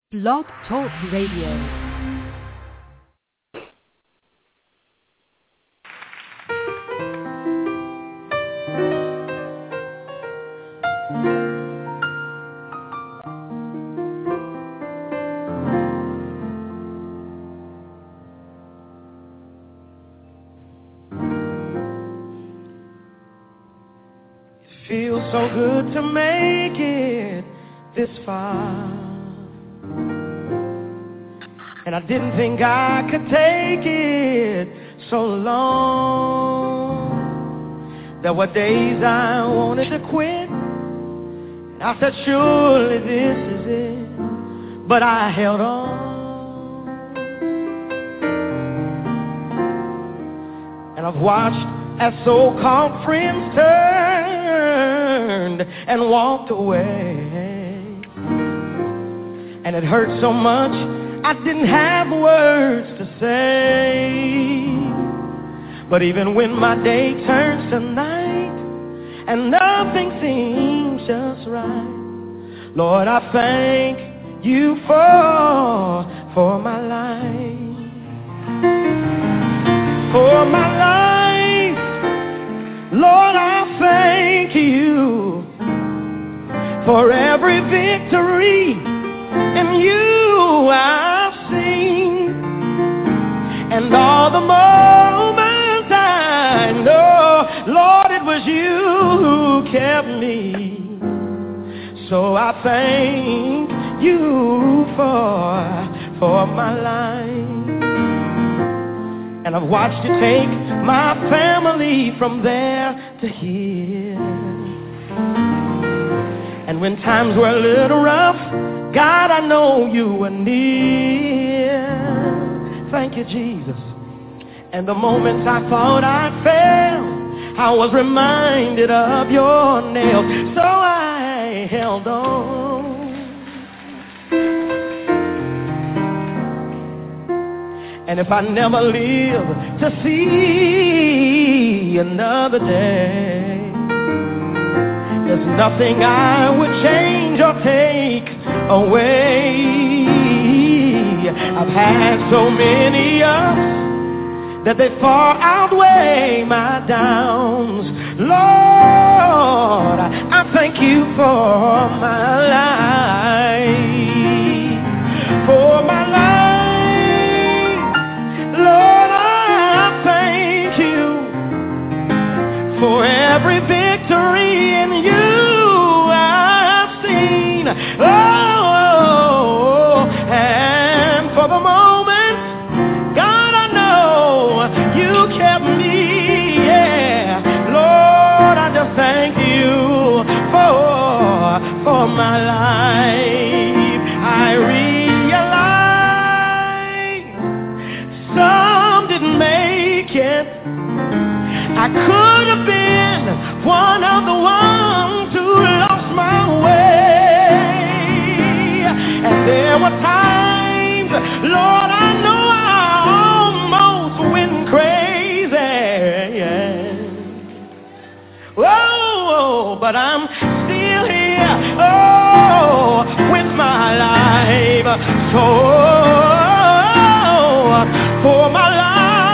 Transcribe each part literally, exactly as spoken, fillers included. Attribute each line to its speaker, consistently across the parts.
Speaker 1: Blog Talk Radio.
Speaker 2: Feels so good to make it this far, and I didn't think I could take it so long. There were days I wanted to quit, and I said surely this is it, but I held on. And I've watched as so-called friends turned and walked away, and it hurt so much I didn't have words to say. But even when my day turns to night and nothing seems just right, Lord, I thank you for for my life, for my life. Lord, I thank you for every victory in you I've seen, and all the moments I know, Lord, it was you who kept me. So I thank you for, for my life. And I've watched you take my family from there to here. And when times were a little rough, God, I know you were near. Thank you, Jesus. And the moments I thought I failed, I was reminded of your nails. So I held on. And if I never live to see another day, there's nothing I would change or take away. I've had so many ups that they far outweigh my downs. Lord, I thank you for my life, for my life. Lord, I thank you for every victory in you I've seen. Oh, and for the moment, God, I know you kept me. Yeah, Lord, I just thank you for, for my life. I realize some didn't make it. I could have been one of the ones who lost my way. And there were times, Lord, I know I almost went crazy. Yeah. Oh, but I'm still here, oh, with my life. So, for my life,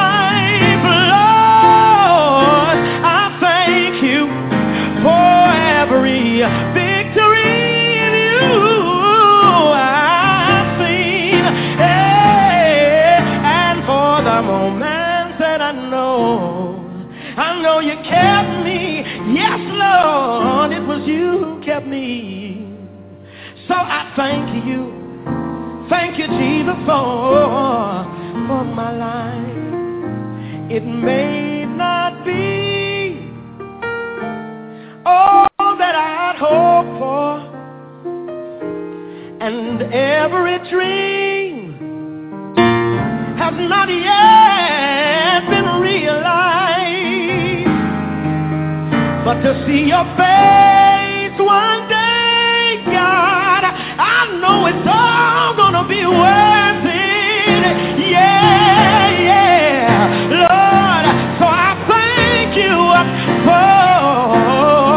Speaker 2: victory in you I've seen, hey, and for the moments that I know, I know you kept me. Yes, Lord, it was you who kept me. So I thank you, thank you, Jesus, for, for my life. It may not be all that I'd hoped for, and every dream has not yet been realized, but to see your face one day, God, I know it's all gonna be worth it. Yeah, yeah, Lord, so I thank you for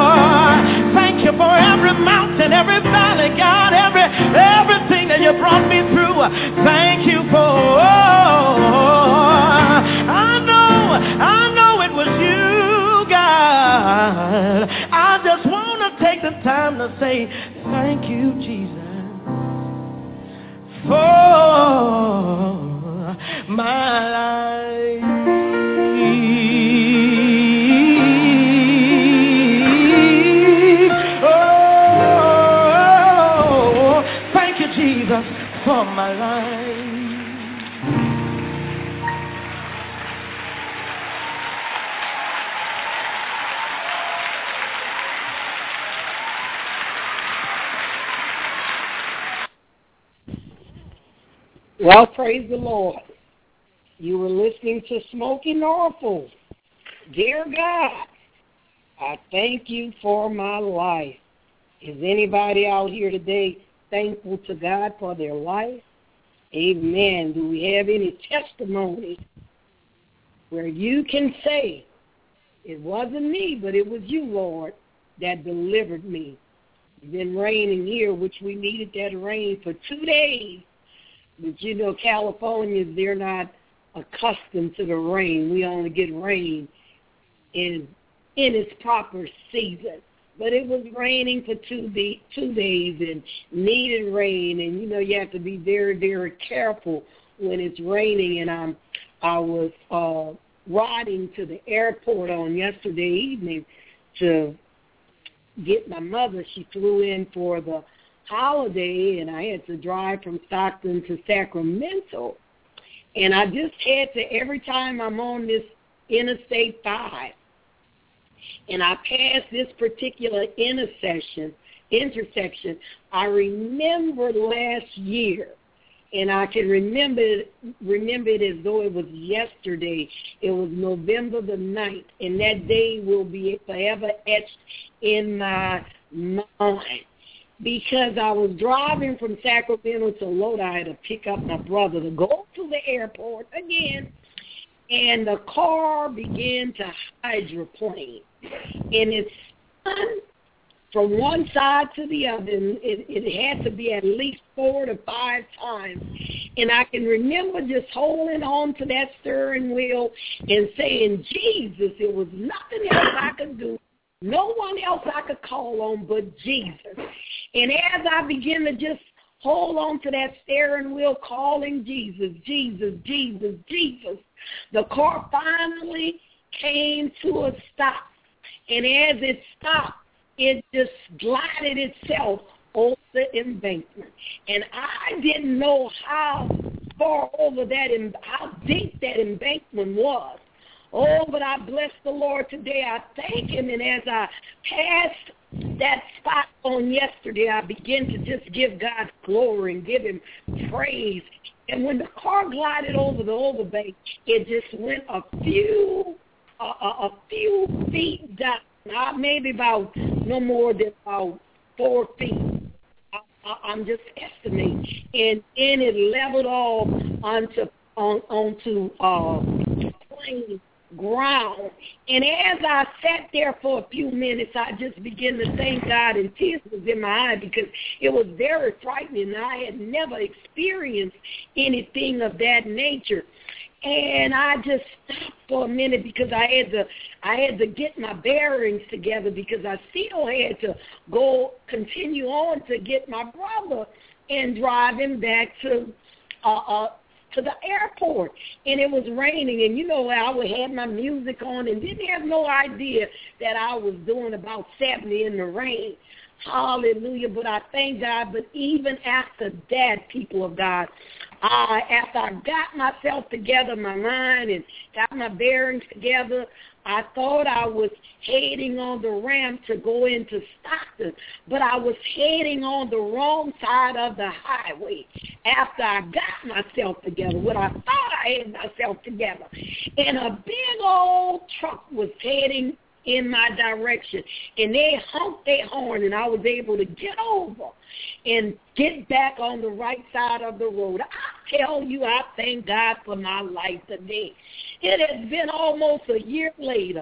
Speaker 2: for every mountain, every valley, God, every everything that you brought me thank you for. I know, I know it was you, God. I just want to take the time to say thank you, Jesus, for my life. Oh, thank you, Jesus, for my life.
Speaker 3: Well, praise the Lord. You were listening to Smokey Norfolk. Dear God, I thank you for my life. Is anybody out here today thankful to God for their life? Amen. Do we have any testimony where you can say, it wasn't me, but it was you, Lord, that delivered me? It's been raining here, which we needed that rain for two days. But, you know, Californians, they're not accustomed to the rain. We only get rain in in its proper season. But it was raining for two, de- two days and needed rain. And, you know, you have to be very, very careful when it's raining. And I'm, I was uh, riding to the airport on yesterday evening to get my mother. She flew in for the holiday, and I had to drive from Stockton to Sacramento. And I just had to, every time I'm on this Interstate five, and I pass this particular intersection, intersection, I remember last year, and I can remember it, remember it as though it was yesterday. It was November the ninth, and that day will be forever etched in my mind. Because I was driving from Sacramento to Lodi to pick up my brother to go to the airport again, and the car began to hydroplane. And it spun from one side to the other, and it, it had to be at least four to five times. And I can remember just holding on to that steering wheel and saying, Jesus, it was nothing else I could do. No one else I could call on but Jesus. And as I begin to just hold on to that steering wheel, calling Jesus, Jesus, Jesus, Jesus, the car finally came to a stop. And as it stopped, it just glided itself over the embankment. And I didn't know how far over that, how deep that embankment was. Oh, but I bless the Lord today. I thank him. And as I passed that spot on yesterday, I began to just give God glory and give him praise. And when the car glided over the overbank, it just went a few, a, a, a few feet down, not maybe about no more than about four feet. I, I, I'm just estimating. And then it leveled off onto on, onto uh, plain ground. And as I sat there for a few minutes, I just began to thank God, and tears was in my eyes because it was very frightening. I had never experienced anything of that nature. And I just stopped for a minute because I had to I had to get my bearings together because I still had to go continue on to get my brother and drive him back to uh, uh to the airport. And it was raining, and you know, I would have my music on and didn't have no idea that I was doing about seventy in the rain. Hallelujah. But I thank God. But even after that, people of God, uh, after I got myself together, my mind, and got my bearings together, I thought I was heading on the ramp to go into Stockton, but I was heading on the wrong side of the highway after I got myself together, when I thought I had myself together. And a big old truck was heading in my direction, and they honked their horn, and I was able to get over and get back on the right side of the road. I tell you, I thank God for my life today. It has been almost a year later.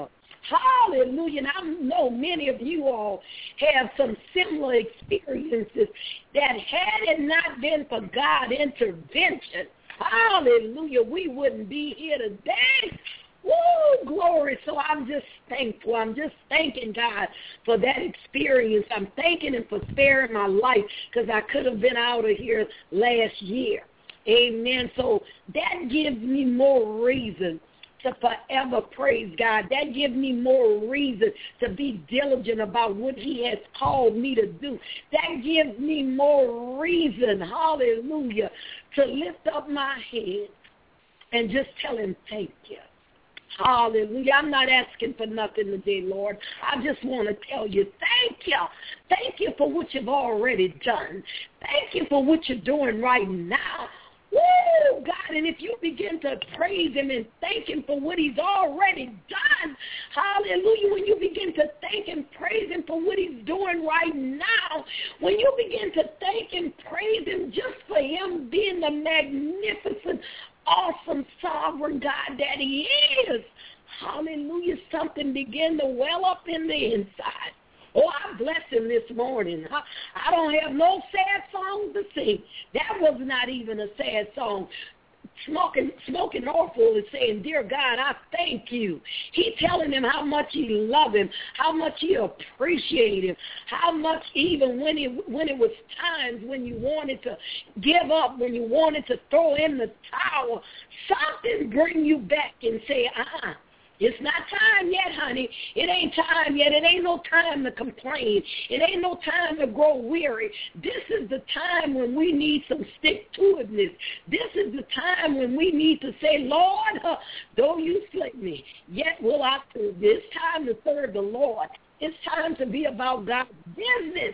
Speaker 3: Hallelujah. And I know many of you all have some similar experiences that had it not been for God's intervention, hallelujah, we wouldn't be here today. Woo, glory. So I'm just thankful. I'm just thanking God for that experience. I'm thanking him for sparing my life because I could have been out of here last year. Amen. So that gives me more reason to forever praise God. That gives me more reason to be diligent about what he has called me to do. That gives me more reason, hallelujah, to lift up my head and just tell him thank you. Hallelujah. I'm not asking for nothing today, Lord. I just want to tell you, thank you. Thank you for what you've already done. Thank you for what you're doing right now. Woo, God, and if you begin to praise him and thank him for what he's already done, hallelujah, when you begin to thank and praise him for what he's doing right now, when you begin to thank and praise him just for him being the magnificent, awesome, sovereign God that he is, hallelujah, something begin to well up in the inside. Oh, I bless him this morning. I, I don't have no sad songs to sing. That was not even a sad song. Smoking, Smoking Norfolk is saying, dear God, I thank you. He telling him how much he love him, how much he appreciate him, how much even when it, when it was times when you wanted to give up, when you wanted to throw in the towel, something bring you back and say, uh-uh. It's not time yet, honey. It ain't time yet. It ain't no time to complain. It ain't no time to grow weary. This is the time when we need some stick-to-itness. This is the time when we need to say, Lord, uh, though you slay me, yet will I serve. It's time to serve the Lord. It's time to be about God's business.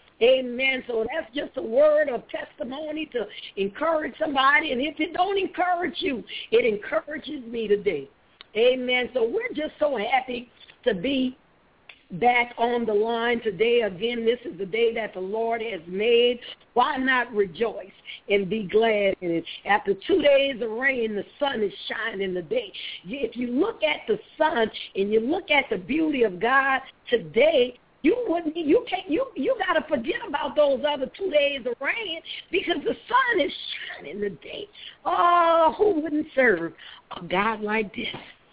Speaker 3: Amen. So that's just a word of testimony to encourage somebody. And if it don't encourage you, it encourages me today. Amen. So we're just so happy to be back on the line today. Again, this is the day that the Lord has made. Why not rejoice and be glad in it? After two days of rain, the sun is shining today. If you look at the sun and you look at the beauty of God today, you wouldn't. You can't. You you gotta forget about those other two days of rain because the sun is shining today. Oh, who wouldn't serve a God like this?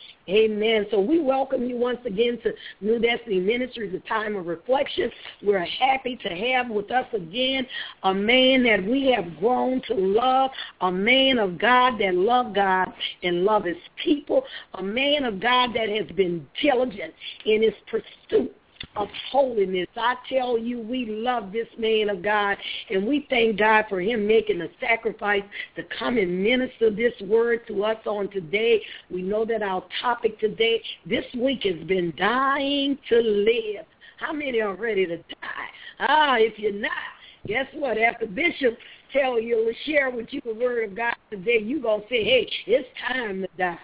Speaker 3: Amen. So we welcome you once again to New Destiny Ministries, a time of reflection. We're happy to have with us again a man that we have grown to love, a man of God that love God and love his people, a man of God that has been diligent in his pursuit of holiness. I tell you, we love this man of God, and we thank God for him making a sacrifice to come and minister this word to us on today. We know that our topic today, this week, has been dying to live. How many are ready to die? Ah, if you're not, guess what? After Bishop tell you, share with you the word of God today, you're going to say, hey, it's time to die.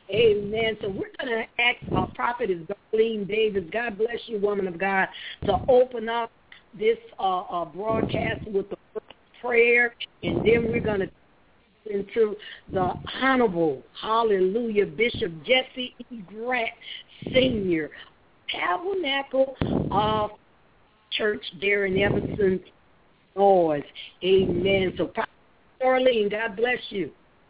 Speaker 3: Amen. So we're going to ask our prophet is Darlene Davis. God bless you, woman of God, to open up this uh, uh, broadcast with the prayer, and then we're going to into the Honorable, hallelujah, Bishop Jesse E. Grant, Senior, Tabernacle of Church there in Evanston, Lord. Amen. So, Prophet Darlene, God bless you.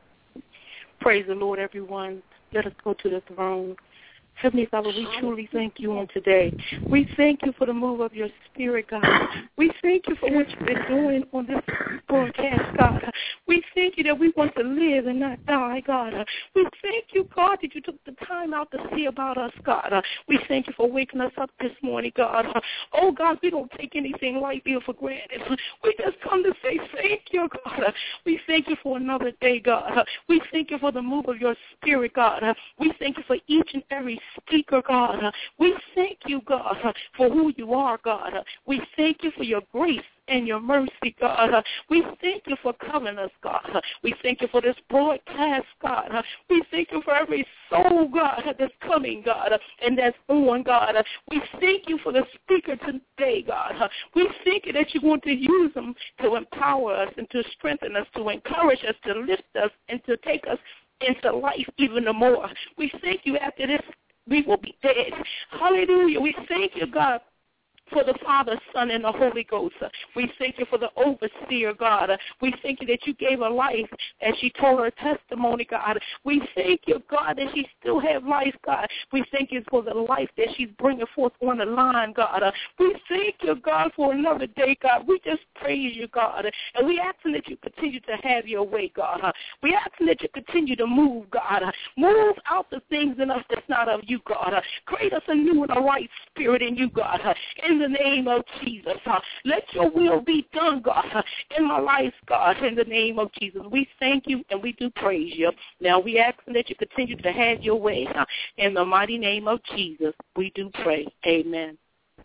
Speaker 4: Praise the Lord, everyone. Let us go to the throne. Heavenly Father, we truly thank you on today. We thank you for the move of your spirit, God. We thank you for what you've been doing on this broadcast, God. We thank you that we want to live and not die, God. We thank you, God, that you took the time out to see about us, God. We thank you for waking us up this morning, God. Oh, God, we don't take anything lightly or for granted. We just come to say thank you, God. We thank you for another day, God. We thank you for the move of your spirit, God. We thank you for each and every speaker, God. Uh, we thank you, God, uh, for who you are, God. Uh, we thank you for your grace and your mercy, God. Uh, we thank you for covering us, God. Uh, we thank you for this broadcast, God. Uh, we thank you for every soul, God, uh, that's coming, God, uh, and that's on, God. Uh, we thank you for the speaker today, God. Uh, we thank you that you want to use them to empower us and to strengthen us, to encourage us, to lift us, and to take us into life even more. We thank you after this we will be dead. Hallelujah. We thank you, God, for the Father, Son, and the Holy Ghost. We thank you for the overseer, God. We thank you that you gave her life as she told her testimony, God. We thank you, God, that she still have life, God. We thank you for the life that she's bringing forth on the line, God. We thank you, God, for another day, God. We just praise you, God. And we asking that you continue to have your way, God. We asking that you continue to move, God. Move out the things in us that's not of you, God. Create us a new and a right spirit in you, God. In the name of Jesus. Uh, let your will be done, God, uh, in my life, God, in the name of Jesus. We thank you and we do praise you. Now we ask that you continue to have your way. Uh, in the mighty name of Jesus, we do pray. Amen.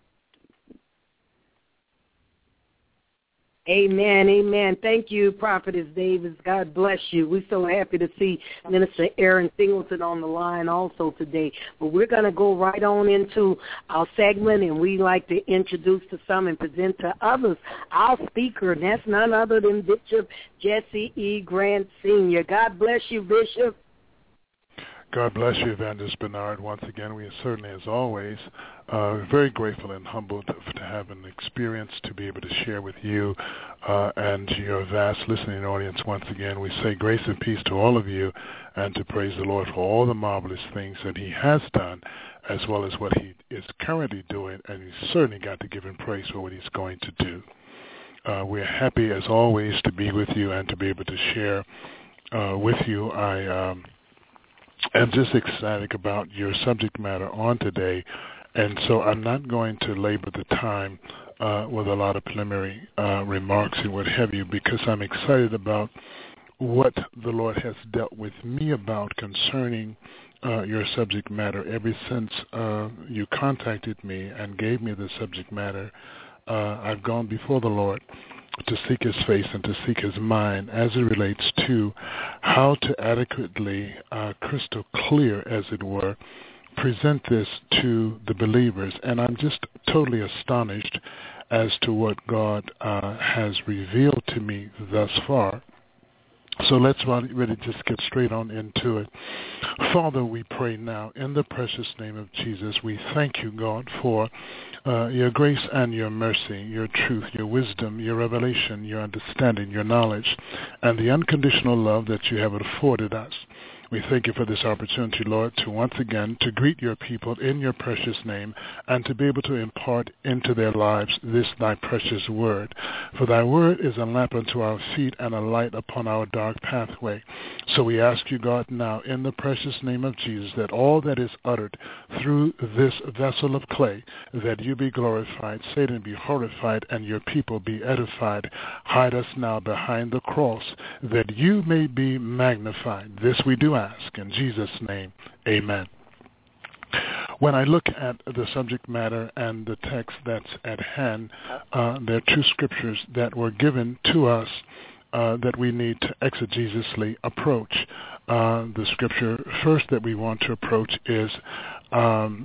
Speaker 3: Amen, amen. Thank you, Prophetess Davis. God bless you. We're so happy to see Minister Aaron Singleton on the line also today. But we're going to go right on into our segment, and we like to introduce to some and present to others our speaker, and that's none other than Bishop Jesse E. Grant Senior God bless you, Bishop.
Speaker 5: God bless you, Evangelist Bernard. Once again, we are certainly, as always, uh, very grateful and humbled to, to have an experience to be able to share with you uh, and your vast listening audience. Once again, we say grace and peace to all of you and to praise the Lord for all the marvelous things that he has done as well as what he is currently doing, and he's certainly got to give him praise for what he's going to do. Uh, we're happy, as always, to be with you and to be able to share uh, with you. I... Um, I'm just ecstatic about your subject matter on today, and so I'm not going to labor the time uh, with a lot of preliminary uh, remarks and what have you, because I'm excited about what the Lord has dealt with me about concerning uh, your subject matter ever since uh, you contacted me and gave me the subject matter. Uh, I've gone before the Lord to seek his face and to seek his mind as it relates to how to adequately, uh, crystal clear, as it were, present this to the believers. And I'm just totally astonished as to what God uh, has revealed to me thus far. So let's really just get straight on into it. Father, we pray now in the precious name of Jesus. We thank you, God, for uh, your grace and your mercy, your truth, your wisdom, your revelation, your understanding, your knowledge, and the unconditional love that you have afforded us. We thank you for this opportunity, Lord, to once again to greet your people in your precious name and to be able to impart into their lives this thy precious word. For thy word is a lamp unto our feet and a light upon our dark pathway. So we ask you, God, now in the precious name of Jesus, that all that is uttered through this vessel of clay, that you be glorified, Satan be horrified, and your people be edified. Hide us now behind the cross, that you may be magnified. This we do ask in Jesus' name, amen. When I look at the subject matter and the text that's at hand, uh, there are two scriptures that were given to us uh, that we need to exegesisly approach. Uh, the scripture first that we want to approach is um,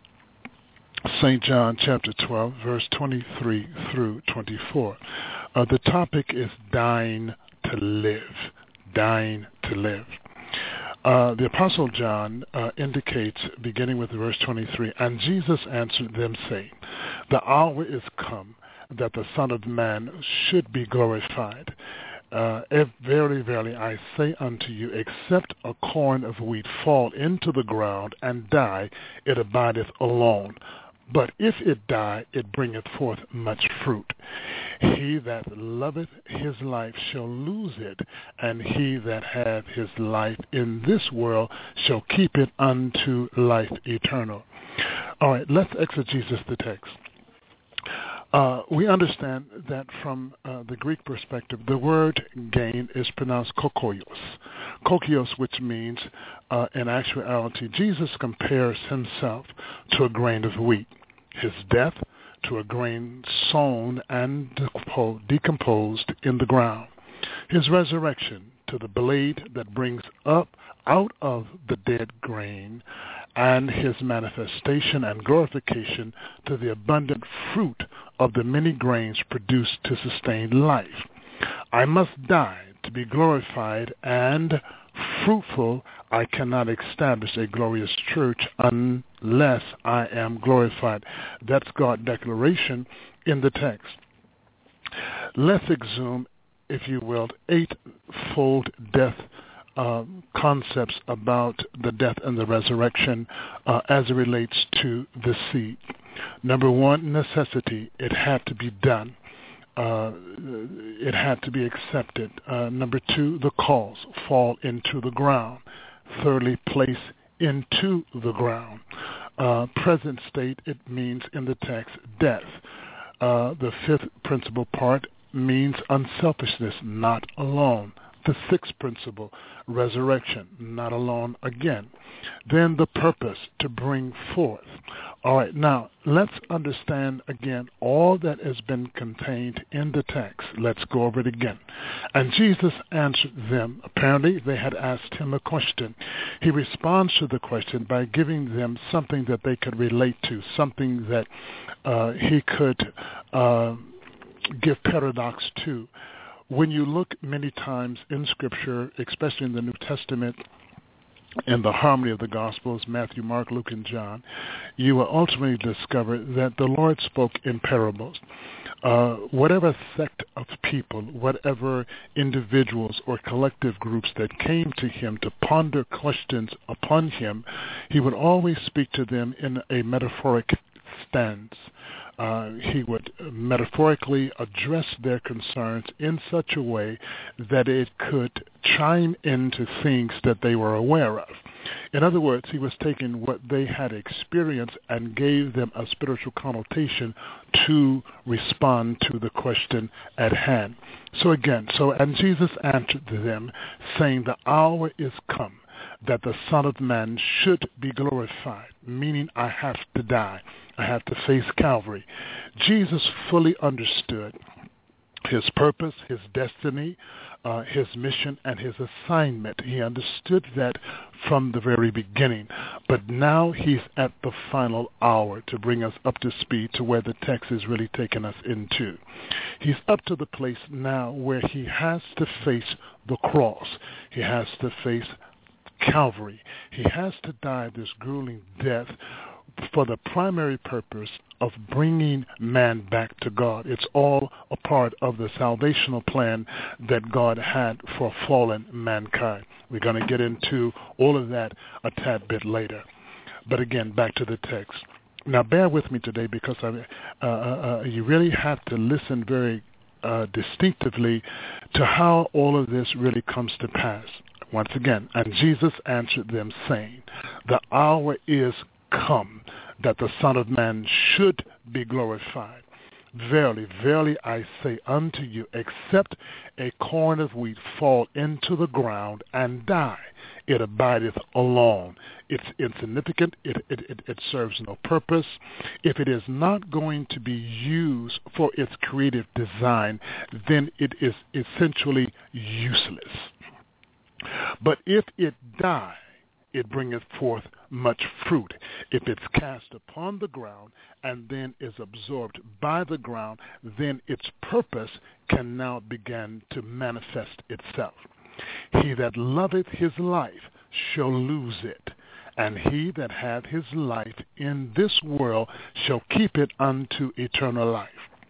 Speaker 5: Saint John chapter twelve, verse twenty-three through twenty-four. Uh, the topic is dying to live, dying to live. Uh, the Apostle John uh, indicates, beginning with verse twenty-three, and Jesus answered them, saying, the hour is come that the Son of Man should be glorified. Uh, if verily, verily, I say unto you, except a corn of wheat fall into the ground and die, it abideth alone. But if it die, it bringeth forth much fruit. He that loveth his life shall lose it, and he that hath his life in this world shall keep it unto life eternal. All right, let's exegesis the text. Uh, we understand that from uh, the Greek perspective, the word gain is pronounced kokoios. Kokoios, which means, uh, in actuality, Jesus compares himself to a grain of wheat, his death to a grain sown and decomposed in the ground, his resurrection to the blade that brings up out of the dead grain, and his manifestation and glorification to the abundant fruit of the many grains produced to sustain life. I must die to be glorified, and fruitful, I cannot establish a glorious church unless I am glorified. That's God's declaration in the text. Let's exhume, if you will, eightfold death uh, concepts about the death and the resurrection uh, as it relates to the seed. Number one, necessity. It had to be done. Uh, it had to be accepted. Uh, number two, the cause, fall into the ground. Thirdly, place into the ground. Uh, present state, it means in the text, death. Uh, the fifth principal part means unselfishness, not alone. The sixth principle, resurrection, not alone again. Then the purpose, to bring forth. All right, now let's understand again all that has been contained in the text. Let's go over it again. And Jesus answered them. Apparently they had asked him a question. He responds to the question by giving them something that they could relate to, something that uh, he could uh, give paradox to. When you look many times in Scripture, especially in the New Testament, in the harmony of the Gospels, Matthew, Mark, Luke, and John, you will ultimately discover that the Lord spoke in parables. Uh, whatever sect of people, whatever individuals or collective groups that came to him to ponder questions upon him, he would always speak to them in a metaphoric stance. Uh, he would metaphorically address their concerns in such a way that it could chime into things that they were aware of. In other words, he was taking what they had experienced and gave them a spiritual connotation to respond to the question at hand. So again, so and Jesus answered them, saying, the hour is come that the Son of Man should be glorified, meaning I have to die. I have to face Calvary. Jesus fully understood his purpose, his destiny, uh, his mission, and his assignment. He understood that from the very beginning. But now he's at the final hour to bring us up to speed to where the text is really taking us into. He's up to the place now where he has to face the cross. He has to face Calvary. He has to die this grueling death for the primary purpose of bringing man back to God. It's all a part of the salvational plan that God had for fallen mankind. We're going to get into all of that a tad bit later. But again, back to the text. Now, bear with me today because I, uh, uh, you really have to listen very uh, distinctively to how all of this really comes to pass. Once again, and Jesus answered them, saying, the hour is come that the Son of Man should be glorified. Verily, verily, I say unto you, except a corn of wheat fall into the ground and die, it abideth alone. It's insignificant. It, it, it, it serves no purpose. If it is not going to be used for its creative design, then it is essentially useless. But if it die, it bringeth forth much fruit. If it's cast upon the ground and then is absorbed by the ground, then its purpose can now begin to manifest itself. He that loveth his life shall lose it, and he that hath his life in this world shall keep it unto eternal life.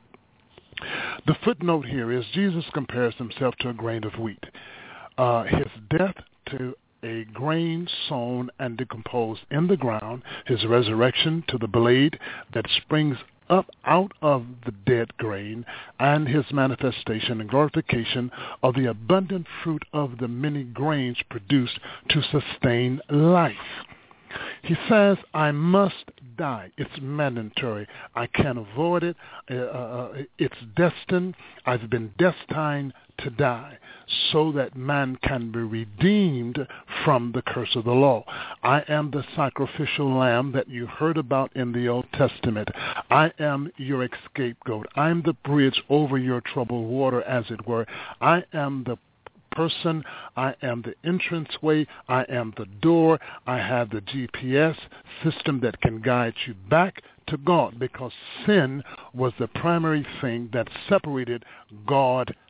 Speaker 5: The footnote here is Jesus compares himself to a grain of wheat. Uh, his death to a grain sown and decomposed in the ground, his resurrection to the blade that springs up out of the dead grain, and his manifestation and glorification of the abundant fruit of the many grains produced to sustain life. He says, I must die. It's mandatory. I can't avoid it. Uh, uh, it's destined. I've been destined to die so that man can be redeemed from the curse of the law. I am the sacrificial lamb that you heard about in the Old Testament. I am your scapegoat. I'm the bridge over your troubled water, as it were. I am the person. I am the entranceway. I am the door. I have the G P S system that can guide you back to God, because sin was the primary thing that separated God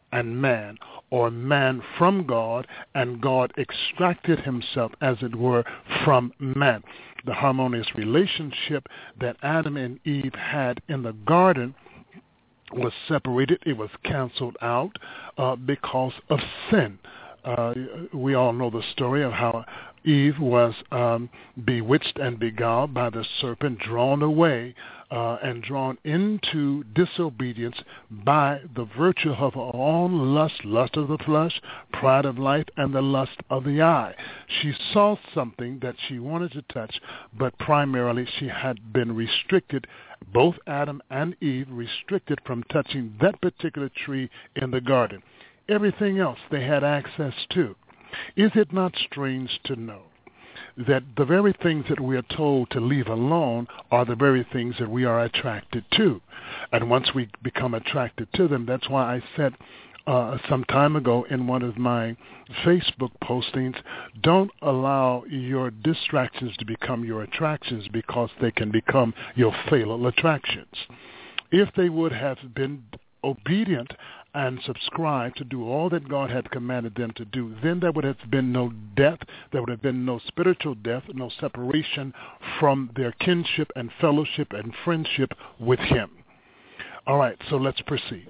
Speaker 5: and man, or man from God, and God extracted himself, as it were, from man. The harmonious relationship that Adam and Eve had in the garden was separated. It was canceled out uh, because of sin. Uh, we all know the story of how Eve was um, bewitched and beguiled by the serpent, drawn away uh, and drawn into disobedience by the virtue of her own lust, lust of the flesh, pride of life, and the lust of the eye. She saw something that she wanted to touch, but primarily she had been restricted, both Adam and Eve restricted from touching that particular tree in the garden. Everything else they had access to. Is it not strange to know that the very things that we are told to leave alone are the very things that we are attracted to? And once we become attracted to them, that's why I said uh, some time ago in one of my Facebook postings, don't allow your distractions to become your attractions, because they can become your fatal attractions. If they would have been obedient and subscribe to do all that God had commanded them to do, then there would have been no death, there would have been no spiritual death, no separation from their kinship and fellowship and friendship with him. All right, so let's proceed.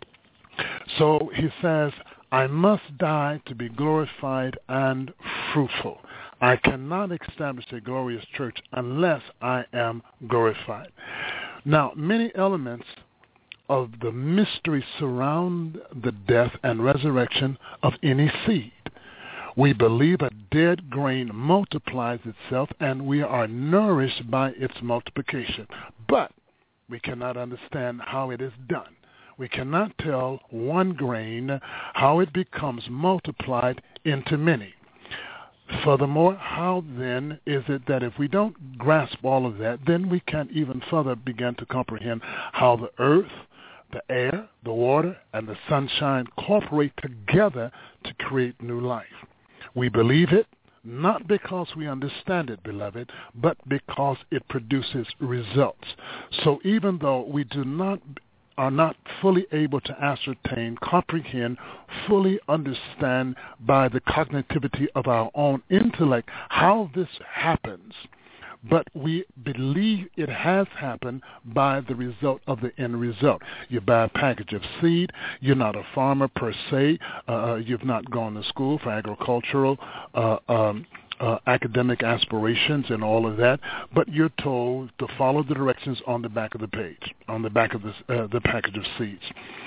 Speaker 5: So he says, I must die to be glorified and fruitful. I cannot establish a glorious church unless I am glorified. Now, many elements of the mystery surround the death and resurrection of any seed. We believe a dead grain multiplies itself, and we are nourished by its multiplication. But we cannot understand how it is done. We cannot tell one grain how it becomes multiplied into many. Furthermore, how then is it that if we don't grasp all of that, then we can't even further begin to comprehend how the earth, the air, the water, and the sunshine cooperate together to create new life. We believe it not because we understand it, beloved, but because it produces results. So even though we do not are not fully able to ascertain, comprehend, fully understand by the cognitivity of our own intellect how this happens, but we believe it has happened by the result of the end result. You buy a package of seed. You're not a farmer per se. Uh, you've not gone to school for agricultural uh, um, uh, academic aspirations and all of that, but you're told to follow the directions on the back of the page, on the back of the, uh, the package of seeds.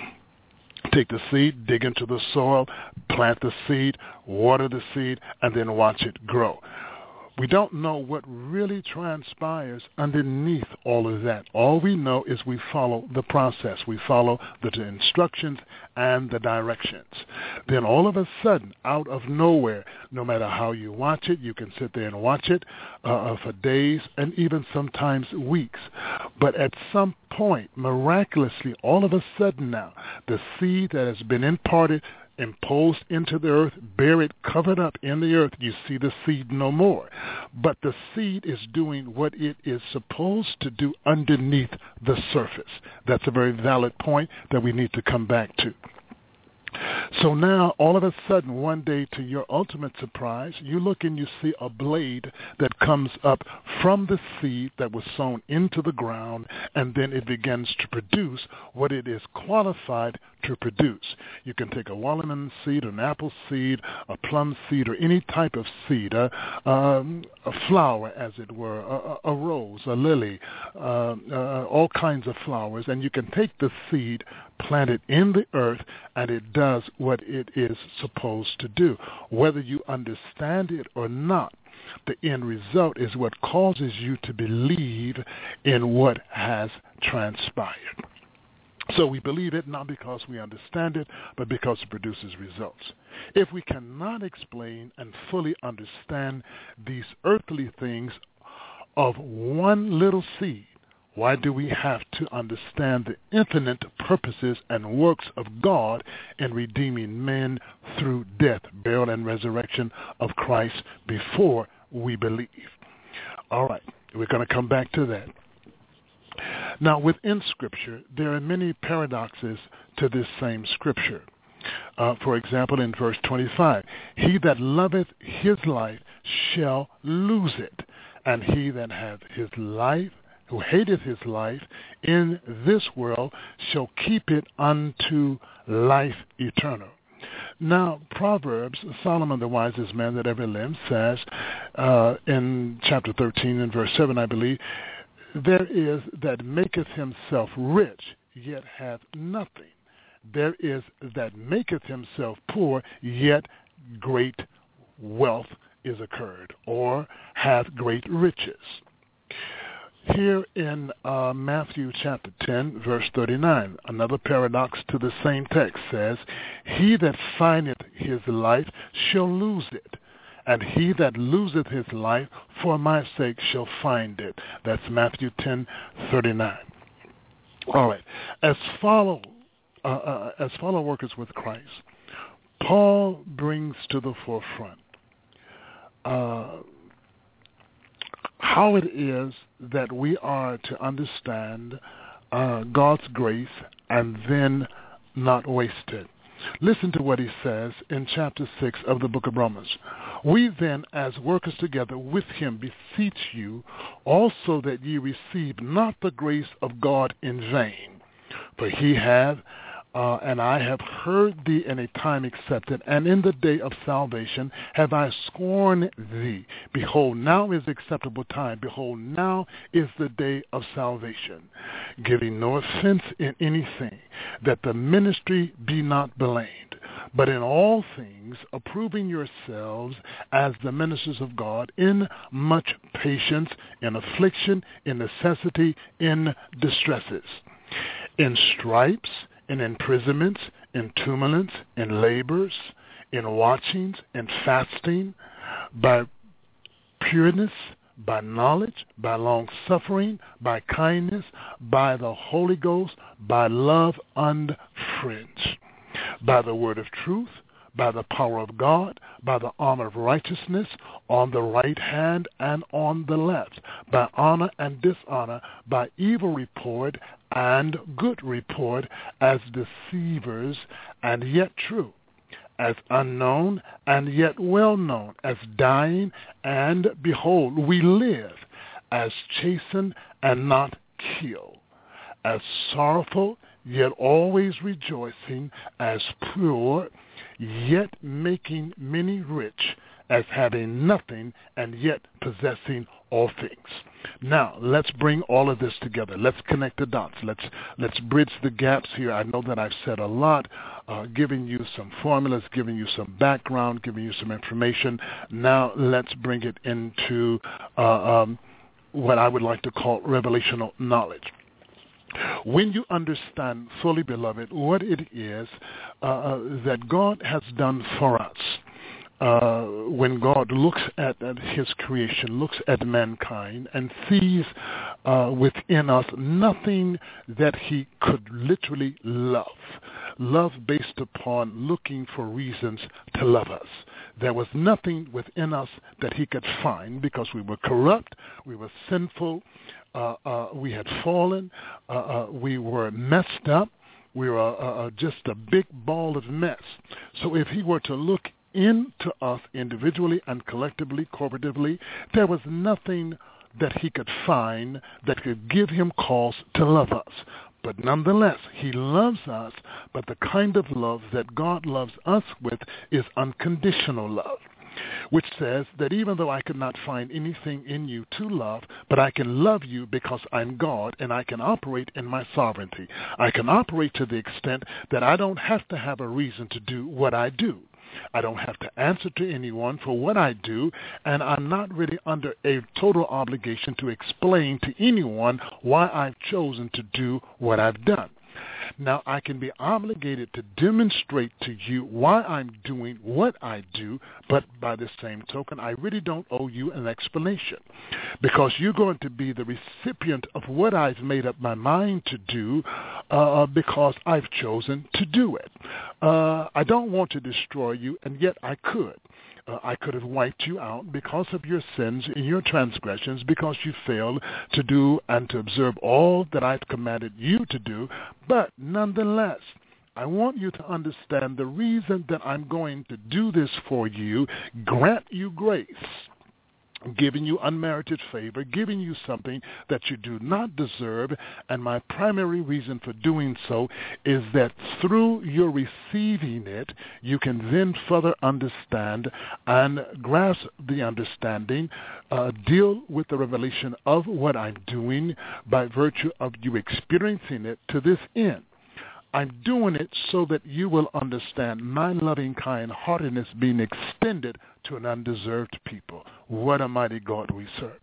Speaker 5: Take the seed, dig into the soil, plant the seed, water the seed, and then watch it grow. We don't know what really transpires underneath all of that. All we know is we follow the process. We follow the instructions and the directions. Then all of a sudden, out of nowhere, no matter how you watch it, you can sit there and watch it uh, for days and even sometimes weeks. But at some point, miraculously, all of a sudden now, the seed that has been imparted, imposed into the earth, buried, covered up in the earth, you see the seed no more. But the seed is doing what it is supposed to do underneath the surface. That's a very valid point that we need to come back to. So now, all of a sudden, one day, to your ultimate surprise, you look and you see a blade that comes up from the seed that was sown into the ground, and then it begins to produce what it is qualified to produce. You can take a watermelon seed, an apple seed, a plum seed, or any type of seed, a, um, a flower, as it were, a, a rose, a lily, uh, uh, all kinds of flowers, and you can take the seed, plant it in the earth, and it does what it is supposed to do. Whether you understand it or not, the end result is what causes you to believe in what has transpired. So we believe it not because we understand it, but because it produces results. If we cannot explain and fully understand these earthly things of one little seed, why do we have to understand the infinite purposes and works of God in redeeming men through death, burial, and resurrection of Christ before we believe? All right, we're going to come back to that. Now, within Scripture, there are many paradoxes to this same Scripture. Uh, for example, in verse twenty-five, he that loveth his life shall lose it, and he that hath his life, who hateth his life in this world, shall keep it unto life eternal. Now, Proverbs, Solomon, the wisest man that ever lived, says uh, in chapter thirteen and verse seven, I believe, there is that maketh himself rich, yet hath nothing. There is that maketh himself poor, yet great wealth is occurred, or hath great riches. Here in uh, Matthew chapter ten, verse thirty-nine, another paradox to the same text says, he that findeth his life shall lose it, and he that loseth his life for my sake shall find it. That's Matthew ten, thirty-nine. All right. As follow, uh, uh, as follow workers with Christ, Paul brings to the forefront uh, how it is that we are to understand uh, God's grace and then not waste it. Listen to what he says in chapter six of the book of Romans. We then, as workers together with him, beseech you also that ye receive not the grace of God in vain. For he hath, uh, and I have heard thee in a time accepted, and in the day of salvation have I sworn thee. Behold, now is the acceptable time. Behold, now is the day of salvation. Giving no offense in anything, that the ministry be not blamed, but in all things approving yourselves as the ministers of God, in much patience, in affliction, in necessity, in distresses, in stripes, in imprisonments, in tumulents, in labors, in watchings, in fasting, by pureness, by knowledge, by long-suffering, by kindness, by the Holy Ghost, by love unfringed, by the word of truth, by the power of God, by the armor of righteousness, on the right hand and on the left, by honor and dishonor, by evil report and good report, as deceivers and yet true, as unknown and yet well known, as dying and behold, we live, as chastened and not killed, as sorrowful yet always rejoicing, as poor yet making many rich, as having nothing and yet possessing all things. Now, let's bring all of this together. Let's connect the dots. Let's let's bridge the gaps here. I know that I've said a lot, uh, giving you some formulas, giving you some background, giving you some information. Now, let's bring it into uh, um, what I would like to call revelational knowledge. When you understand fully, beloved, what it is uh, that God has done for us, uh, when God looks at, at his creation, looks at mankind, and sees uh, within us nothing that he could literally love, love based upon looking for reasons to love us. There was nothing within us that he could find because we were corrupt, we were sinful, Uh, uh, we had fallen, uh, uh, we were messed up, we were uh, uh, just a big ball of mess. So if he were to look into us individually and collectively, corporatively, there was nothing that he could find that could give him cause to love us. But nonetheless, he loves us, but the kind of love that God loves us with is unconditional love, which says that even though I could not find anything in you to love, but I can love you because I'm God and I can operate in my sovereignty. I can operate to the extent that I don't have to have a reason to do what I do. I don't have to answer to anyone for what I do, and I'm not really under a total obligation to explain to anyone why I've chosen to do what I've done. Now, I can be obligated to demonstrate to you why I'm doing what I do, but by the same token, I really don't owe you an explanation, because you're going to be the recipient of what I've made up my mind to do uh, because I've chosen to do it. Uh, I don't want to destroy you, and yet I could. Uh, I could have wiped you out because of your sins and your transgressions, because you failed to do and to observe all that I've commanded you to do. But nonetheless, I want you to understand the reason that I'm going to do this for you, grant you grace, giving you unmerited favor, giving you something that you do not deserve, and my primary reason for doing so is that through your receiving it, you can then further understand and grasp the understanding, uh, deal with the revelation of what I'm doing by virtue of you experiencing it to this end. I'm doing it so that you will understand my loving kind-heartedness being extended to an undeserved people. What a mighty God we serve.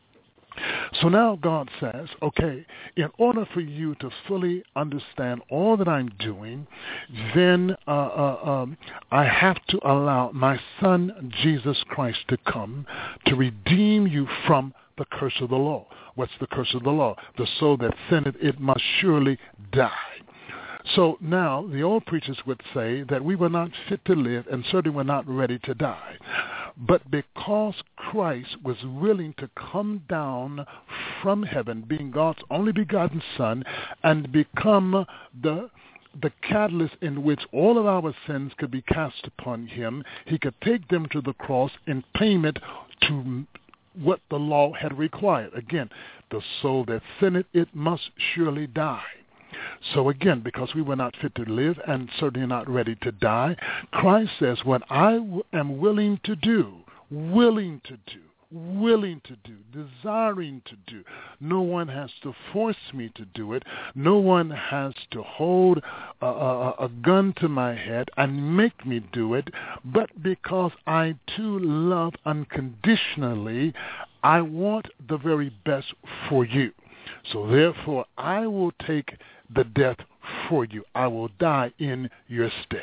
Speaker 5: So now God says, okay, in order for you to fully understand all that I'm doing, then uh, uh, um, I have to allow my Son, Jesus Christ, to come to redeem you from the curse of the law. What's the curse of the law? The soul that sinneth, it must surely die. So now the old preachers would say that we were not fit to live and certainly were not ready to die. But because Christ was willing to come down from heaven, being God's only begotten Son, and become the the catalyst in which all of our sins could be cast upon him, he could take them to the cross in payment to what the law had required. Again, the soul that sinneth, it must surely die. So again, because we were not fit to live and certainly not ready to die, Christ says, what I w- am willing to do, willing to do, willing to do, desiring to do. No one has to force me to do it. No one has to hold a, a, a gun to my head and make me do it. But because I too love unconditionally, I want the very best for you. So therefore, I will take the death for you. I will die in your stead.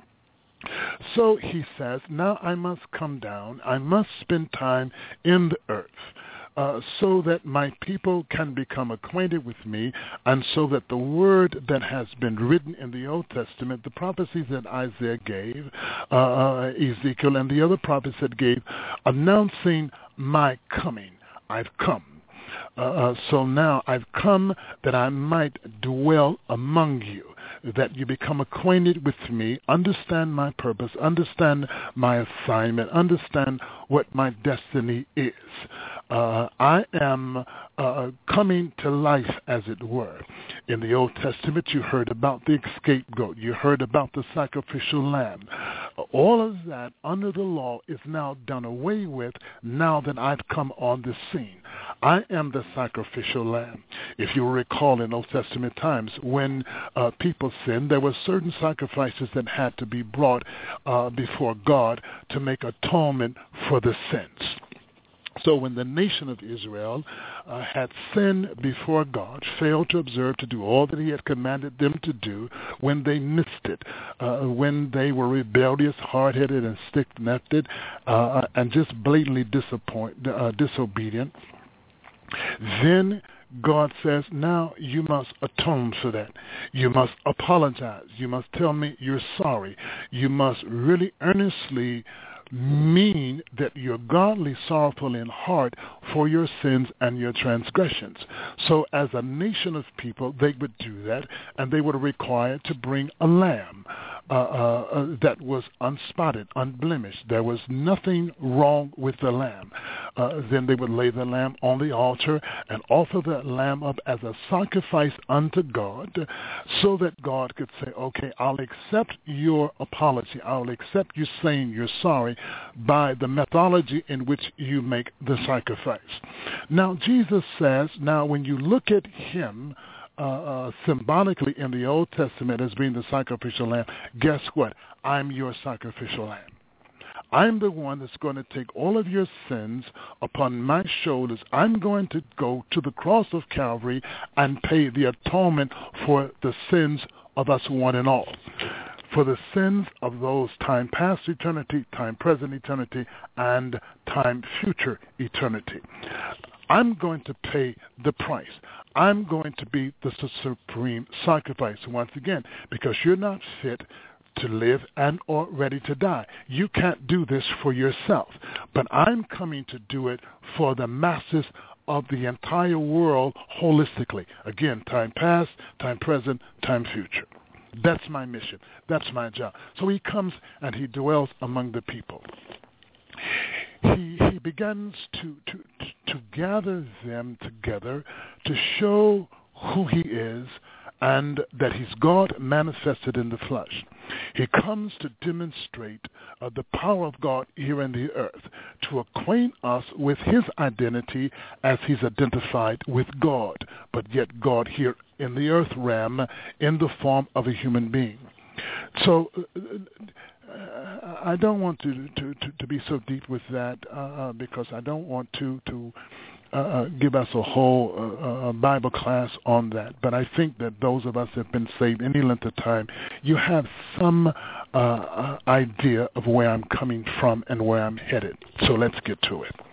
Speaker 5: So he says, now I must come down. I must spend time in the earth uh, so that my people can become acquainted with me, and so that the word that has been written in the Old Testament, the prophecies that Isaiah gave, uh, Ezekiel, and the other prophets that gave, announcing my coming. I've come. Uh, uh, so now I've come that I might dwell among you, that you become acquainted with me, understand my purpose, understand my assignment, understand what my destiny is. Uh, I am uh, coming to life, as it were. In the Old Testament, you heard about the scapegoat. You heard about the sacrificial lamb. All of that under the law is now done away with now that I've come on the scene. I am the sacrificial lamb. If you recall in Old Testament times, when uh, people sinned, there were certain sacrifices that had to be brought uh, before God to make atonement for the sins. So when the nation of Israel uh, had sinned before God, failed to observe to do all that he had commanded them to do, when they missed it, uh, when they were rebellious, hard-headed, and stiff-necked, uh, and just blatantly disappoint, uh, disobedient, then God says, now you must atone for that. You must apologize. You must tell me you're sorry. You must really earnestly mean that you're godly sorrowful in heart for your sins and your transgressions. So as a nation of people, they would do that, and they were required to bring a lamb uh, uh, uh, that was unspotted, unblemished. There was nothing wrong with the lamb. Uh, then they would lay the lamb on the altar and offer that lamb up as a sacrifice unto God, so that God could say, okay, I'll accept your apology. I'll accept you saying you're sorry by the methodology in which you make the sacrifice. Now, Jesus says, now when you look at him uh, uh, symbolically in the Old Testament as being the sacrificial lamb, guess what? I'm your sacrificial lamb. I'm the one that's going to take all of your sins upon my shoulders. I'm going to go to the cross of Calvary and pay the atonement for the sins of us one and all. For the sins of those time past eternity, time present eternity, and time future eternity. I'm going to pay the price. I'm going to be the supreme sacrifice once again, because you're not fit to live and or ready to die. You can't do this for yourself, but I'm coming to do it for the masses of the entire world holistically. Again, time past, time present, time future. That's my mission. That's my job. So he comes and he dwells among the people. He he begins to, to, to gather them together to show who he is and that he's God manifested in the flesh. He comes to demonstrate uh, the power of God here in the earth, to acquaint us with his identity as he's identified with God, but yet God here in the earth realm in the form of a human being. So uh, I don't want to, to, to, to be so deep with that uh, because I don't want to, to Uh, give us a whole uh, uh, Bible class on that. But I think that those of us that have been saved any length of time, you have some uh, uh, idea of where I'm coming from and where I'm headed. So let's get to it.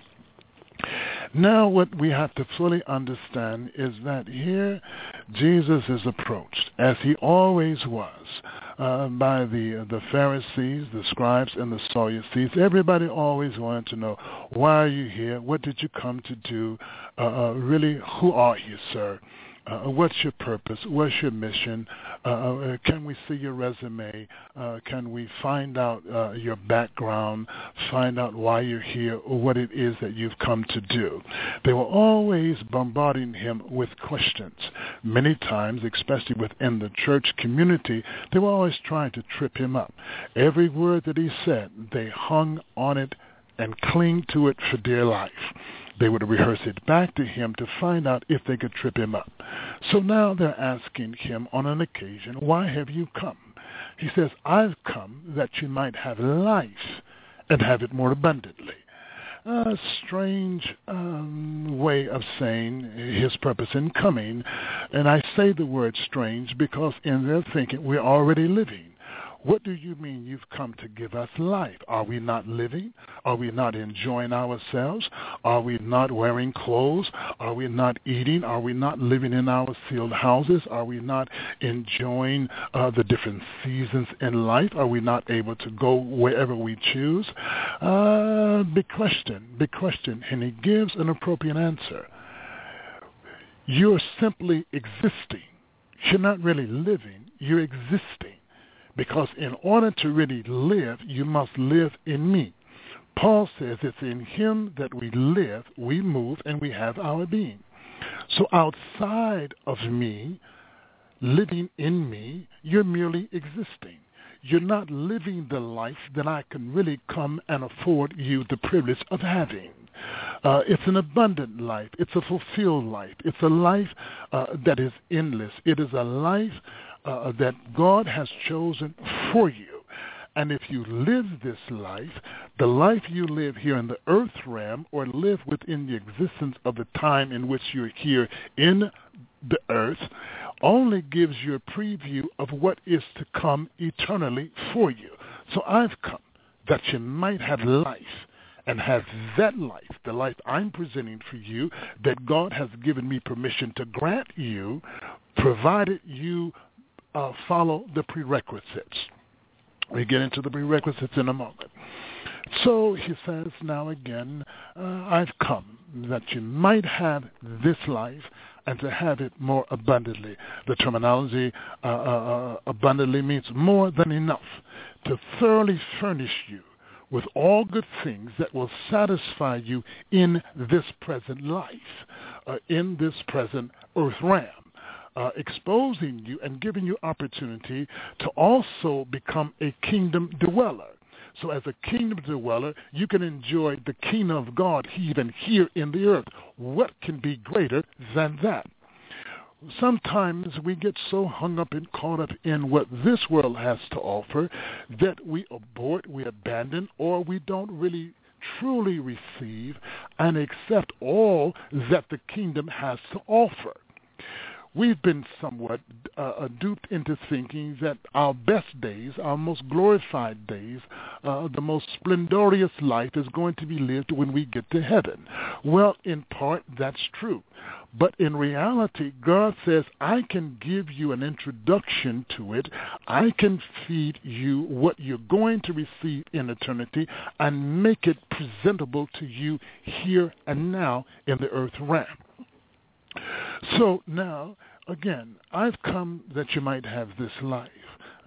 Speaker 5: Now what we have to fully understand is that here Jesus is approached, as he always was, uh, by the the Pharisees, the scribes, and the Sadducees. Everybody always wanted to know, why are you here? What did you come to do? Uh, uh, really, who are you, sir? Uh, what's your purpose? What's your mission? Uh, can we see your resume? Uh, can we find out uh, your background, find out why you're here or what it is that you've come to do? They were always bombarding him with questions. Many times, especially within the church community, they were always trying to trip him up. Every word that he said, they hung on it and cling to it for dear life. They would rehearse it back to him to find out if they could trip him up. So now they're asking him on an occasion, why have you come? He says, I've come that you might have life and have it more abundantly. A strange um, way of saying his purpose in coming. And I say the word strange because in their thinking we're already living. What do you mean you've come to give us life? Are we not living? Are we not enjoying ourselves? Are we not wearing clothes? Are we not eating? Are we not living in our sealed houses? Are we not enjoying uh, the different seasons in life? Are we not able to go wherever we choose? Uh, big question, big question. And he gives an appropriate answer. You're simply existing. You're not really living. You're existing. Because in order to really live, you must live in me. Paul says it's in him that we live, we move, and we have our being. So outside of me, living in me, you're merely existing. You're not living the life that I can really come and afford you the privilege of having. Uh, it's an abundant life. It's a fulfilled life. It's a life uh, that is endless. It is a life Uh, that God has chosen for you. And if you live this life, the life you live here in the earth realm or live within the existence of the time in which you're here in the earth only gives you a preview of what is to come eternally for you. So I've come that you might have life and have that life, the life I'm presenting for you, that God has given me permission to grant you, provided you Uh, follow the prerequisites. We get into the prerequisites in a moment. So he says now again, uh, I've come that you might have this life and to have it more abundantly. The terminology uh, uh, abundantly means more than enough, to thoroughly furnish you with all good things that will satisfy you in this present life, uh, in this present earth realm. Uh, exposing you and giving you opportunity to also become a kingdom dweller. So as a kingdom dweller, you can enjoy the kingdom of God even here in the earth. What can be greater than that? Sometimes we get so hung up and caught up in what this world has to offer that we abort, we abandon, or we don't really truly receive and accept all that the kingdom has to offer. We've been somewhat uh, duped into thinking that our best days, our most glorified days, uh, the most splendorous life is going to be lived when we get to heaven. Well, in part, that's true. But in reality, God says, I can give you an introduction to it. I can feed you what you're going to receive in eternity and make it presentable to you here and now in the earth realm. So now, again, I've come that you might have this life.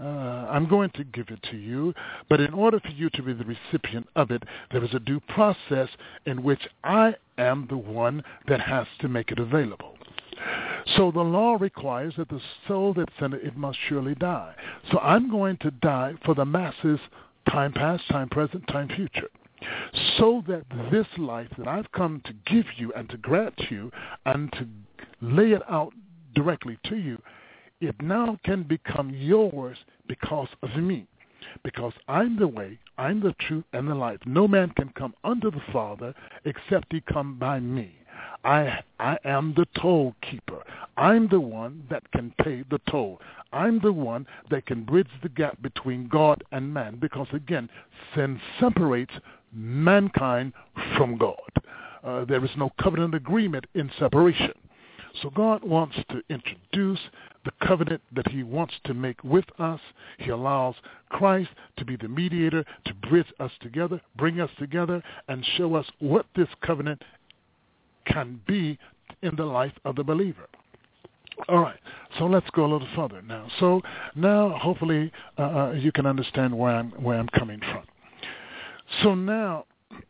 Speaker 5: uh, I'm going to give it to you, but in order for you to be the recipient of it, there is a due process in which I am the one that has to make it available. So the law requires that the soul that's in it, it must surely die. So I'm going to die for the masses, time past, time present, time future, so that this life that I've come to give you and to grant you and to lay it out directly to you, it now can become yours because of me. Because I'm the way, I'm the truth, and the life. No man can come unto the Father except he come by me. I I am the toll keeper. I'm the one that can pay the toll. I'm the one that can bridge the gap between God and man. Because, again, sin separates mankind from God. Uh, there is no covenant agreement in separation. So God wants to introduce the covenant that he wants to make with us. He allows Christ to be the mediator, to bridge us together, bring us together, and show us what this covenant can be in the life of the believer. All right, so let's go a little further now. So now, hopefully, uh, you can understand where I'm where I'm coming from. So now,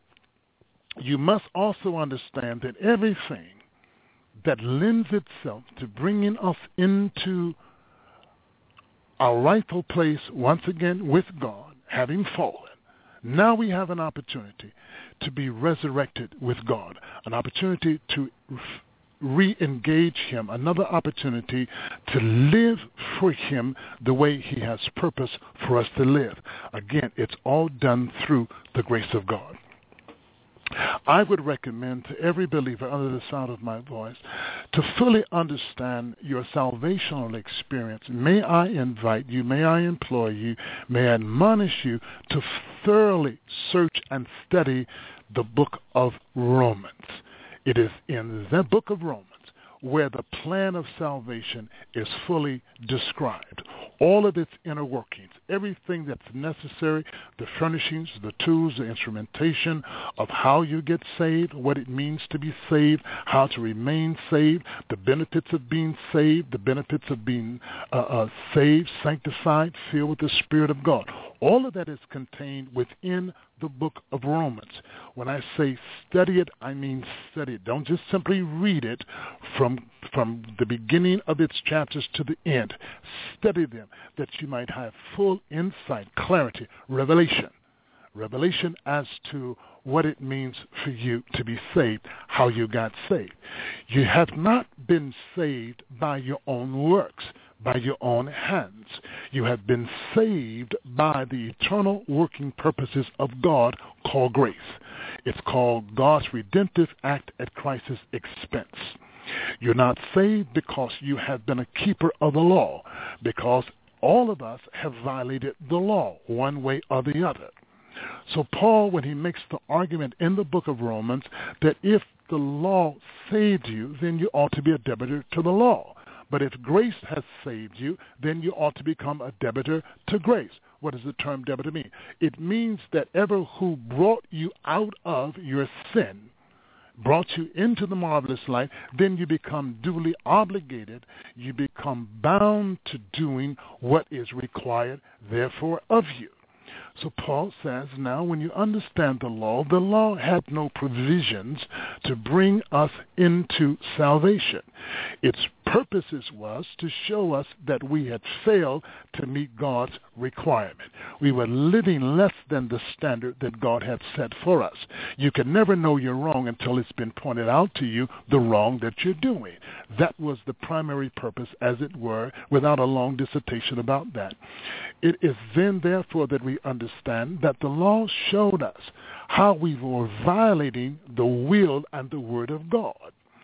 Speaker 5: you must also understand that everything that lends itself to bringing us into our rightful place once again with God, having fallen, now we have an opportunity to be resurrected with God, an opportunity to re-engage him, another opportunity to live for him the way he has purpose for us to live. Again, it's all done through the grace of God. I would recommend to every believer under the sound of my voice to fully understand your salvational experience. May I invite you, may I implore you, may I admonish you to thoroughly search and study the book of Romans. It is in the book of Romans where the plan of salvation is fully described. All of its inner workings, everything that's necessary, the furnishings, the tools, the instrumentation of how you get saved, what it means to be saved, how to remain saved, the benefits of being saved, the benefits of being uh, uh, saved, sanctified, filled with the Spirit of God. All of that is contained within the book of Romans. When I say study it, I mean study it. Don't just simply read it from from the beginning of its chapters to the end. Study them that you might have full insight, clarity, revelation. Revelation as to what it means for you to be saved, how you got saved. You have not been saved by your own works, by your own hands. You have been saved by the eternal working purposes of God called grace. It's called God's redemptive act at Christ's expense. You're not saved because you have been a keeper of the law, because all of us have violated the law one way or the other. So Paul, when he makes the argument in the book of Romans that if the law saved you, then you ought to be a debtor to the law. But if grace has saved you, then you ought to become a debtor to grace. What does the term debtor mean? It means that ever who brought you out of your sin, brought you into the marvelous light, then you become duly obligated. You become bound to doing what is required, therefore, of you. So Paul says now when you understand the law, the law had no provisions to bring us into salvation. Its purposes was to show us that we had failed to meet God's requirement. We were living less than the standard that God had set for us. You can never know you're wrong until it's been pointed out to you the wrong that you're doing. That was the primary purpose, as it were, without a long dissertation about that. It is then, therefore, that we understand that the law showed us how we were violating the will and the word of God.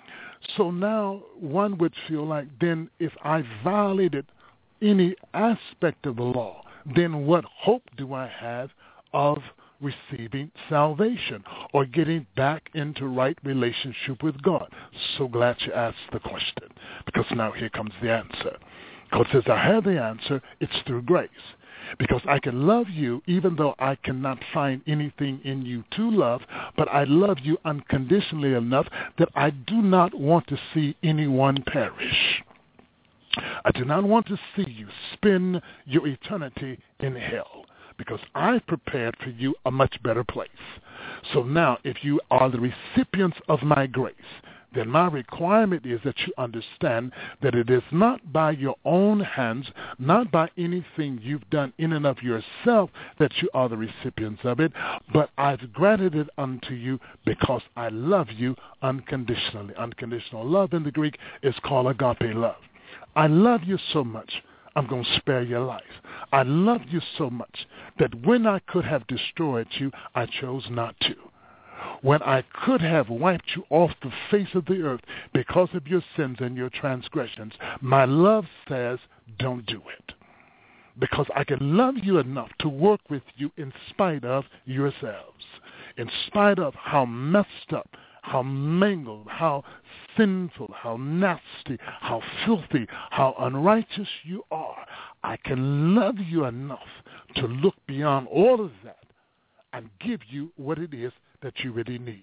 Speaker 5: So now one would feel like, then if I violated any aspect of the law, then what hope do I have of receiving salvation or getting back into right relationship with God? So glad you asked the question, because now here comes the answer. God says, I have the answer. It's through grace. Because I can love you even though I cannot find anything in you to love, but I love you unconditionally enough that I do not want to see anyone perish. I do not want to see you spend your eternity in hell, because I've prepared for you a much better place. So now, if you are the recipients of my grace, then my requirement is that you understand that it is not by your own hands, not by anything you've done in and of yourself that you are the recipients of it, but I've granted it unto you because I love you unconditionally. Unconditional love in the Greek is called agape love. I love you so much, I'm going to spare your life. I love you so much that when I could have destroyed you, I chose not to. When I could have wiped you off the face of the earth because of your sins and your transgressions, my love says, don't do it. Because I can love you enough to work with you in spite of yourselves, in spite of how messed up, how mangled, how sinful, how nasty, how filthy, how unrighteous you are. I can love you enough to look beyond all of that and give you what it is that you really need.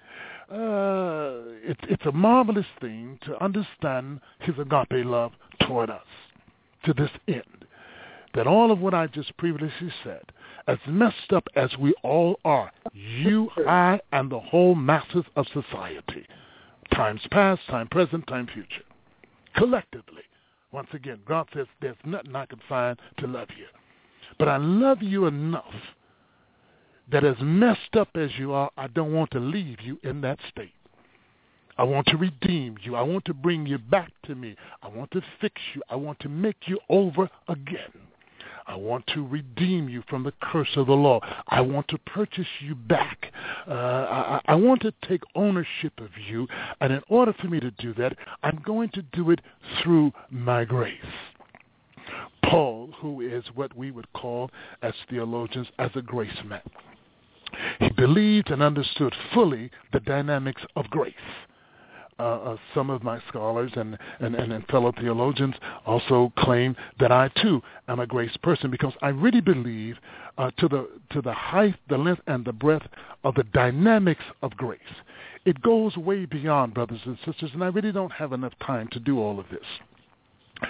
Speaker 5: Uh, it, it's a marvelous thing to understand his agape love toward us to this end, that all of what I just previously said, as messed up as we all are, you, I, and the whole masses of society, times past, time present, time future, collectively, once again, God says there's nothing I can find to love you. But I love you enough that as messed up as you are, I don't want to leave you in that state. I want to redeem you. I want to bring you back to me. I want to fix you. I want to make you over again. I want to redeem you from the curse of the law. I want to purchase you back. Uh, I, I want to take ownership of you. And in order for me to do that, I'm going to do it through my grace. Paul, who is what we would call as theologians as a grace man, he believed and understood fully the dynamics of grace. Uh, uh, some of my scholars and, and, and, and fellow theologians also claim that I, too, am a grace person, because I really believe uh, to the to the height, the length, and the breadth of the dynamics of grace. It goes way beyond, brothers and sisters, and I really don't have enough time to do all of this.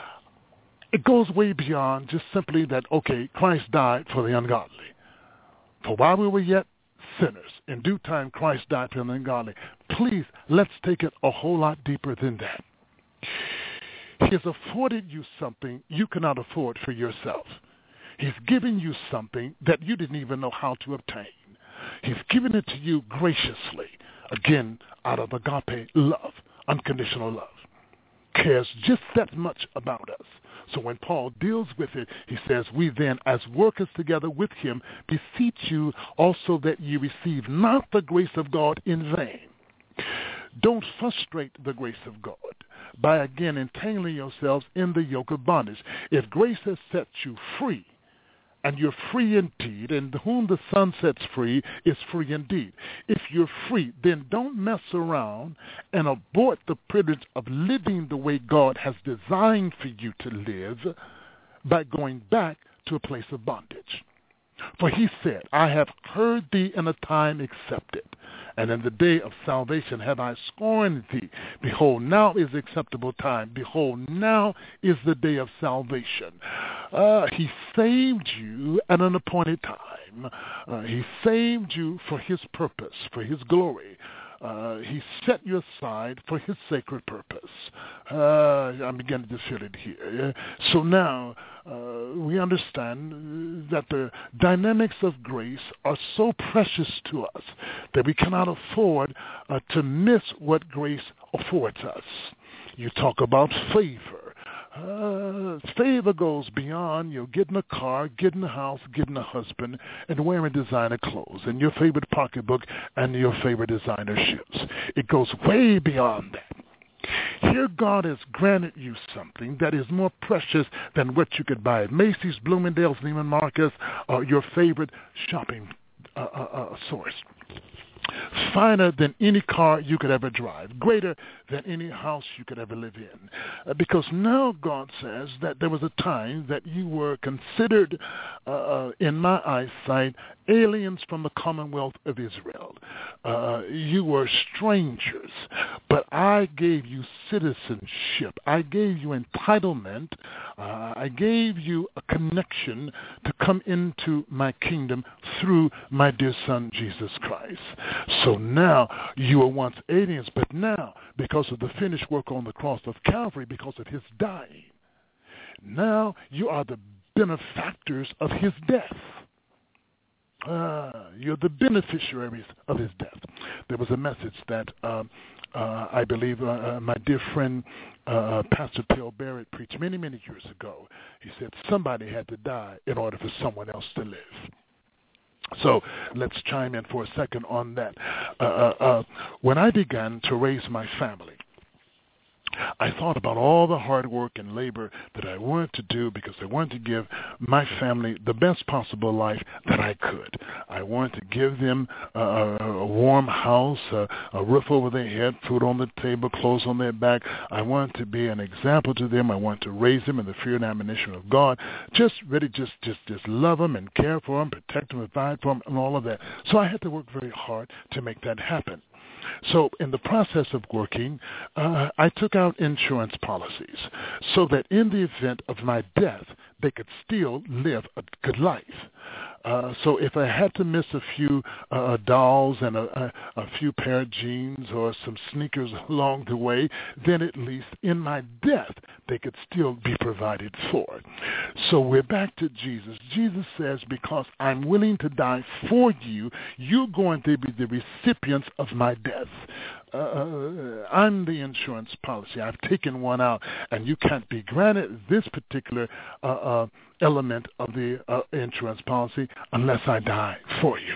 Speaker 5: It goes way beyond just simply that, okay, Christ died for the ungodly. For while we were yet sinners, in due time Christ died for the ungodly. Please, let's take it a whole lot deeper than that. He has afforded you something you cannot afford for yourself. He's given you something that you didn't even know how to obtain. He's given it to you graciously, again, out of agape love, unconditional love. Cares just that much about us. So when Paul deals with it, he says, we then, as workers together with him, beseech you also that ye receive not the grace of God in vain. Don't frustrate the grace of God by again entangling yourselves in the yoke of bondage. If grace has set you free, and you're free indeed, and whom the Son sets free is free indeed. If you're free, then don't mess around and abort the privilege of living the way God has designed for you to live by going back to a place of bondage. For he said, I have heard thee in a time accepted, and in the day of salvation have I scorned thee. Behold, now is the acceptable time. Behold, now is the day of salvation. Uh, he saved you at an appointed time. Uh, he saved you for his purpose, for his glory. Uh, he set you aside for his sacred purpose. Uh, I'm beginning to feel it here. So now uh, we understand that the dynamics of grace are so precious to us that we cannot afford uh, to miss what grace affords us. You talk about favor. Uh, favor goes beyond, you know, getting a car, getting a house, getting a husband, and wearing designer clothes, and your favorite pocketbook, and your favorite designer shoes. It goes way beyond that. Here God has granted you something that is more precious than what you could buy at Macy's, Bloomingdale's, Neiman Marcus, or your favorite shopping uh, uh, uh, source. Finer than any car you could ever drive, greater than any house you could ever live in. Uh, because now God says that there was a time that you were considered, uh, in my eyesight, aliens from the commonwealth of Israel. Uh, you were strangers, but I gave you citizenship. I gave you entitlement. Uh, I gave you a connection to come into my kingdom through my dear Son, Jesus Christ. So now you were once aliens, but now, because of the finished work on the cross of Calvary, because of his dying, now you are the benefactors of his death. Uh, you're the beneficiaries of his death. There was a message that um, uh, I believe uh, uh, my dear friend uh, Pastor Bill Barrett preached many, many years ago. He said somebody had to die in order for someone else to live. So let's chime in for a second on that. Uh, uh, uh, when I began to raise my family, I thought about all the hard work and labor that I wanted to do because I wanted to give my family the best possible life that I could. I wanted to give them uh, a warm house, uh, a roof over their head, food on the table, clothes on their back. I wanted to be an example to them. I wanted to raise them in the fear and admonition of God. Just really just, just, just love them and care for them, protect them, provide for them, and all of that. So I had to work very hard to make that happen. So in the process of working, uh, I took out insurance policies so that in the event of my death, they could still live a good life. Uh, so if I had to miss a few uh, dolls and a, a, a few pair of jeans or some sneakers along the way, then at least in my death, they could still be provided for. So we're back to Jesus. Jesus says, because I'm willing to die for you, you're going to be the recipients of my death. Uh, I'm the insurance policy. I've taken one out, and you can't be granted this particular uh, uh, element of the uh, insurance policy unless I die for you.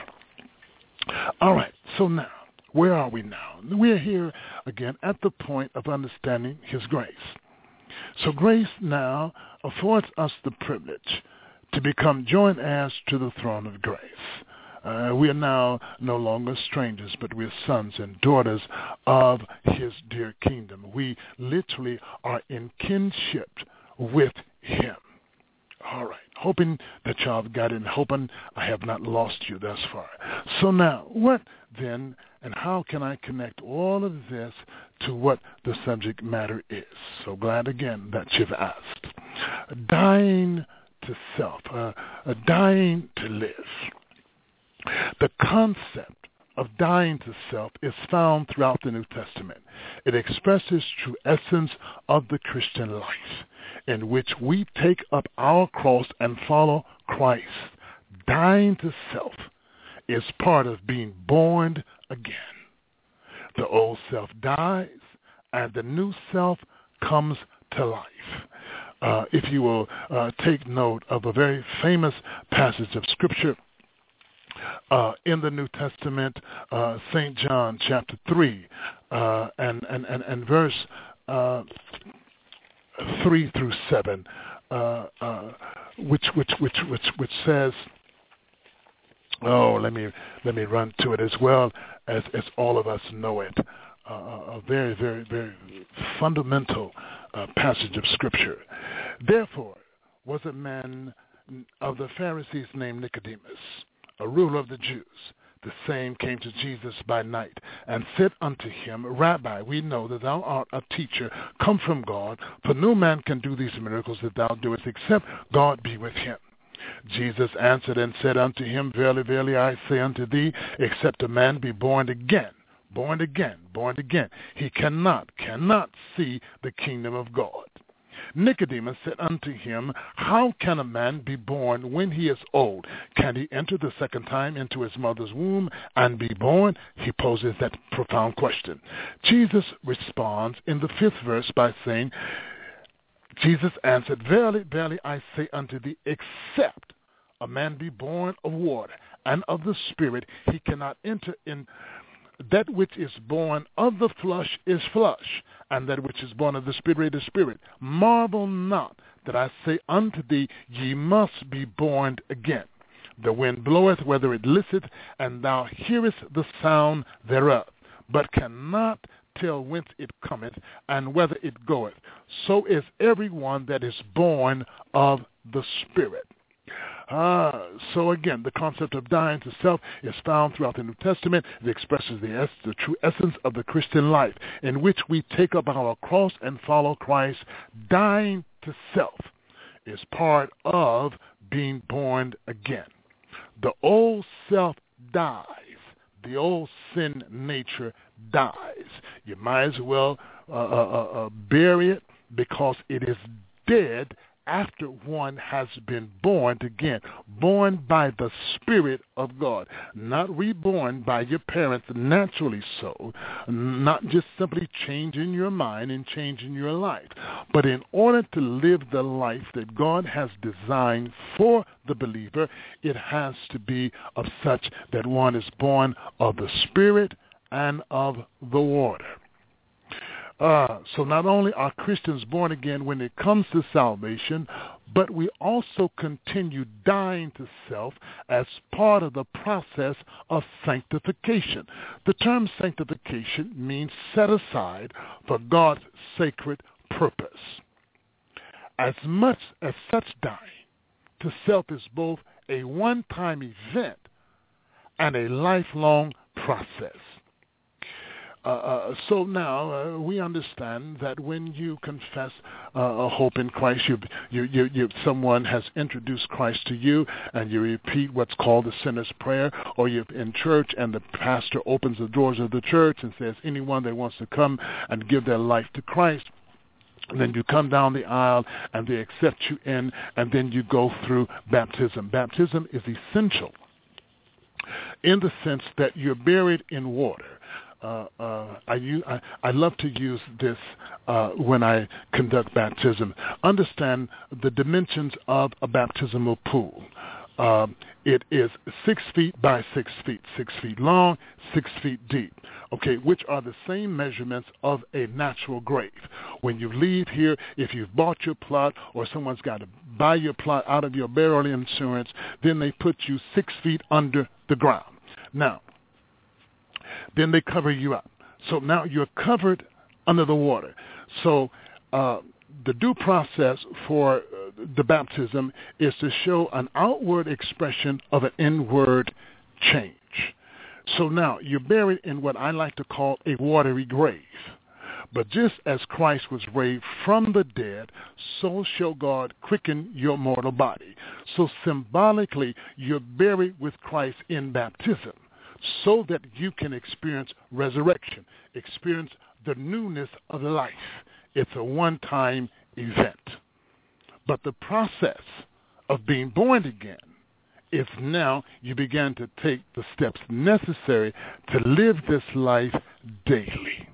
Speaker 5: All right, so now, where are we now? We're here again at the point of understanding his grace. So grace now affords us the privilege to become joint heirs to the throne of grace. Uh, we are now no longer strangers, but we're sons and daughters of his dear kingdom. We literally are in kinship with him. All right. Hoping that y'all have got it and hoping I have not lost you thus far. So now, what then and how can I connect all of this to what the subject matter is? So glad again that you've asked. Dying to self, uh, uh, dying to live. The concept of dying to self is found throughout the New Testament. It expresses true essence of the Christian life, in which we take up our cross and follow Christ. Dying to self is part of being born again. The old self dies, and the new self comes to life. Uh, if you will uh, take note of a very famous passage of Scripture, Uh, in the New Testament, uh, Saint John chapter three uh, and, and, and, and verse uh, three through seven, uh, uh, which, which, which, which, which says, oh, let me, let me run to it as well as, as all of us know it. Uh, a very, very, very fundamental uh, passage of Scripture. Therefore was a man of the Pharisees named Nicodemus, a ruler of the Jews. The same came to Jesus by night and said unto him, Rabbi, we know that thou art a teacher come from God, for no man can do these miracles that thou doest except God be with him. Jesus answered and said unto him, Verily, verily, I say unto thee, except a man be born again, born again, born again, he cannot, cannot see the kingdom of God. Nicodemus said unto him, How can a man be born when he is old? Can he enter the second time into his mother's womb and be born? He poses that profound question. Jesus responds in the fifth verse by saying, Jesus answered, Verily, verily, I say unto thee, except a man be born of water and of the Spirit, he cannot enter in. That which is born of the flesh is flesh, and that which is born of the Spirit is spirit. Marvel not that I say unto thee, ye must be born again. The wind bloweth whither it listeth, and thou hearest the sound thereof, but cannot tell whence it cometh, and whither it goeth. So is every one that is born of the Spirit. Uh, so again, the concept of dying to self is found throughout the New Testament. It expresses the, es- the true essence of the Christian life, in which we take up our cross and follow Christ. Dying to self is part of being born again. The old self dies. The old sin nature dies. You might as well uh, uh, uh, bury it, because it is dead after one has been born again, born by the Spirit of God, not reborn by your parents naturally so, not just simply changing your mind and changing your life, but in order to live the life that God has designed for the believer, it has to be of such that one is born of the Spirit and of the water. Uh, so not only are Christians born again when it comes to salvation, but we also continue dying to self as part of the process of sanctification. The term sanctification means set aside for God's sacred purpose. As much as such dying to self is both a one-time event and a lifelong process. Uh, uh, so now uh, we understand that when you confess uh, a hope in Christ, you, you, you, you, someone has introduced Christ to you, and you repeat what's called the sinner's prayer, or you're in church and the pastor opens the doors of the church and says, anyone that wants to come and give their life to Christ, and then you come down the aisle and they accept you in, and then you go through baptism. Baptism is essential in the sense that you're buried in water. Uh, uh, I, I, I love to use this uh, when I conduct baptism. Understand the dimensions of a baptismal pool. Uh, it is six feet by six feet, six feet long, six feet deep, okay, which are the same measurements of a natural grave. When you leave here, if you've bought your plot or someone's got to buy your plot out of your burial insurance, then they put you six feet under the ground. Now, then they cover you up. So now you're covered under the water. So uh, the due process for uh, the baptism is to show an outward expression of an inward change. So now you're buried in what I like to call a watery grave. But just as Christ was raised from the dead, so shall God quicken your mortal body. So symbolically, you're buried with Christ in baptism, so that you can experience resurrection, experience the newness of life. It's a one-time event. But the process of being born again is now you begin to take the steps necessary to live this life daily.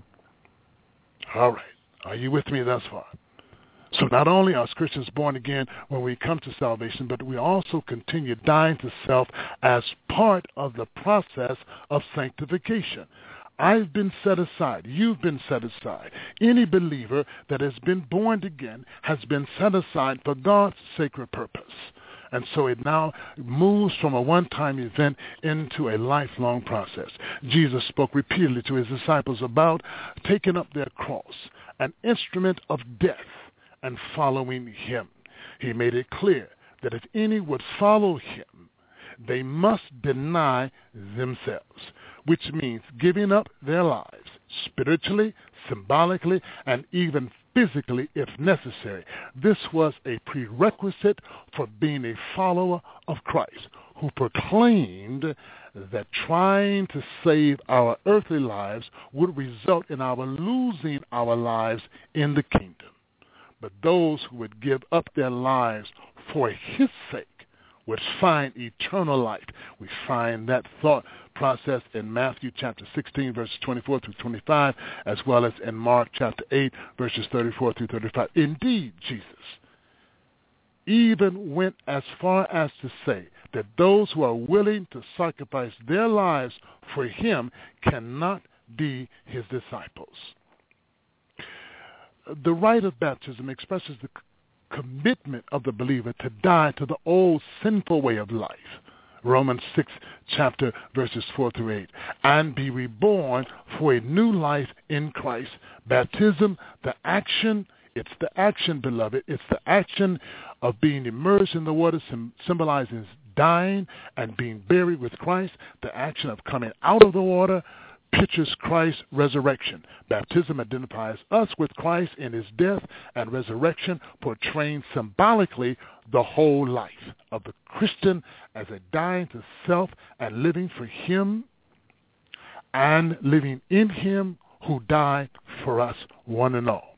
Speaker 5: All right. Are you with me thus far? So not only are Christians born again when we come to salvation, but we also continue dying to self as part of the process of sanctification. I've been set aside. You've been set aside. Any believer that has been born again has been set aside for God's sacred purpose. And so it now moves from a one-time event into a lifelong process. Jesus spoke repeatedly to his disciples about taking up their cross, an instrument of death, and following him. He made it clear that if any would follow him, they must deny themselves, which means giving up their lives spiritually, symbolically, and even physically if necessary. This was a prerequisite for being a follower of Christ, who proclaimed that trying to save our earthly lives would result in our losing our lives in the kingdom. But those who would give up their lives for his sake would find eternal life. We find that thought process in Matthew chapter sixteen, verses twenty-four through twenty-five, as well as in Mark chapter eight, verses thirty-four through thirty-five. Indeed, Jesus even went as far as to say that those who are willing to sacrifice their lives for him cannot be his disciples. The rite of baptism expresses the commitment of the believer to die to the old sinful way of life, Romans six chapter verses four through eight, and be reborn for a new life in Christ. Baptism, the action, It's the action, beloved. It's the action of being immersed in the water, sim- symbolizing dying and being buried with Christ. The action of coming out of the water pictures Christ's resurrection. Baptism identifies us with Christ in his death and resurrection, portraying symbolically the whole life of the Christian as a dying to self and living for him and living in him who died for us, one and all.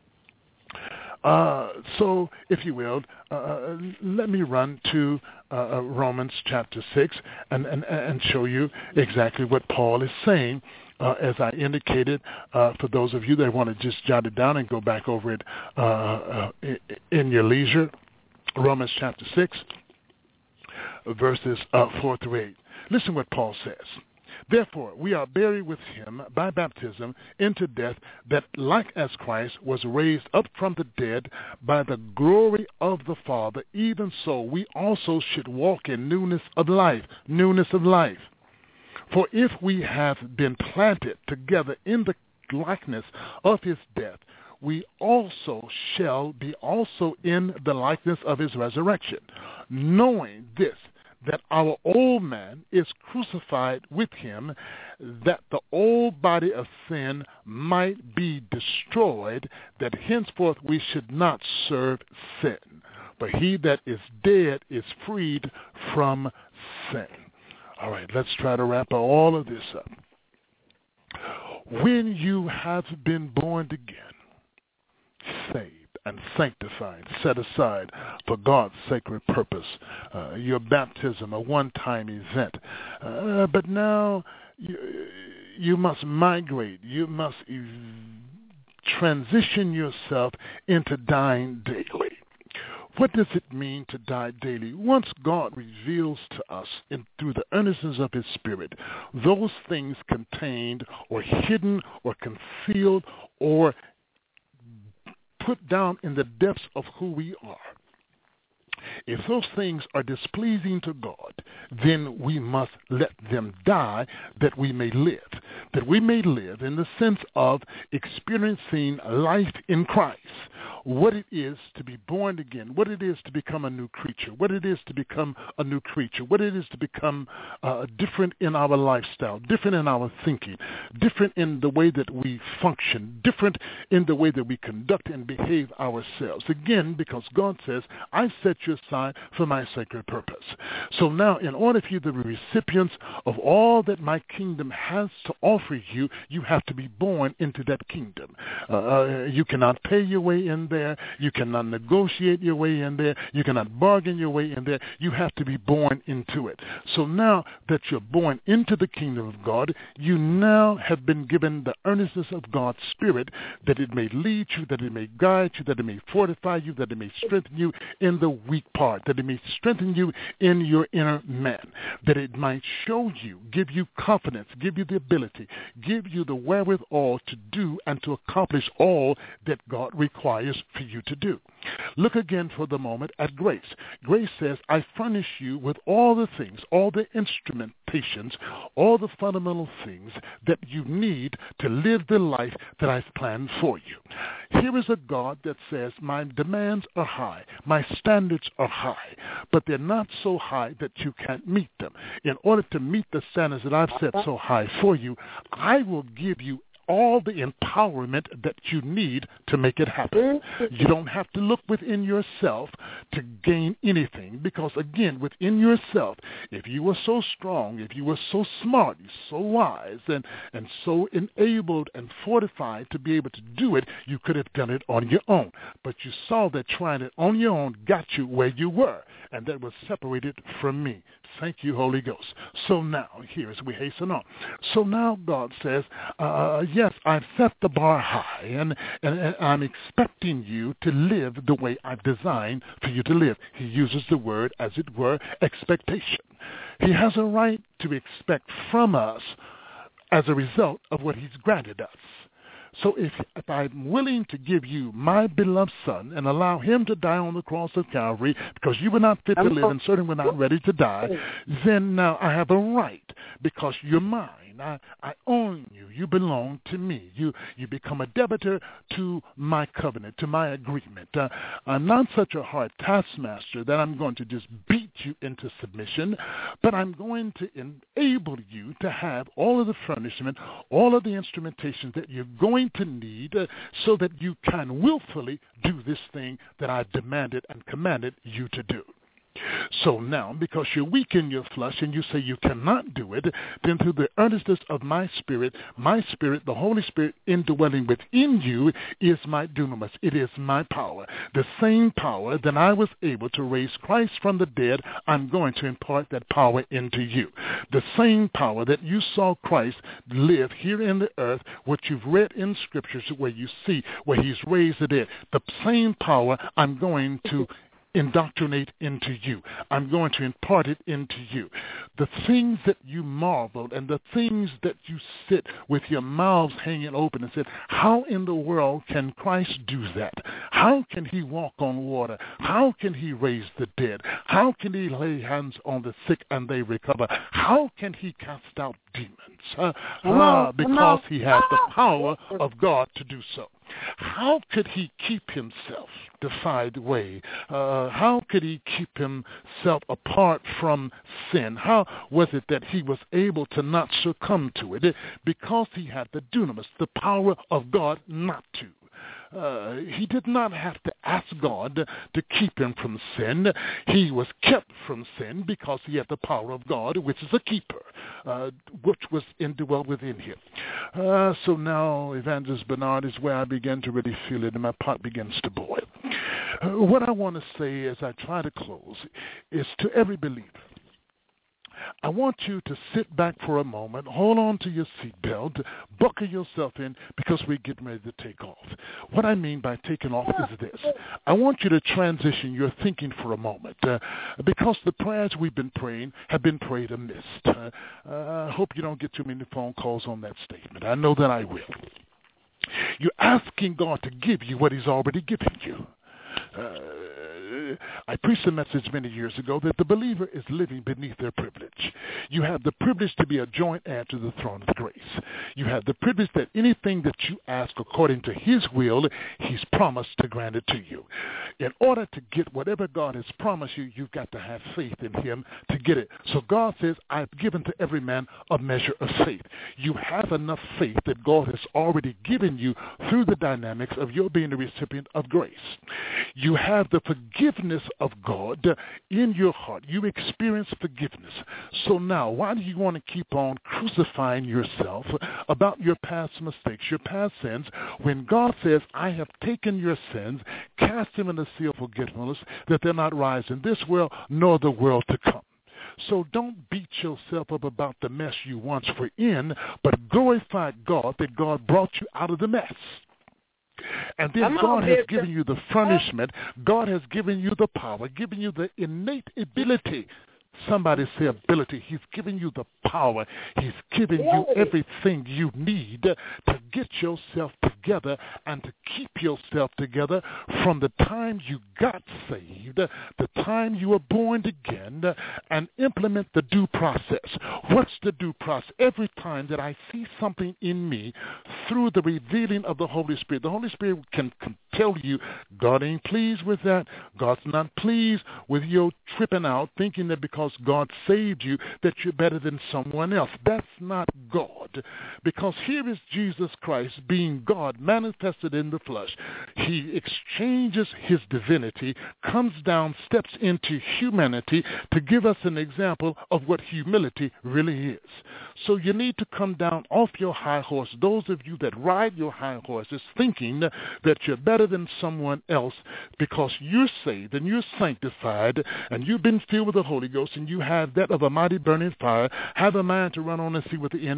Speaker 5: Uh, so, if you will, uh, let me run to uh, Romans chapter six and, and, and show you exactly what Paul is saying. Uh, as I indicated, uh, for those of you that want to just jot it down and go back over it uh, uh, in your leisure, Romans chapter six, verses uh, four through eight. Listen what Paul says. Therefore, we are buried with him by baptism into death, that like as Christ was raised up from the dead by the glory of the Father, even so we also should walk in newness of life, newness of life. For if we have been planted together in the likeness of his death, we also shall be also in the likeness of his resurrection, knowing this, that our old man is crucified with him, that the old body of sin might be destroyed, that henceforth we should not serve sin. But he that is dead is freed from sin. All right, let's try to wrap all of this up. When you have been born again, saved, and sanctified, set aside for God's sacred purpose. Uh, your baptism, a one-time event. Uh, but now you, you must migrate. You must ev- transition yourself into dying daily. What does it mean to die daily? Once God reveals to us in, through the earnestness of his Spirit, those things contained or hidden or concealed or put down in the depths of who we are. If those things are displeasing to God, then we must let them die that we may live. That we may live in the sense of experiencing life in Christ. What it is to be born again, what it is to become a new creature, what it is to become a new creature, what it is to become uh, different in our lifestyle, different in our thinking, different in the way that we function, different in the way that we conduct and behave ourselves. Again, because God says, I set you aside for my sacred purpose. So now, in order for you to be recipients of all that my kingdom has to offer you, you have to be born into that kingdom. Uh, you cannot pay your way in there. You cannot negotiate your way in there. You cannot bargain your way in there. You have to be born into it. So now that you're born into the kingdom of God, you now have been given the earnestness of God's Spirit, that it may lead you, that it may guide you, that it may fortify you, that it may strengthen you in the weak part, that it may strengthen you in your inner man, that it might show you, give you confidence, give you the ability, give you the wherewithal to do and to accomplish all that God requires for you to do. Look again for the moment at grace. Grace says, I furnish you with all the things, all the instrumentations, all the fundamental things that you need to live the life that I've planned for you. Here is a God that says, my demands are high, my standards are high, but they're not so high that you can't meet them. In order to meet the standards that I've set so high for you, I will give you all the empowerment that you need to make it happen. You don't have to look within yourself to gain anything, because again, within yourself, if you were so strong, if you were so smart, so wise, and, and so enabled and fortified to be able to do it, you could have done it on your own. But you saw that trying it on your own got you where you were, and that was separated from me. Thank you, Holy Ghost. So now, here as we hasten on. So now God says, uh, yes, I've set the bar high, and, and, and I'm expecting you to live the way I've designed for you to live. He uses the word, as it were, expectation. He has a right to expect from us as a result of what he's granted us. So if, if I'm willing to give you my beloved son and allow him to die on the cross of Calvary because you were not fit to live and certainly were not ready to die, then now I have a right because you're mine. I, I own you. You belong to me. You you become a debitor to my covenant, to my agreement. Uh, I'm not such a hard taskmaster that I'm going to just beat you into submission, but I'm going to enable you to have all of the furnishment, all of the instrumentation that you're going to need uh, so that you can willfully do this thing that I've demanded and commanded you to do. So now, because you're weak in your flesh and you say you cannot do it, then through the earnestness of my spirit, my spirit, the Holy Spirit indwelling within you is my dunamis. It is my power. The same power that I was able to raise Christ from the dead, I'm going to impart that power into you. The same power that you saw Christ live here in the earth, what you've read in scriptures where you see where he's raised the dead, the same power I'm going to indoctrinate into you. I'm going to impart it into you. The things that you marveled and the things that you sit with your mouths hanging open and said, how in the world can Christ do that? How can he walk on water? How can he raise the dead? How can he lay hands on the sick and they recover? How can he cast out demons? Uh, uh, because he has the power of God to do so. How could he keep himself defied way? Uh, how could he keep himself apart from sin? How was it that he was able to not succumb to it? Because he had the dunamis, the power of God not to. Uh, he did not have to ask God to keep him from sin. He was kept from sin because he had the power of God, which is a keeper, uh, which was indwelt within him. Uh, so now Evangelist Bernard is where I begin to really feel it, and my pot begins to boil. Uh, what I want to say as I try to close is to every believer, I want you to sit back for a moment, hold on to your seatbelt, buckle yourself in because we're getting ready to take off. What I mean by taking off is this. I want you to transition your thinking for a moment uh, because the prayers we've been praying have been prayed amiss. Uh, uh, I hope you don't get too many phone calls on that statement. I know that I will. You're asking God to give you what he's already given you. Uh, I preached a message many years ago that the believer is living beneath their privilege. You have the privilege to be a joint heir to the throne of grace. You have the privilege that anything that you ask according to his will, he's promised to grant it to you. In order to get whatever God has promised you, you've got to have faith in him to get it. So God says, I've given to every man a measure of faith. You have enough faith that God has already given you through the dynamics of your being the recipient of grace. You have the forgiveness of God in your heart. You experience forgiveness. So now, why do you want to keep on crucifying yourself about your past mistakes, your past sins, when God says, I have taken your sins, cast them in the sea of forgetfulness, that they're not rise in this world nor the world to come. So don't beat yourself up about the mess you once were in, but glorify God that God brought you out of the mess. And then God has given you the furnishment. God has given you the power, given you the innate ability. Somebody say ability. He's giving you the power. He's giving you everything you need to get yourself together and to keep yourself together from the time you got saved, the time you were born again, and implement the due process. What's the due process? Every time that I see something in me through the revealing of the Holy Spirit, the Holy Spirit can, can tell you God ain't pleased with that. God's not pleased with your tripping out, thinking that because God saved you that you're better than someone else. That's not God. Because here is Jesus Christ being God manifested in the flesh. He exchanges his divinity, comes down, steps into humanity to give us an example of what humility really is. So you need to come down off your high horse. Those of you that ride your high horses thinking that you're better than someone else because you're saved and you're sanctified and you've been filled with the Holy Ghost and you have that of a mighty burning fire, have a mind to run on and see what the end is going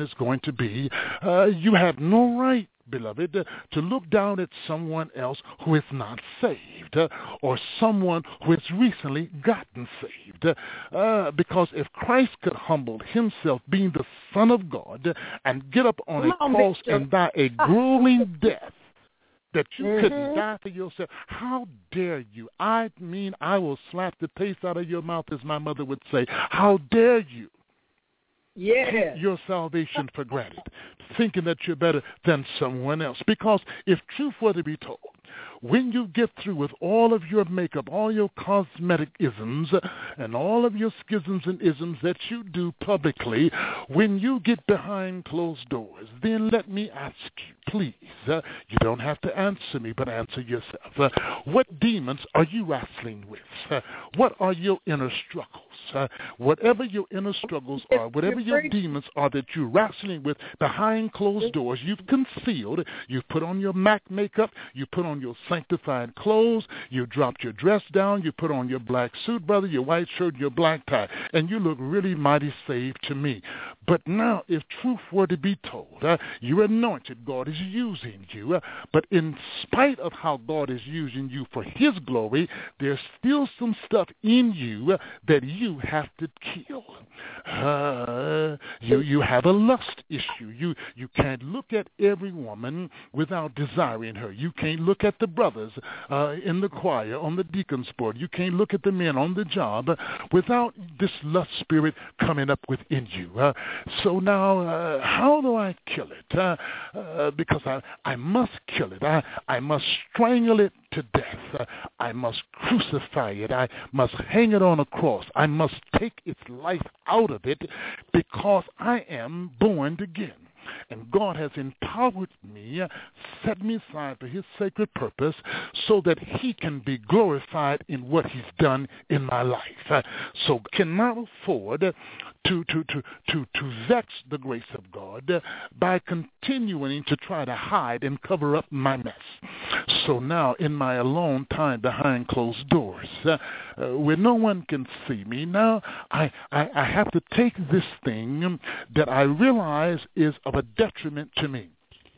Speaker 5: to be, uh, you have no right, beloved, uh, to look down at someone else who is not saved uh, or someone who has recently gotten saved. Uh, because if Christ could humble himself, being the Son of God, uh, and get up on a cross and die a grueling death, that you mm-hmm. couldn't die for yourself. How dare you? I mean, I will slap the taste out of your mouth, as my mother would say. How dare you?
Speaker 3: Yeah.
Speaker 5: Take your salvation for granted, thinking that you're better than someone else. Because if truth were to be told, when you get through with all of your makeup, all your cosmetic isms, and all of your schisms and isms that you do publicly, when you get behind closed doors, then let me ask you, please, uh, you don't have to answer me, but answer yourself. Uh, what demons are you wrestling with? Uh, what are your inner struggles? Uh, whatever your inner struggles are, whatever your demons are that you're wrestling with behind closed doors, you've concealed, you've put on your MAC makeup, you put on your sanctified clothes, you dropped your dress down, you put on your black suit, brother, your white shirt, your black tie, and you look really mighty saved to me. But now, if truth were to be told, uh, you're anointed, God is using you, uh, but in spite of how God is using you for his glory, there's still some stuff in you uh, that you have to kill. Uh, you you have a lust issue. You you can't look at every woman without desiring her. You can't look at the brothers uh, in the choir, on the deacon's board. You can't look at the men on the job without this lust spirit coming up within you. Uh, so now, uh, how do I kill it? Uh, uh, because I, I must kill it. I, I must strangle it to death. Uh, I must crucify it. I must hang it on a cross. I must take its life out of it because I am born again. And God has empowered me, set me aside for his sacred purpose so that he can be glorified in what he's done in my life. So cannot afford to, to, to, to, to vex the grace of God by continuing to try to hide and cover up my mess. So now in my alone time behind closed doors, uh, uh, where no one can see me, now I, I, I have to take this thing that I realize is of a detriment to me.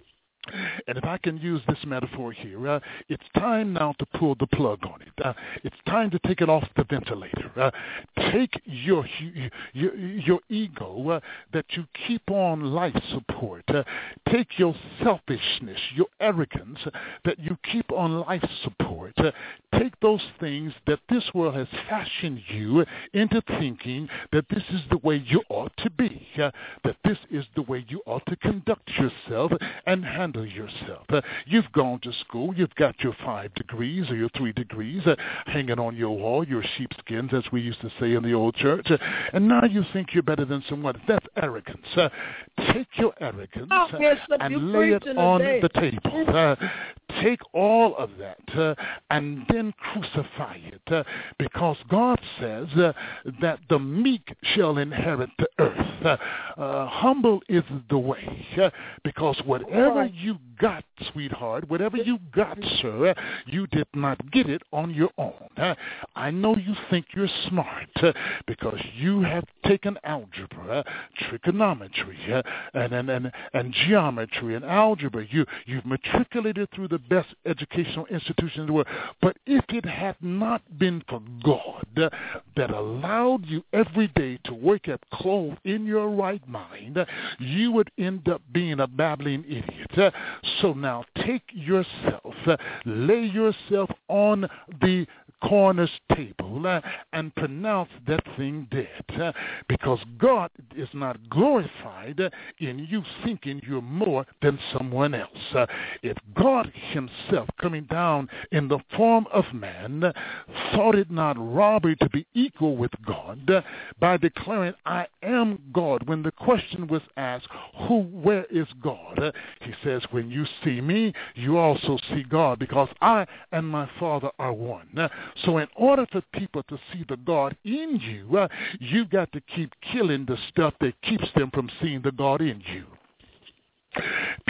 Speaker 5: And if I can use this metaphor here, uh, it's time now to pull the plug on it. Uh, it's time to take it off the ventilator. Uh, take your your, your ego uh, that you keep on life support. Uh, take your selfishness, your arrogance that you keep on life support. Uh, take those things that this world has fashioned you into thinking that this is the way you ought to be, uh, that this is the way you ought to conduct yourself and handle yourself. Uh, you've gone to school. You've got your five degrees or your three degrees uh, hanging on your wall, your sheepskins, as we used to say in the old church. Uh, and now you think you're better than someone. That's arrogance. Uh, take your arrogance uh, and lay it on the table. Uh, take all of that uh, and then crucify it uh, because God says uh, that the meek shall inherit the earth. Uh, uh, humble is the way uh, because whatever you got, sweetheart, whatever you got, sir, you did not get it on your own. Uh, I know you think you're smart uh, because you have taken algebra, trigonometry, uh, and, and, and, and geometry and algebra. You, you've matriculated through the best educational institution in the world. But if it had not been for God uh, that allowed you every day to wake up clothed in your right mind, uh, you would end up being a babbling idiot. Uh, so now take yourself, uh, lay yourself on the corner's table uh, and pronounce that thing dead uh, because God is not glorified uh, in you thinking you're more than someone else. Uh, if God himself coming down in the form of man uh, thought it not robbery to be equal with God uh, by declaring I am God, when the question was asked, who, where is God? Uh, he says, when you see me, you also see God because I and my Father are one. Uh, So in order for people to see the God in you, uh, you've got to keep killing the stuff that keeps them from seeing the God in you.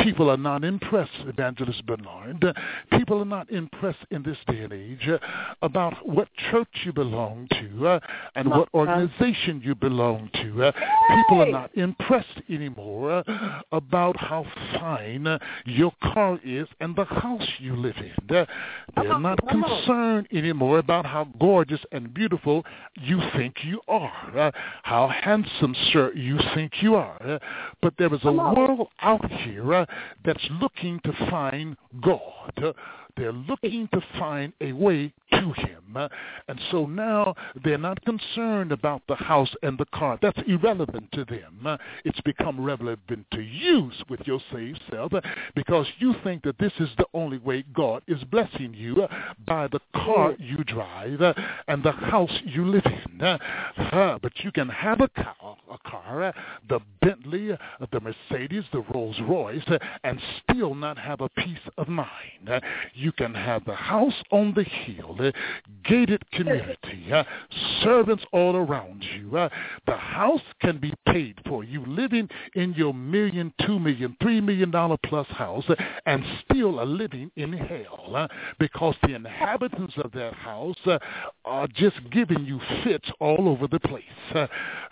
Speaker 5: people are not impressed, Evangelist Bernard. People are not impressed in this day and age uh, about what church you belong to uh, and what organization you belong to. Uh, people are not impressed anymore uh, about how fine uh, your car is and the house you live in. Uh, they're not concerned anymore about how gorgeous and beautiful you think you are, uh, how handsome, sir, you think you are. Uh, but there is a world out here uh, that's looking to find God. Uh, they're looking to find a way to him. Uh, and so now they're not concerned about the house and the car. That's irrelevant to them. Uh, it's become relevant to you with your saved self uh, because you think that this is the only way God is blessing you uh, by the car you drive uh, and the house you live in. Uh, uh, but you can have a car, a car uh, the Bentley, uh, the Mercedes, the Rolls Royce, uh, and still not have a peace of mind. Uh, you can have the house on the hill, uh, gated community, uh, servants all around you. Uh, the house can be paid for. You living in your million, two million, three million dollar plus house uh, and still are living in hell uh, because the inhabitants of that house uh, are just giving you fits all over the place. Uh,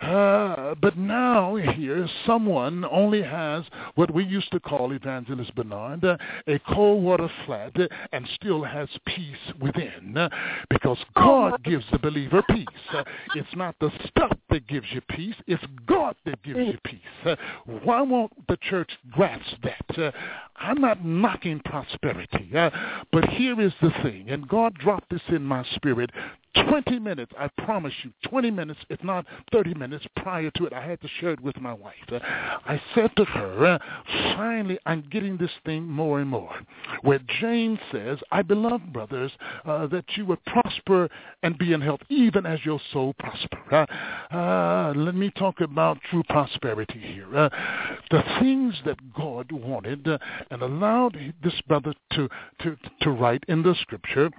Speaker 5: uh, but now here, someone only has what we used to call, Evangelist Bernard, uh, a cold water flat uh, and still has peace within uh, because God gives the believer peace. Uh, it's not the stuff that gives you peace. It's God that gives you peace. Uh, why won't the church grasp that? Uh, I'm not knocking prosperity, uh, but here is the thing, and God dropped this in my spirit. twenty minutes, I promise you, twenty minutes, if not thirty minutes prior to it, I had to share it with my wife. Uh, I said to her, uh, finally, I'm getting this thing more and more, where James says, I beloved brothers, uh, that you would prosper and be in health, even as your soul prosper. Uh, uh, let me talk about true prosperity here. Uh, the things that God wanted uh, and allowed this brother to, to, to write in the scripture.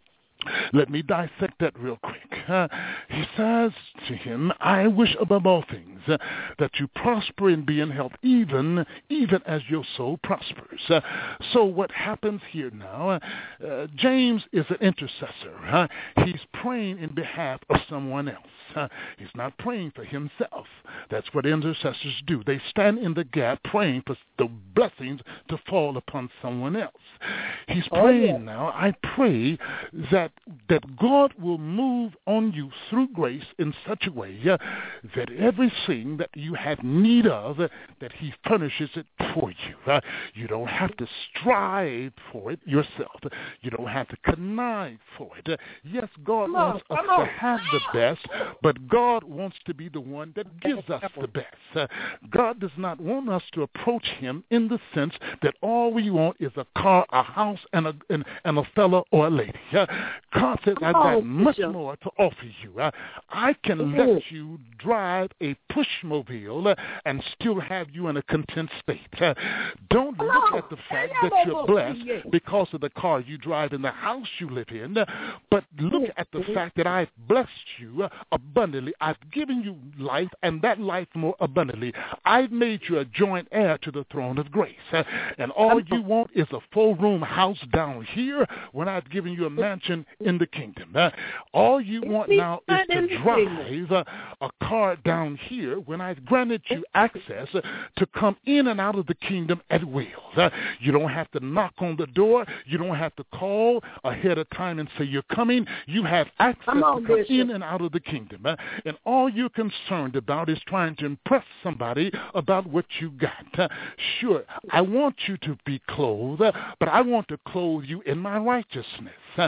Speaker 5: Let me dissect that real quick. Uh, he says to him, I wish above all things uh, that you prosper and be in health, even even as your soul prospers. Uh, so what happens here now, uh, uh, James is an intercessor. Uh, he's praying in behalf of someone else. Uh, he's not praying for himself. That's what intercessors do. They stand in the gap praying for the blessings to fall upon someone else. He's praying oh, yeah. now, I pray that that God will move on you through grace in such a way uh, that everything that you have need of, uh, that he furnishes it for you. Uh, you don't have to strive for it yourself. You don't have to connive for it. Uh, yes, God come wants on, us to have the best, but God wants to be the one that gives us the best. Uh, God does not want us to approach him in the sense that all we want is a car, a house, and a and, and a fella or a lady. Uh, God says, I've got much more to offer you. Uh, I can let you drive a pushmobile uh, and still have you in a content state. Uh, don't look at the fact that you're blessed because of the car you drive and the house you live in, uh, but look at the fact that I've blessed you uh, abundantly. I've given you life, and that life more abundantly. I've made you a joint heir to the throne of grace. Uh, and all you want is a four-room house down here when I've given you a mansion in the kingdom. Uh, all you want now is to drive uh, a car down here when I've granted you access uh, to come in and out of the kingdom at will. Uh, you don't have to knock on the door. You don't have to call ahead of time and say you're coming. You have access to come Bishop. in and out of the kingdom. Uh, and all you're concerned about is trying to impress somebody about what you got. Uh, sure, I want you to be clothed, uh, but I want to clothe you in my righteousness. Uh,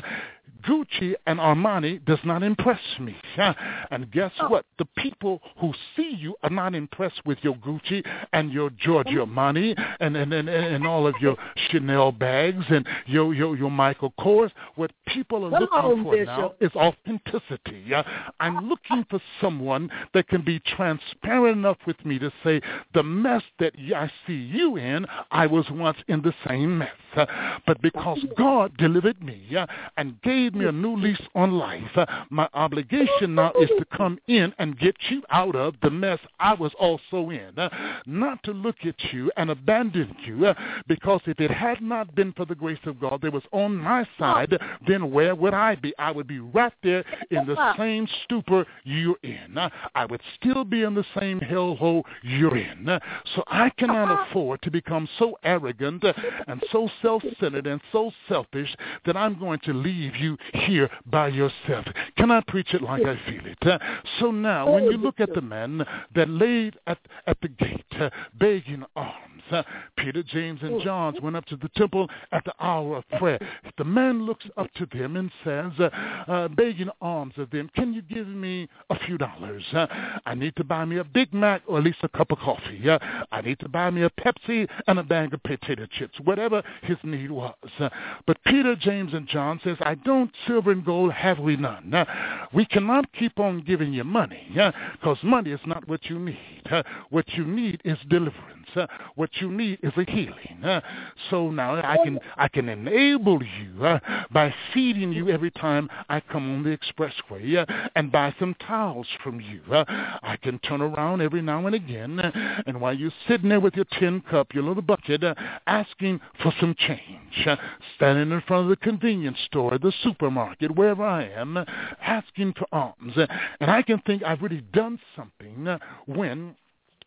Speaker 5: Gucci and Armani does not impress me. Uh, and guess what? The people who see you are not impressed with your Gucci and your Giorgio Armani and, and, and, and all of your Chanel bags and your, your, your Michael Kors. What people are looking on, for Bishop. now is authenticity. Uh, I'm looking for someone that can be transparent enough with me to say, the mess that I see you in, I was once in the same mess. Uh, but because God delivered me uh, and gave me a new lease on life, uh, my obligation now is to come in and get you out of the mess I was also in. Uh, not to look at you and abandon you, uh, Because if it had not been for the grace of God that was on my side, then where would I be? I would be right there in the same stupor you're in. I would still be in the same hellhole you're in. So I cannot afford to become so arrogant and so self-centered and so selfish that I'm going to leave you here by yourself. Can I preach it like I feel it? So now, when you look at the man that laid at, at the gate, uh, begging alms, uh, Peter, James, and John went up to the temple at the hour of prayer. The man looks up to them and says, uh, uh, begging alms of them, can you give me a few dollars? Uh, I need to buy me a Big Mac or at least a cup of coffee. Uh, I need to buy me a Pepsi and a bag of potato chips, whatever his need was. Uh, but Peter, James, and John says, I don't, silver and gold have we none. Uh, we cannot keep on giving you money, because uh, money is not what you need. Uh, what you need is deliverance. Uh, what you need is a healing. Uh, so now I can I can enable you uh, by feeding you every time I come on the expressway uh, and buy some towels from you. Uh, I can turn around every now and again, uh, and while you're sitting there with your tin cup, your little bucket, uh, asking for some change, uh, standing in front of the convenience store, the supermarket, wherever I am, uh, asking for alms. Uh, and I can think I've really done something uh, when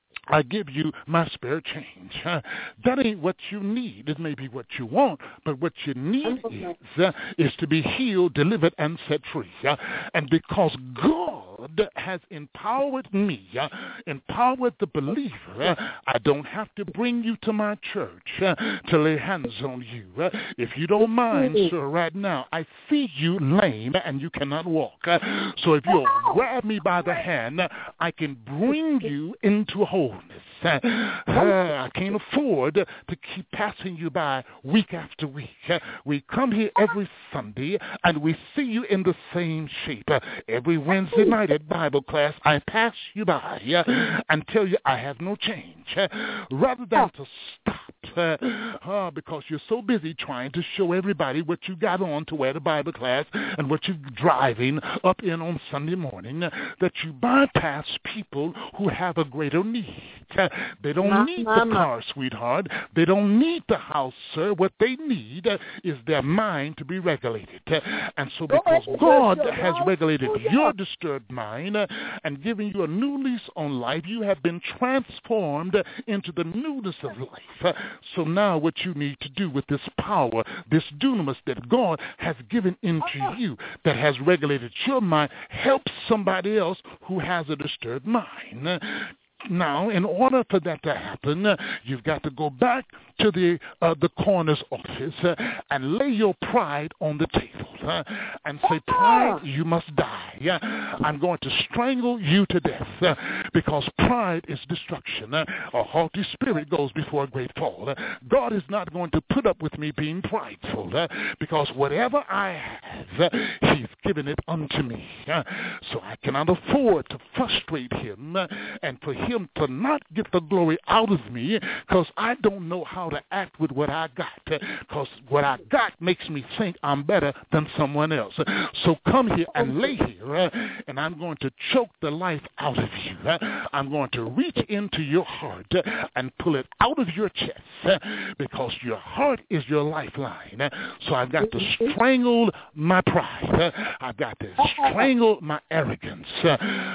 Speaker 5: I give you my spare change. Uh, that ain't what you need. It may be what you want, but what you need is, uh, is to be healed, delivered, and set free. Uh, and because God has empowered me, uh, empowered the believer, uh, I don't have to bring you to my church uh, to lay hands on you. Uh, if you don't mind, sir, right now, I see you lame and you cannot walk. Uh, so if you'll grab me by the hand, uh, I can bring you into wholeness. Uh, uh, I can't afford to keep passing you by week after week. Uh, we come here every Sunday and we see you in the same shape. Uh, every Wednesday night at Bible class, I pass you by uh, and tell you I have no change. Uh, rather than to stop uh, uh, because you're so busy trying to show everybody what you got on to wear to Bible class and what you're driving up in on Sunday morning, uh, that you bypass people who have a greater need. Uh, they don't
Speaker 3: Ma-
Speaker 5: need
Speaker 3: Mama.
Speaker 5: the car, sweetheart. They don't need the house, sir. What they need uh, is their mind to be regulated. Uh, and so because God has regulated your disturbed mind uh, and given you a new lease on life, you have been transformed uh, into the newness of life. Uh, so now what you need to do with this power, this dunamis that God has given into you that has regulated your mind, help somebody else who has a disturbed mind. Uh, Now, in order for that to happen, uh, you've got to go back to the uh, the coroner's office uh, and lay your pride on the table uh, and say, pride, you must die. Uh, I'm going to strangle you to death uh, because pride is destruction. Uh, a haughty spirit goes before a great fall. Uh, God is not going to put up with me being prideful uh, because whatever I have, uh, he's given it unto me. Uh, so I cannot afford to frustrate him uh, and for him to not get the glory out of me because I don't know how to act with what I got, because what I got makes me think I'm better than someone else. So come here and lay here, uh, and I'm going to choke the life out of you. Uh, I'm going to reach into your heart uh, and pull it out of your chest uh, because your heart is your lifeline. Uh, so I've got to strangle my pride. Uh, I've got to strangle my arrogance uh,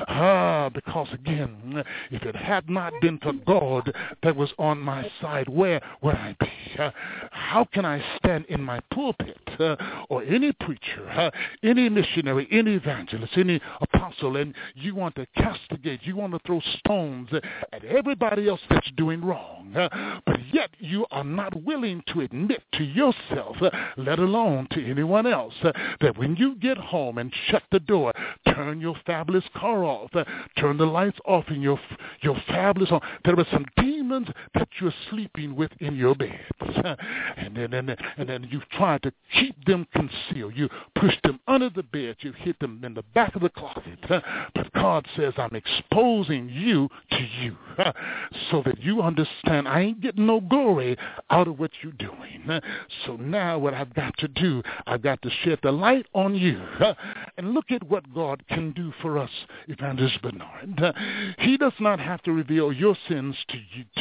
Speaker 5: uh, because, again, if it had not been for God that was on my side, where would I be? Uh, how can I stand in my pulpit uh, or any preacher, uh, any missionary, any evangelist, any apostle, and you want to castigate, you want to throw stones at everybody else that's doing wrong, uh, but yet you are not willing to admit to yourself, uh, let alone to anyone else, uh, that when you get home and shut the door, turn your fabulous car off, uh, turn the lights off in your your fabulous home, there are some demons that you're sleeping with in your beds, uh, and then and then, and then you try to keep them concealed. You push them under the bed. You hit them in the back of the closet. Uh, but God says, I'm exposing you to you uh, so that you understand I ain't getting no glory out of what you're doing. Uh, so now what I've got to do, I've got to shed the light on you. Uh, and look at what God can do for us, Evangelist Bernard. Uh, he does not have to reveal your sins to you,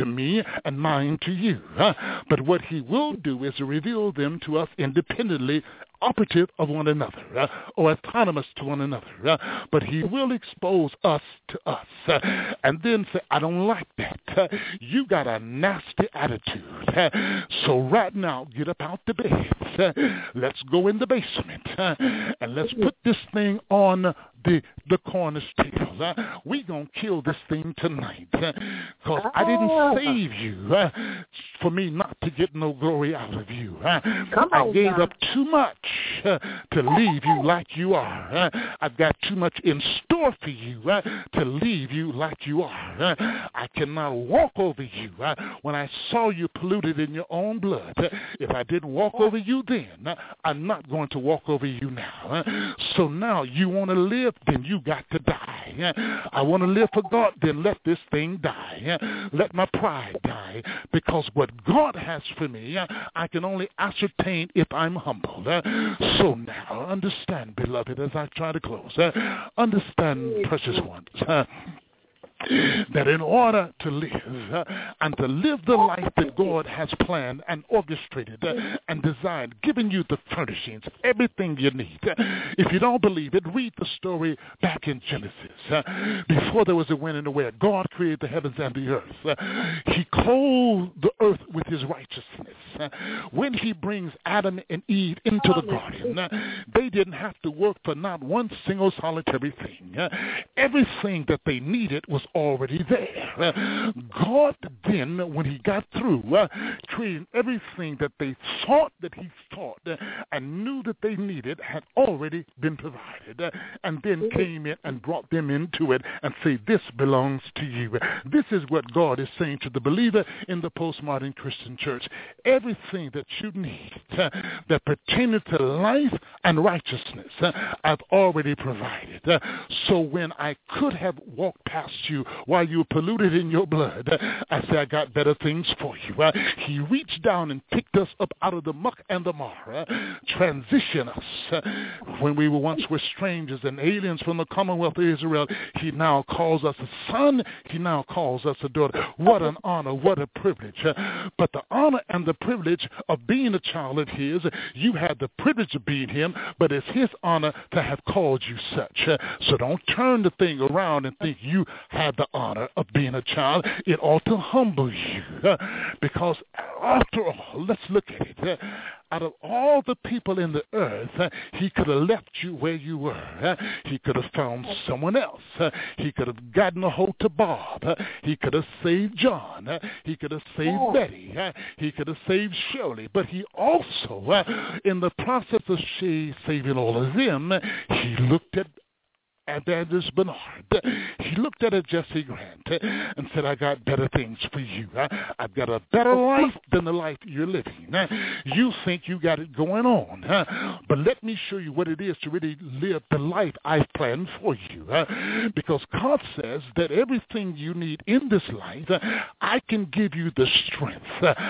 Speaker 5: to me and mine to you. But what he will do is reveal them to us independently, operative of one another, uh, or autonomous to one another. Uh, but he will expose us to us. Uh, and then say, I don't like that. Uh, you got a nasty attitude. Uh, so right now, get up out the bed. Uh, let's go in the basement. Uh, and let's put this thing on the the corner's table. Uh, we going to kill this thing tonight. Because uh, I didn't save you uh, for me not to get no glory out of you. Uh, I gave up too much Uh, to leave you like you are. Uh, I've got too much in store for you uh, to leave you like you are. Uh, I cannot walk over you uh, when I saw you polluted in your own blood. Uh, if I didn't walk over you then, uh, I'm not going to walk over you now. Uh, so now you want to live, then you got to die. Uh, I want to live for God, then let this thing die. Uh, let my pride die. Because what God has for me, uh, I can only ascertain if I'm humble. Uh, So now, understand, beloved, as I try to close, uh, understand, precious ones, uh, that in order to live uh, and to live the life that God has planned and orchestrated uh, and designed, giving you the furnishings, everything you need. Uh, if you don't believe it, read the story back in Genesis. Uh, before there was a wind and a wave, God created the heavens and the earth. Uh, he clothed the earth with his righteousness. Uh, when he brings Adam and Eve into the garden, uh, they didn't have to work for not one single solitary thing. Uh, everything that they needed was already there. Uh, God then, when he got through uh, creating everything that they thought that he thought uh, and knew that they needed, had already been provided, uh, and then came in and brought them into it and say, this belongs to you. This is what God is saying to the believer in the postmodern Christian church. Everything that you need uh, that pertains to life and righteousness, uh, I've already provided. Uh, so when I could have walked past you while you were polluted in your blood, I say, I got better things for you. Uh, he reached down and picked us up out of the muck and the mire, uh, transition us. Uh, when we were once were strangers and aliens from the Commonwealth of Israel, he now calls us a son. He now calls us a daughter. What an honor, what a privilege. Uh, but the honor and the privilege of being a child of his, you had the privilege of being him, but it's his honor to have called you such. Uh, so don't turn the thing around and think you have the honor of being a child. It ought to humble you, uh, because after all, let's look at it. Uh, out of all the people in the earth, uh, he could have left you where you were. Uh, he could have found someone else. Uh, he could have gotten a hold to Bob. Uh, he could have saved John. Uh, he could have saved oh. Betty. Uh, he could have saved Shirley. But he also, uh, in the process of she saving all of them, he looked at Evangelist Bernard. He looked at a Jesse Grant and said, I got better things for you. I've got a better life than the life you're living. You think you got it going on, but let me show you what it is to really live the life I've planned for you. Because God says that everything you need in this life, I can give you the strength.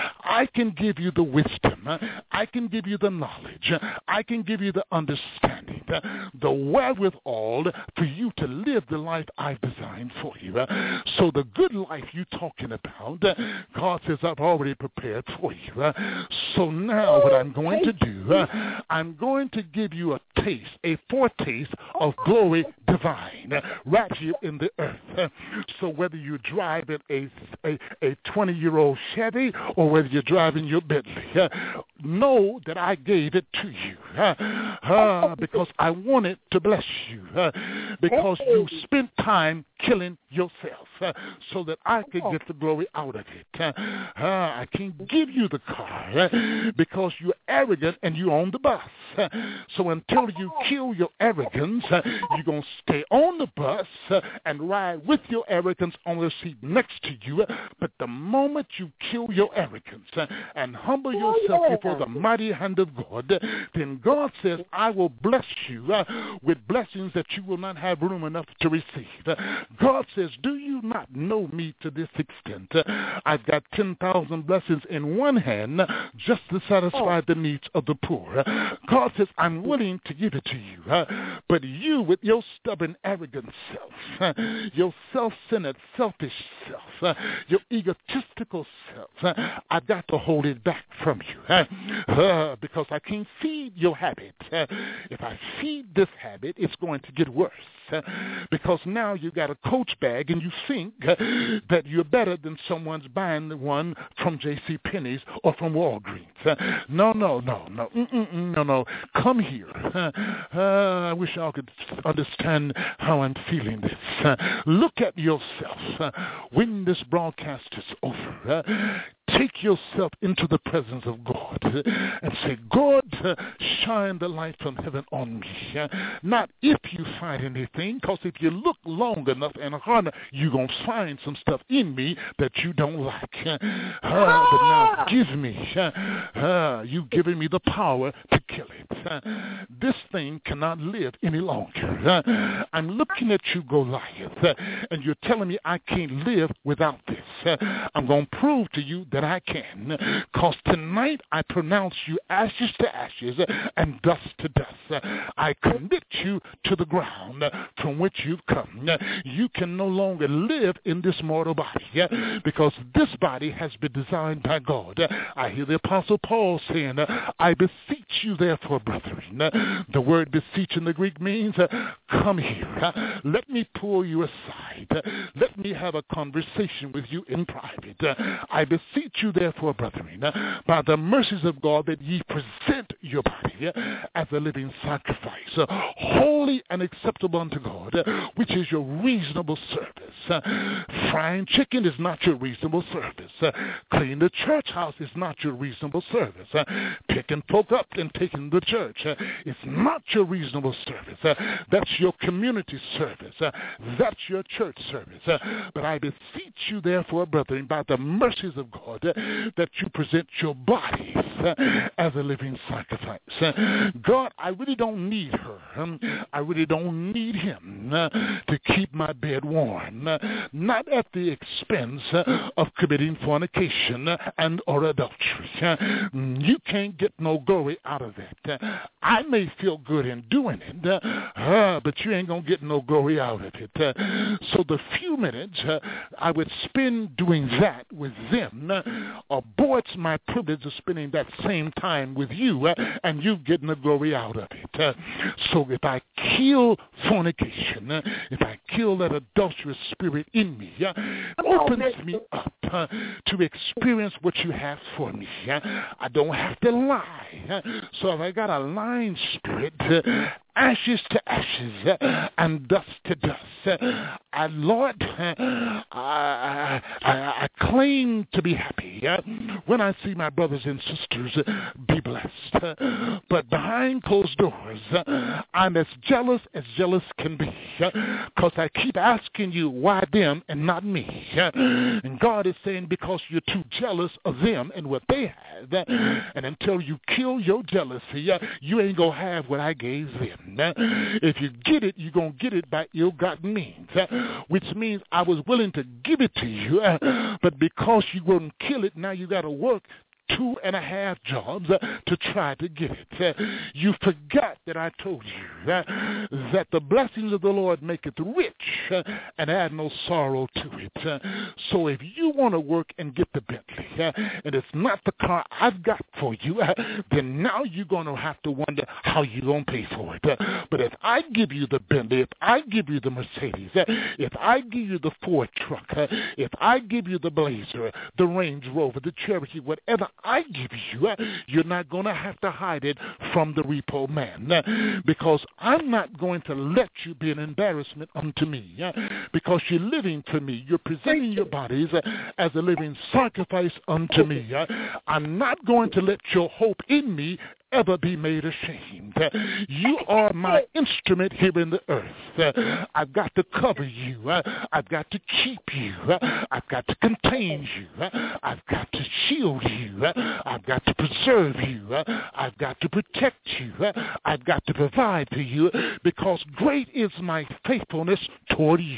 Speaker 5: I can give you the wisdom. I can give you the knowledge. I can give you the understanding, the wherewithal for you to live the life I've designed for you. Uh, so the good life you're talking about, uh, God says I've already prepared for you. Uh, so now what I'm going to do, uh, I'm going to give you a taste, a foretaste of glory divine uh, right here in the earth. Uh, so whether you're driving a, a, a twenty-year-old Chevy or whether you're driving your Bentley, uh, know that I gave it to you uh, uh, because I wanted to bless you. Uh, because you spent time killing yourself uh, so that I could get the glory out of it. Uh, uh, I can't give you the car uh, because you're arrogant and you own the bus. Uh, so until you kill your arrogance, uh, you're going to stay on the bus uh, and ride with your arrogance on the seat next to you. Uh, but the moment you kill your arrogance uh, and humble yourself before for the mighty hand of God, then God says, I will bless you uh, with blessings that you will not have room enough to receive. Uh, God says, do you not know me to this extent? Uh, I've got ten thousand blessings in one hand uh, just to satisfy the needs of the poor. Uh, God says, I'm willing to give it to you. Uh, but you, with your stubborn, arrogant self, uh, your self-centered, selfish self, uh, your egotistical self, uh, I've got to hold it back from you uh, uh, because I can't feed your habit. Uh, if I feed this habit, it's going to get worse uh, because now you got a Coach bag and you think uh, that you're better than someone's buying one from J C Penney's or from Walgreens. Uh, no, no, no, no, Mm-mm-mm, no, no. Come here. Uh, uh, I wish y'all could understand how I'm feeling this. Uh, look at yourself uh, when this broadcast is over. Uh, Take yourself into the presence of God and say, God, uh, shine the light from heaven on me. Uh, not if you find anything, because if you look long enough and hard, you're going to find some stuff in me that you don't like. Uh, uh, but now give me, uh, uh, you've given me the power to kill it. Uh, this thing cannot live any longer. Uh, I'm looking at you, Goliath, uh, and you're telling me I can't live without this. Uh, I'm going to prove to you that I can, because tonight I pronounce you ashes to ashes and dust to dust. I commit you to the ground from which you've come. You can no longer live in this mortal body because this body has been designed by God. I hear the Apostle Paul saying, I beseech you therefore, brethren. The word beseech in the Greek means, come here. Let me pull you aside. Let me have a conversation with you in private. I beseech you therefore, brethren, by the mercies of God, that ye present your body as a living sacrifice, holy and acceptable unto God, which is your reasonable service. Frying chicken is not your reasonable service. Cleaning the church house is not your reasonable service. Picking folk up and taking the church is not your reasonable service. That's your community service. That's your church service. But I beseech you therefore, brethren, by the mercies of God, that you present your bodies as a living sacrifice. God, I really don't need her. I really don't need him to keep my bed warm. Not at the expense of committing fornication and or adultery. You can't get no glory out of that. I may feel good in doing it, uh, but you ain't going to get no glory out of it. So the few minutes uh, I would spend doing that with them aborts my privilege of spending that same time with you uh, and you getting the glory out of it. Uh, so if I kill fornication, uh, if I kill that adulterous spirit in me, uh, opens me up uh, to experience what you have for me. Uh, I don't have to lie. Uh, so if I got a lying spirit, uh, ashes to ashes uh, and dust to dust. Uh, I, Lord, uh, I, I, I claim to be happy uh, when I see my brothers and sisters uh, be blessed. Uh, but behind closed doors, uh, I'm as jealous as jealous can be because uh, I keep asking you why them and not me. Uh, and God is saying because you're too jealous of them and what they have. Uh, and until you kill your jealousy, uh, you ain't going to have what I gave them. If you get it, you're going to get it by ill-gotten means, which means I was willing to give it to you, but because you wouldn't kill it, now you got to work two and a half jobs uh, to try to get it. Uh, you forgot that I told you uh, that the blessings of the Lord maketh rich uh, and add no sorrow to it. Uh, so if you want to work and get the Bentley, uh, and it's not the car I've got for you, uh, then now you're going to have to wonder how you're going to pay for it. Uh, but if I give you the Bentley, if I give you the Mercedes, uh, if I give you the Ford truck, uh, if I give you the Blazer, the Range Rover, the Cherokee, whatever I give you, uh, you're not going to have to hide it from the repo man uh, because I'm not going to let you be an embarrassment unto me uh, because you're living for me. You're presenting your bodies uh, as a living sacrifice unto me. Uh, I'm not going to let your hope in me ever be made ashamed. You are my instrument here in the earth. I've got to cover you. I've got to keep you. I've got to contain you. I've got to shield you. I've got to preserve you. I've got to protect you. I've got to provide for you, because great is my faithfulness toward you.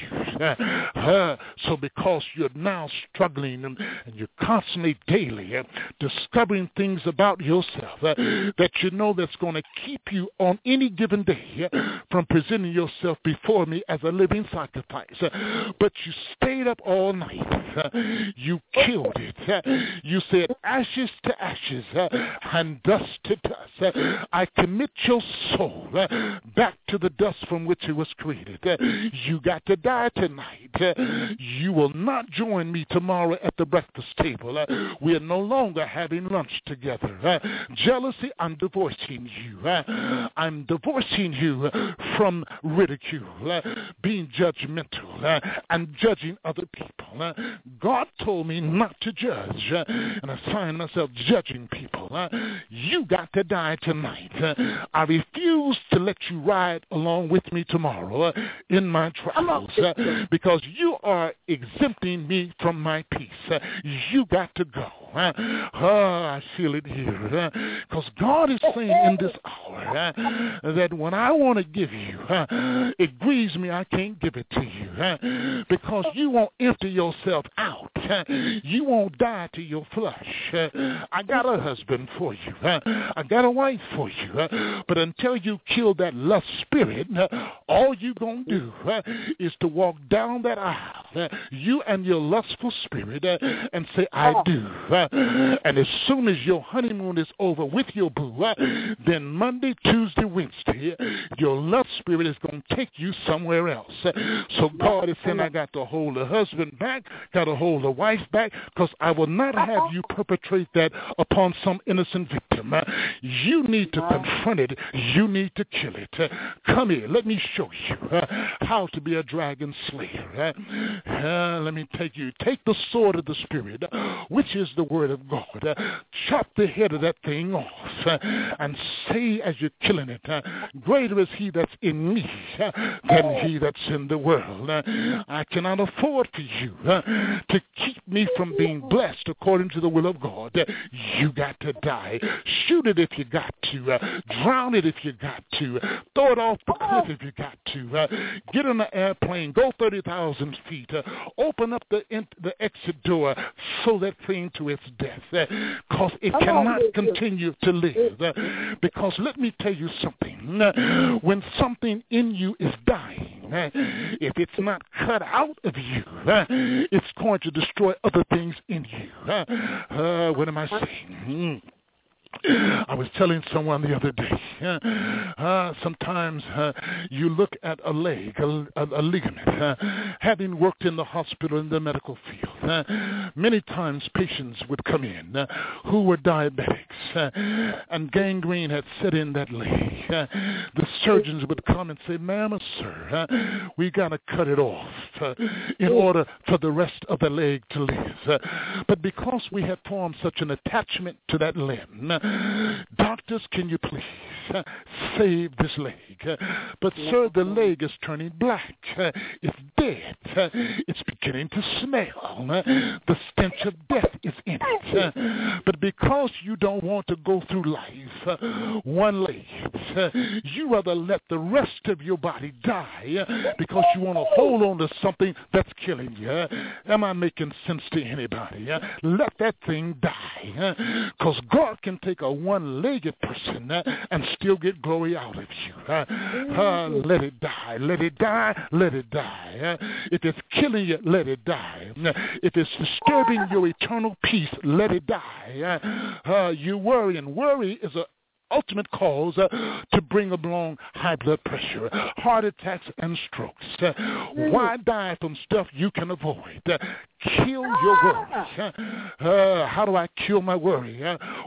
Speaker 5: Uh, so because you're now struggling and, and you're constantly daily uh, discovering things about yourself uh, that you know that's going to keep you on any given day uh, from presenting yourself before me as a living sacrifice. Uh, but you stayed up all night. Uh, you killed it. Uh, you said ashes to ashes uh, and dust to dust. Uh, I commit your soul uh, back to the dust from which it was created. Uh, you got to die tonight. Uh, you will not join me tomorrow at the breakfast table. Uh, we are no longer having lunch together. Uh, jealousy, I'm divorcing you. Uh, I'm divorcing you from ridicule, uh, being judgmental, uh, and judging other people. Uh, God told me not to judge, uh, and I find myself judging people. Uh, you got to die tonight. Uh, I refuse to let you ride along with me tomorrow uh, in my travels, uh, because you are exempting me from my peace. Uh, you got to go. Uh, oh, I feel it here. Because uh, God is saying in this hour uh, that when I want to give you, uh, it grieves me I can't give it to you. Uh, because you won't empty yourself out. Uh, you won't die to your flesh. Uh, I got a husband for you. Uh, I got a wife for you. Uh, but until you kill that lust spirit, uh, all you're going to do uh, is to walk down that aisle, uh, you and your lustful spirit, uh, and say, I do. Uh, and as soon as your honeymoon is over with your boo, uh, then Monday, Tuesday, Wednesday, your lust spirit is going to take you somewhere else. Uh, so God is saying, I got to hold the husband back, got to hold the wife back, because I will not have you perpetrate that upon some innocent victim. Uh, you need to confront it. You need to kill it. Uh, come here. Let me show you uh, how to be a dragon slayer. Uh, uh, let me take you. Take the sword of the Spirit, uh, which is the word of God. Uh, chop the head of that thing off uh, and say as you're killing it, uh, greater is he that's in me uh, than he that's in the world. Uh, I cannot afford for you uh, to keep me from being blessed according to the will of God. Uh, you got to die. Shoot it if you got to. Uh, drown it if you got to. Uh, throw it off the cliff if you got to. Uh, get in the airplane. Go thirty thousand feet. Uh, open up the in- the exit door. Throw that thing to its death. Because uh, it cannot continue to live. Uh, because let me tell you something. Uh, when something in you is dying, uh, if it's not cut out of you, uh, it's going to destroy other things in you. Uh, uh, what am I saying? Mm. I was telling someone the other day, uh, uh, sometimes uh, you look at a leg, a, a, a ligament, uh, having worked in the hospital in the medical field, uh, many times patients would come in uh, who were diabetics, uh, and gangrene had set in that leg. Uh, the surgeons would come and say, ma'am or sir, uh, we got to cut it off uh, in order for the rest of the leg to live. Uh, but because we had formed such an attachment to that limb, uh, doctors, can you please uh, save this leg? Uh, but, sir, the leg is turning black. Uh, it's dead. Uh, it's beginning to smell. Uh, the stench of death is in it. Uh, but because you don't want to go through life uh, one-legged, uh, you rather let the rest of your body die uh, because you want to hold on to something that's killing you. Uh, am I making sense to anybody? Uh, let that thing die. Because uh, God can take a one-legged person uh, and still get glory out of you. Uh, uh, let it die. Let it die. Let it die. Uh, if it's killing you, let it die. Uh, if it's disturbing your eternal peace, let it die. Uh, uh, you worry, and worry is a ultimate cause uh, to bring along high blood pressure, heart attacks, and strokes. Uh, why die from stuff you can avoid? Uh, kill your worry. Uh, uh, how do I kill my worry? Uh,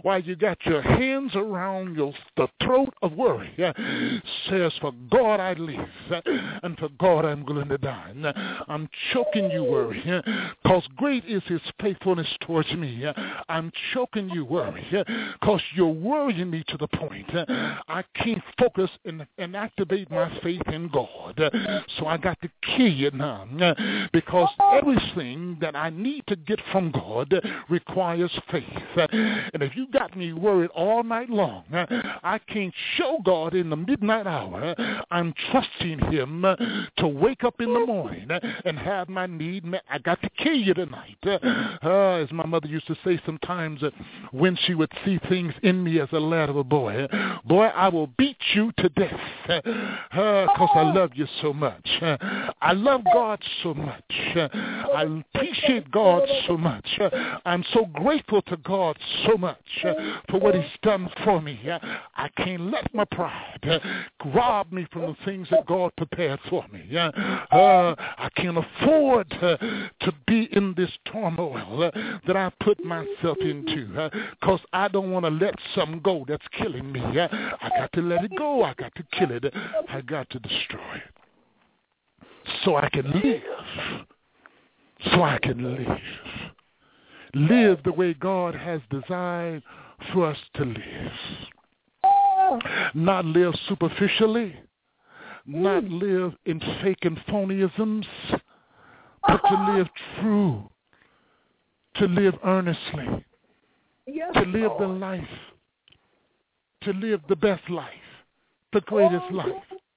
Speaker 5: while you got your hands around your, the throat of worry, uh, says, for God I live, uh, and for God I'm willing to die. Uh, I'm choking you, worry, because uh, great is his faithfulness towards me. Uh, I'm choking you, worry, because uh, you're worrying me to the point uh, I can't focus and, and activate my faith in God. Uh, so I got to kill you now, uh, because everything that I need to get from God uh, requires faith. Uh, and if you got me worried all night long, uh, I can't show God in the midnight hour. Uh, I'm trusting him uh, to wake up in the morning uh, and have my need met. I got to kill you tonight. Uh, uh, as my mother used to say sometimes uh, when she would see things in me as a lad of a boy, uh, boy, I will beat you to death because uh, uh, I love you so much. Uh, I love God so much. Uh, I appreciate God so much. Uh, I'm so grateful to God so much uh, for what he's done for me. Uh, I can't let my pride uh, rob me from the things that God prepared for me. Uh, uh, I can't afford uh, to be in this turmoil uh, that I put myself into because uh, I don't want to let something go that's killing me. Uh, I got to let it go. I got to kill it. I got to destroy it so I can live. So I can live. Live the way God has designed for us to live. Not live superficially. Not live in fake and phonyisms. But to live true. To live earnestly. To live the life. To live the best life. The greatest life.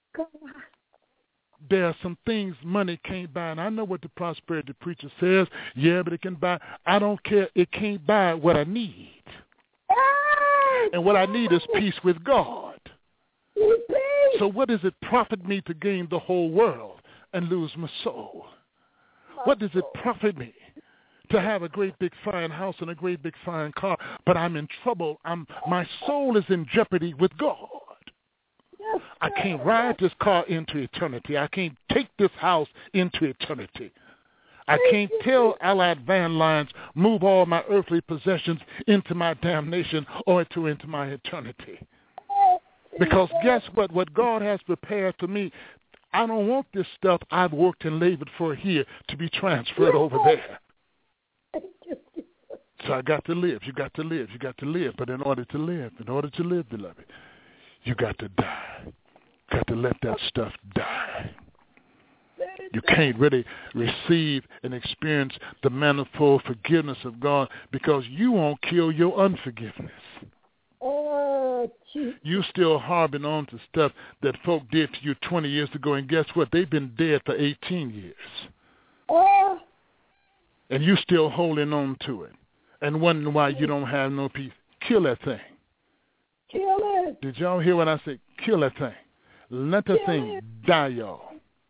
Speaker 5: There are some things money can't buy, and I know what the prosperity preacher says. Yeah, but it can buy. I don't care. It can't buy what I need. And what I need is peace with God. So what does it profit me to gain the whole world and lose my soul? What does it profit me to have a great big fine house and a great big fine car, but I'm in trouble? I'm, my soul is in jeopardy with God. I can't ride this car into eternity. I can't take this house into eternity. I can't tell Allied Van Lines, move all my earthly possessions into my damnation or to into my eternity. Because guess what? What God has prepared for me, I don't want this stuff I've worked and labored for here to be transferred over there. So I got to live. You got to live. You got to live. But in order to live, in order to live, beloved, you got to die. You got to let that stuff die. You can't really receive and experience the manifold forgiveness of God because you won't kill your unforgiveness.
Speaker 6: Oh,
Speaker 5: you still harboring on to stuff that folk did to you twenty years ago, and guess what? They've been dead for eighteen years.
Speaker 6: Oh.
Speaker 5: And you still holding on to it and wondering why you don't have no peace. Kill that thing.
Speaker 6: Kill it.
Speaker 5: Did y'all hear what I said? Kill that thing. Let the thing it. die, y'all.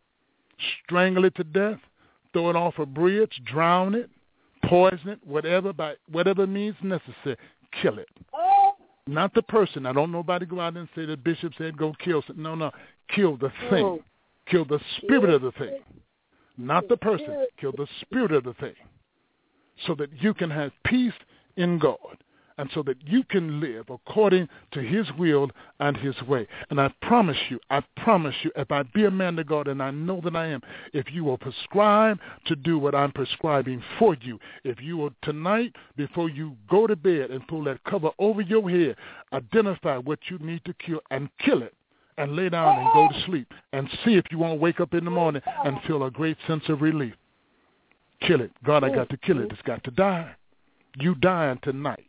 Speaker 5: Strangle it to death. Throw it off a bridge. Drown it. Poison it. Whatever by whatever means necessary. Kill it.
Speaker 6: Oh.
Speaker 5: Not the person. I don't nobody go out and say the bishop said go kill. No, no. Kill the thing.
Speaker 6: Oh.
Speaker 5: Kill the spirit of the thing. Not the person. Kill the spirit of the thing. So that you can have peace in God. And so that you can live according to his will and his way. And I promise you, I promise you, if I be a man of God, and I know that I am, if you will prescribe to do what I'm prescribing for you, if you will tonight, before you go to bed and pull that cover over your head, identify what you need to kill and kill it, and lay down and go to sleep, and see if you won't wake up in the morning and feel a great sense of relief. Kill it. God, I got to kill it. It's got to die. You dying tonight.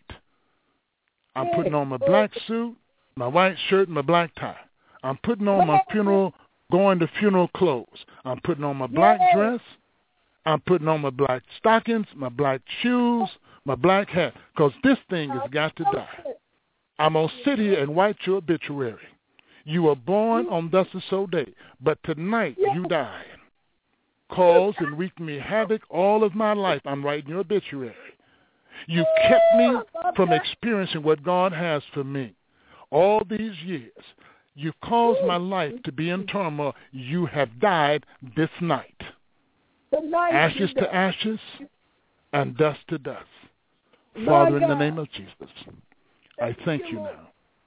Speaker 5: I'm putting on my black suit, my white shirt, and my black tie. I'm putting on my funeral, going to funeral clothes. I'm putting on my black dress. I'm putting on my black stockings, my black shoes, my black hat, because this thing has got to die. I'm going to sit here and write your obituary. You were born on thus and so day, but tonight you died. Caused and wreaked me havoc all of my life. I'm writing your obituary. You kept me from experiencing what God has for me. All these years, you've caused my life to be in turmoil. You have died this night. Ashes to ashes and dust to dust. Father, in the name of Jesus, I thank you now.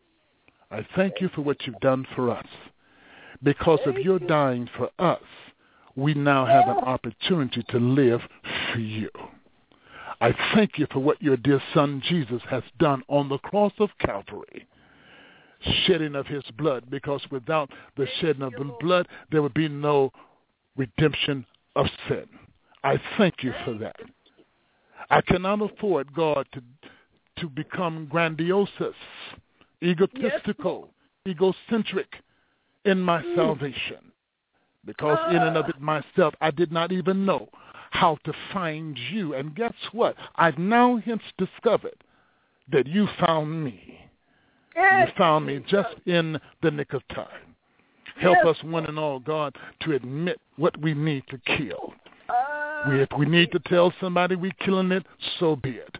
Speaker 5: I thank you for what you've done for us. Because of your dying for us, we now have an opportunity to live for you. I thank you for what your dear son Jesus has done on the cross of Calvary, shedding of his blood, because without the shedding of the blood, there would be no redemption of sin. I thank you for that. I cannot afford, God, to to become grandiose, egotistical, egocentric in my salvation, because in and of it myself, I did not even know how to find you. And guess what? I've now hence discovered that you found me. You found me just in the nick of time. Help us one and all, God, to admit what we need to kill. We, if we need to tell somebody we're killing it, so be it.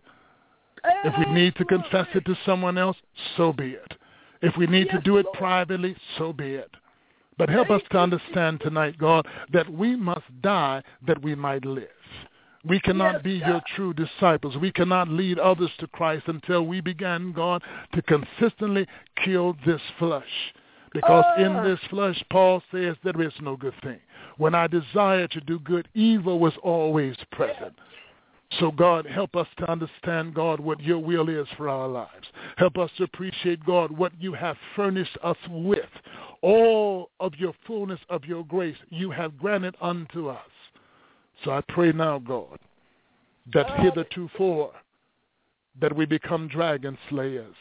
Speaker 5: If we need to confess it to someone else, so be it. If we need to do it privately, so be it. But help us to understand tonight, God, that we must die that we might live. We cannot be your true disciples. We cannot lead others to Christ until we begin, God, to consistently kill this flesh. Because in this flesh, Paul says, there is no good thing. When I desire to do good, evil was always present. So, God, help us to understand, God, what your will is for our lives. Help us to appreciate, God, what you have furnished us with. All of your fullness of your grace you have granted unto us. So I pray now, God, that hitherto that we become dragon slayers,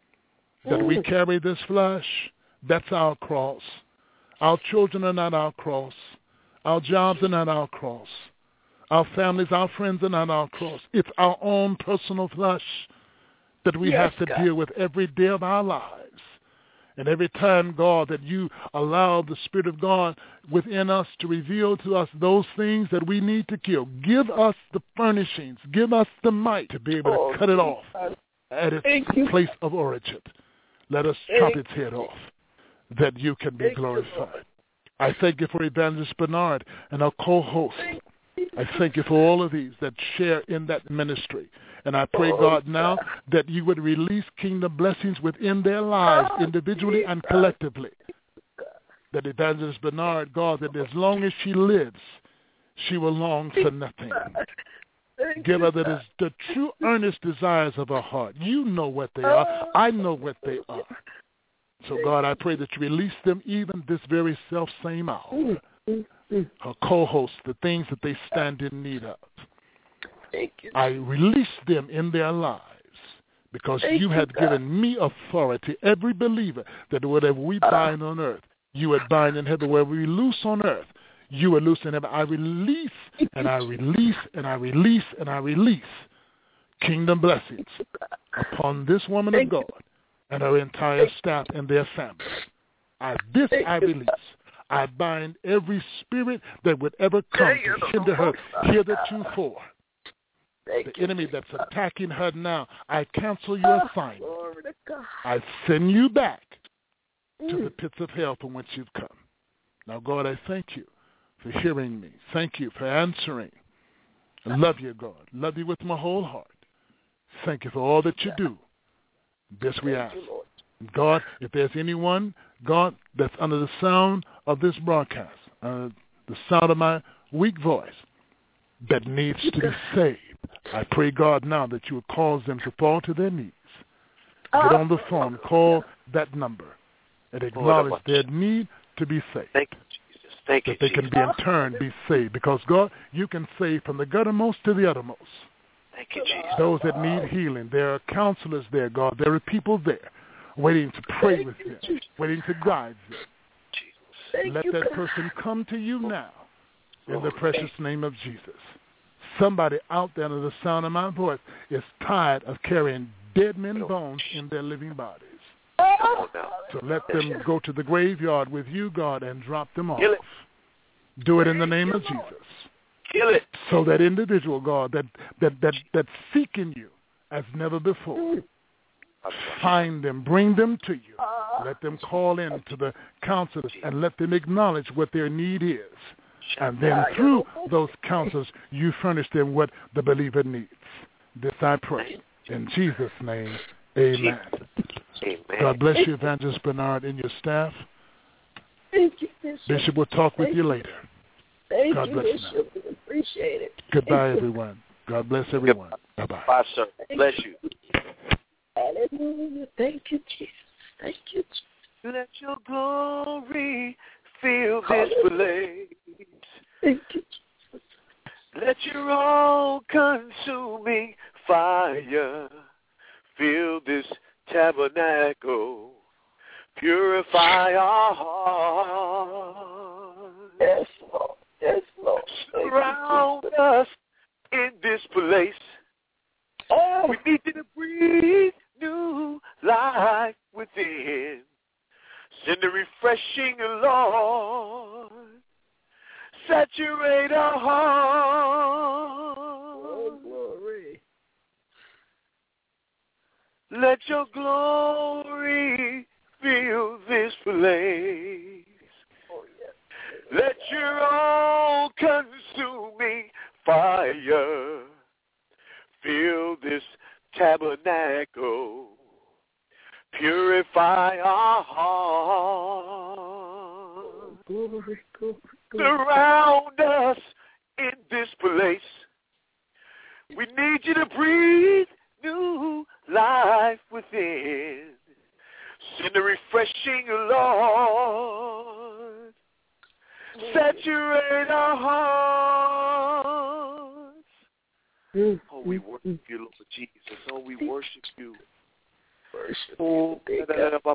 Speaker 5: that we carry this flesh. That's our cross. Our children are not our cross. Our jobs are not our cross. Our families, our friends are not our cross. It's our own personal flesh that we yes, have to God. deal with every day of our lives. And every time, God, that you allow the Spirit of God within us to reveal to us those things that we need to kill, give us the furnishings, give us the might to be able to oh, cut it off at its place of origin. Let us chop its head off, that you can be glorified. I thank you for Evangelist Bernard and our co-host. I thank you for all of these that share in that ministry. And I pray, God, now that you would release kingdom blessings within their lives, individually and collectively. That Evangelist Bernard, God, that as long as she lives, she will long for nothing. Give her that is the true earnest desires of her heart. You know what they are. I know what they are. So, God, I pray that you release them even this very self-same hour. Her co-hosts, the things that they stand in need of. I release them in their lives because Thank you have you, given me authority, every believer, that whatever we bind on earth, you would bind in heaven. Whatever we loose on earth, you would loose in heaven. I release and I release and I release and I release kingdom blessings upon this woman of God and her entire staff and their families. I, this I release. I bind every spirit that would ever come to hinder her hitherto. The enemy that's attacking her now, I cancel your assignment. I send you back to the pits of hell from whence you've come. Now, God, I thank you for hearing me. Thank you for answering. I love you, God. Love you with my whole heart. Thank you for all that you do. This we ask. God, if there's anyone, God, that's under the sound of this broadcast, uh, the sound of my weak voice, that needs to be saved, I pray, God, now that you would cause them to fall to their knees. Get on the phone, call that number, and acknowledge their need to be saved.
Speaker 7: Thank you, Jesus. Thank you,
Speaker 5: that they
Speaker 7: Jesus.
Speaker 5: can be in turn be saved. Because, God, you can save from the guttermost to the uttermost.
Speaker 7: Thank you, Jesus.
Speaker 5: Those that need healing. There are counselors there, God. There are people there waiting to pray with them, waiting to guide them. Let that person come to you now in the precious name of Jesus. Somebody out there under the sound of my voice is tired of carrying dead men's bones in their living bodies. So let them go to the graveyard with you, God, and drop them off. Do it in the name of Jesus.
Speaker 7: Kill it.
Speaker 5: So that individual, God, that, that, that, that's seeking you as never before, find them, bring them to you. Let them call in to the counselors and let them acknowledge what their need is. And then through those counselors, you furnish them what the believer needs. This I pray. In Jesus' name, amen.
Speaker 7: Amen.
Speaker 5: God bless you, Evangelist Bernard, and your staff.
Speaker 6: Thank you, Bishop.
Speaker 5: Bishop, we'll talk with
Speaker 6: Thank
Speaker 5: you
Speaker 6: you.
Speaker 5: later.
Speaker 6: Thank
Speaker 5: God
Speaker 6: you,
Speaker 5: bless you
Speaker 6: Bishop. We appreciate it.
Speaker 5: Goodbye,
Speaker 6: Thank you.
Speaker 5: everyone. God bless everyone. Bye-bye.
Speaker 7: Bye, sir. Bless you.
Speaker 6: Hallelujah. Thank you, Jesus. Thank you, Jesus.
Speaker 7: Let your glory fill this place.
Speaker 6: Thank you, Jesus.
Speaker 7: Let your all-consuming fire fill this tabernacle. Purify our hearts.
Speaker 6: Yes, Lord. Yes, Lord. Thank
Speaker 7: Surround
Speaker 6: you,
Speaker 7: us in this place.
Speaker 6: Oh.
Speaker 7: We need you to breathe new life within. Send a refreshing, Lord. Saturate our hearts.
Speaker 6: Oh, glory.
Speaker 7: Let your glory fill this place.
Speaker 6: Oh, yes.
Speaker 7: Let your all-consuming fire fill this tabernacle. Purify our hearts.
Speaker 6: Glory, glory, glory.
Speaker 7: Surround us in this place. We need you to breathe new life within. Send a refreshing, Lord. Saturate our hearts.
Speaker 6: Mm,
Speaker 7: Oh, we
Speaker 6: mm,
Speaker 7: worship you, Lord Jesus. Oh, we worship you.
Speaker 6: Worship
Speaker 7: Oh,
Speaker 6: you, big God.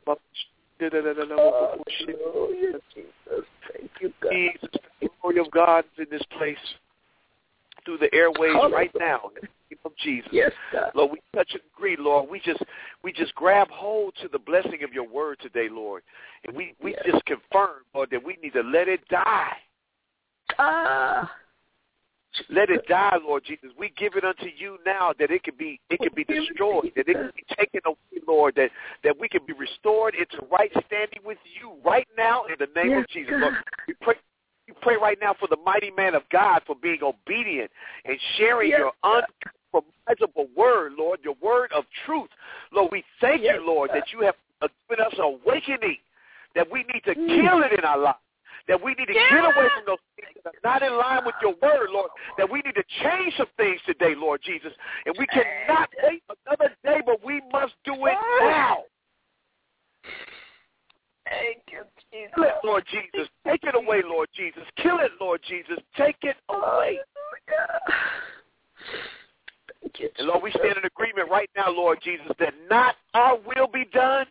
Speaker 6: Hallelujah, Jesus. Thank you, God.
Speaker 7: Jesus, the glory of God is in this place through the airways
Speaker 6: Hallelujah.
Speaker 7: right now. In the name of Jesus.
Speaker 6: Yes, God.
Speaker 7: Lord, we touch and agree, Lord. We just we just grab hold to the blessing of your word today, Lord. And we, we
Speaker 6: Yes.
Speaker 7: just confirm, Lord, that we need to let it die.
Speaker 6: Ah.
Speaker 7: Let it die, Lord Jesus. We give it unto you now that it can be it can be destroyed, that it can be taken away, Lord, that, that we can be restored into right standing with you right now in the name
Speaker 6: Yes,
Speaker 7: of Jesus. Lord, we pray we pray right now for the mighty man of God for being obedient and sharing
Speaker 6: Yes,
Speaker 7: your
Speaker 6: God.
Speaker 7: uncompromisable word, Lord, your word of truth. Lord, we thank
Speaker 6: Yes,
Speaker 7: you, Lord,
Speaker 6: God.
Speaker 7: that you have given us awakening, that we need to
Speaker 6: Mm.
Speaker 7: kill it in our lives. That we need to
Speaker 6: Yeah.
Speaker 7: get away from those things that are not in line with your word, Lord. That we need to change some things today, Lord Jesus. And we cannot wait another day, but we must do it now.
Speaker 6: Thank you, Jesus.
Speaker 7: Kill it, Lord Jesus. Take it away, Lord Jesus. Kill it, Lord Jesus. Take it away.
Speaker 6: Hallelujah. Thank you,
Speaker 7: And Lord, we
Speaker 6: Jesus.
Speaker 7: stand in agreement right now, Lord Jesus, that not our will be done,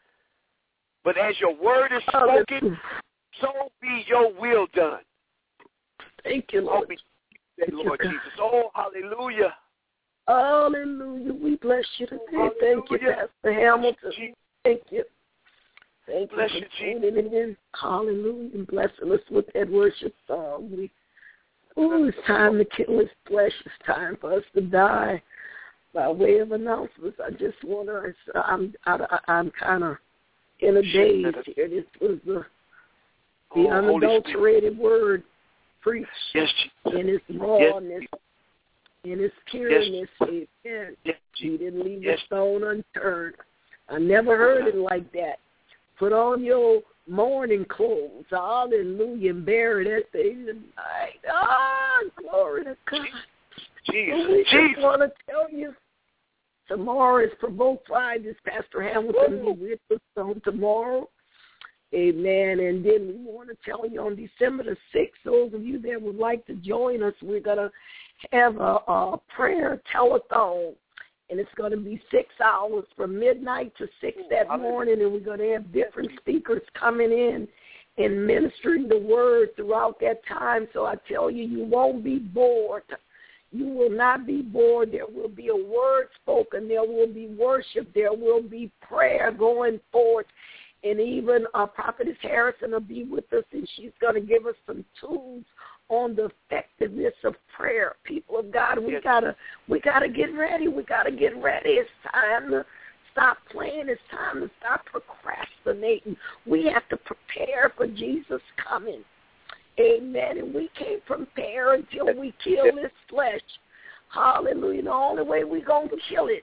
Speaker 7: but as your word is spoken,
Speaker 6: Hallelujah.
Speaker 7: so be your will done.
Speaker 6: Thank you,
Speaker 7: Oh,
Speaker 6: Lord.
Speaker 7: we thank you, Lord Jesus. Oh, hallelujah.
Speaker 6: Hallelujah. We bless you today. Thank you,
Speaker 7: Hallelujah.
Speaker 6: Pastor Hamilton.
Speaker 7: Jesus.
Speaker 6: Thank you. Thank
Speaker 7: Bless
Speaker 6: you
Speaker 7: you,
Speaker 6: for
Speaker 7: Jesus.
Speaker 6: tuning in. Hallelujah. And blessing us with that worship song. We, ooh, it's time to kill his flesh. It's time for us to die. By way of announcements, I just want to, I'm, I, I'm kind of in a daze here. This was the, the
Speaker 7: Oh, Holy
Speaker 6: unadulterated word preached
Speaker 7: Yes, Jesus.
Speaker 6: in its rawness, in its pureness. Amen.
Speaker 7: Yes,
Speaker 6: He
Speaker 7: Jesus.
Speaker 6: didn't leave
Speaker 7: Yes.
Speaker 6: the stone unturned. I never heard it like that. Put on your mourning clothes, hallelujah, and bury that thing tonight. Ah, glory to God.
Speaker 7: Jesus.
Speaker 6: So we
Speaker 7: Jesus.
Speaker 6: just want to tell you, tomorrow is Provoke Fridays. Pastor Hamilton will be with us on tomorrow. Amen. And then we want to tell you on December the sixth, those of you that would like to join us, we're going to have a, a prayer telethon. And it's going to be six hours from midnight to six that morning. And we're going to have different speakers coming in and ministering the word throughout that time. So I tell you, you won't be bored. You will not be bored. There will be a word spoken. There will be worship. There will be prayer going forth. And even uh, Prophetess Harrison will be with us, and she's going to give us some tools on the effectiveness of prayer. People of God, we
Speaker 7: Yes.
Speaker 6: gotta we gotta get ready. We gotta get ready. It's time to stop playing. It's time to stop procrastinating. We have to prepare for Jesus coming. Amen. And we can't prepare until we kill this flesh. Hallelujah. The only way we're going to kill it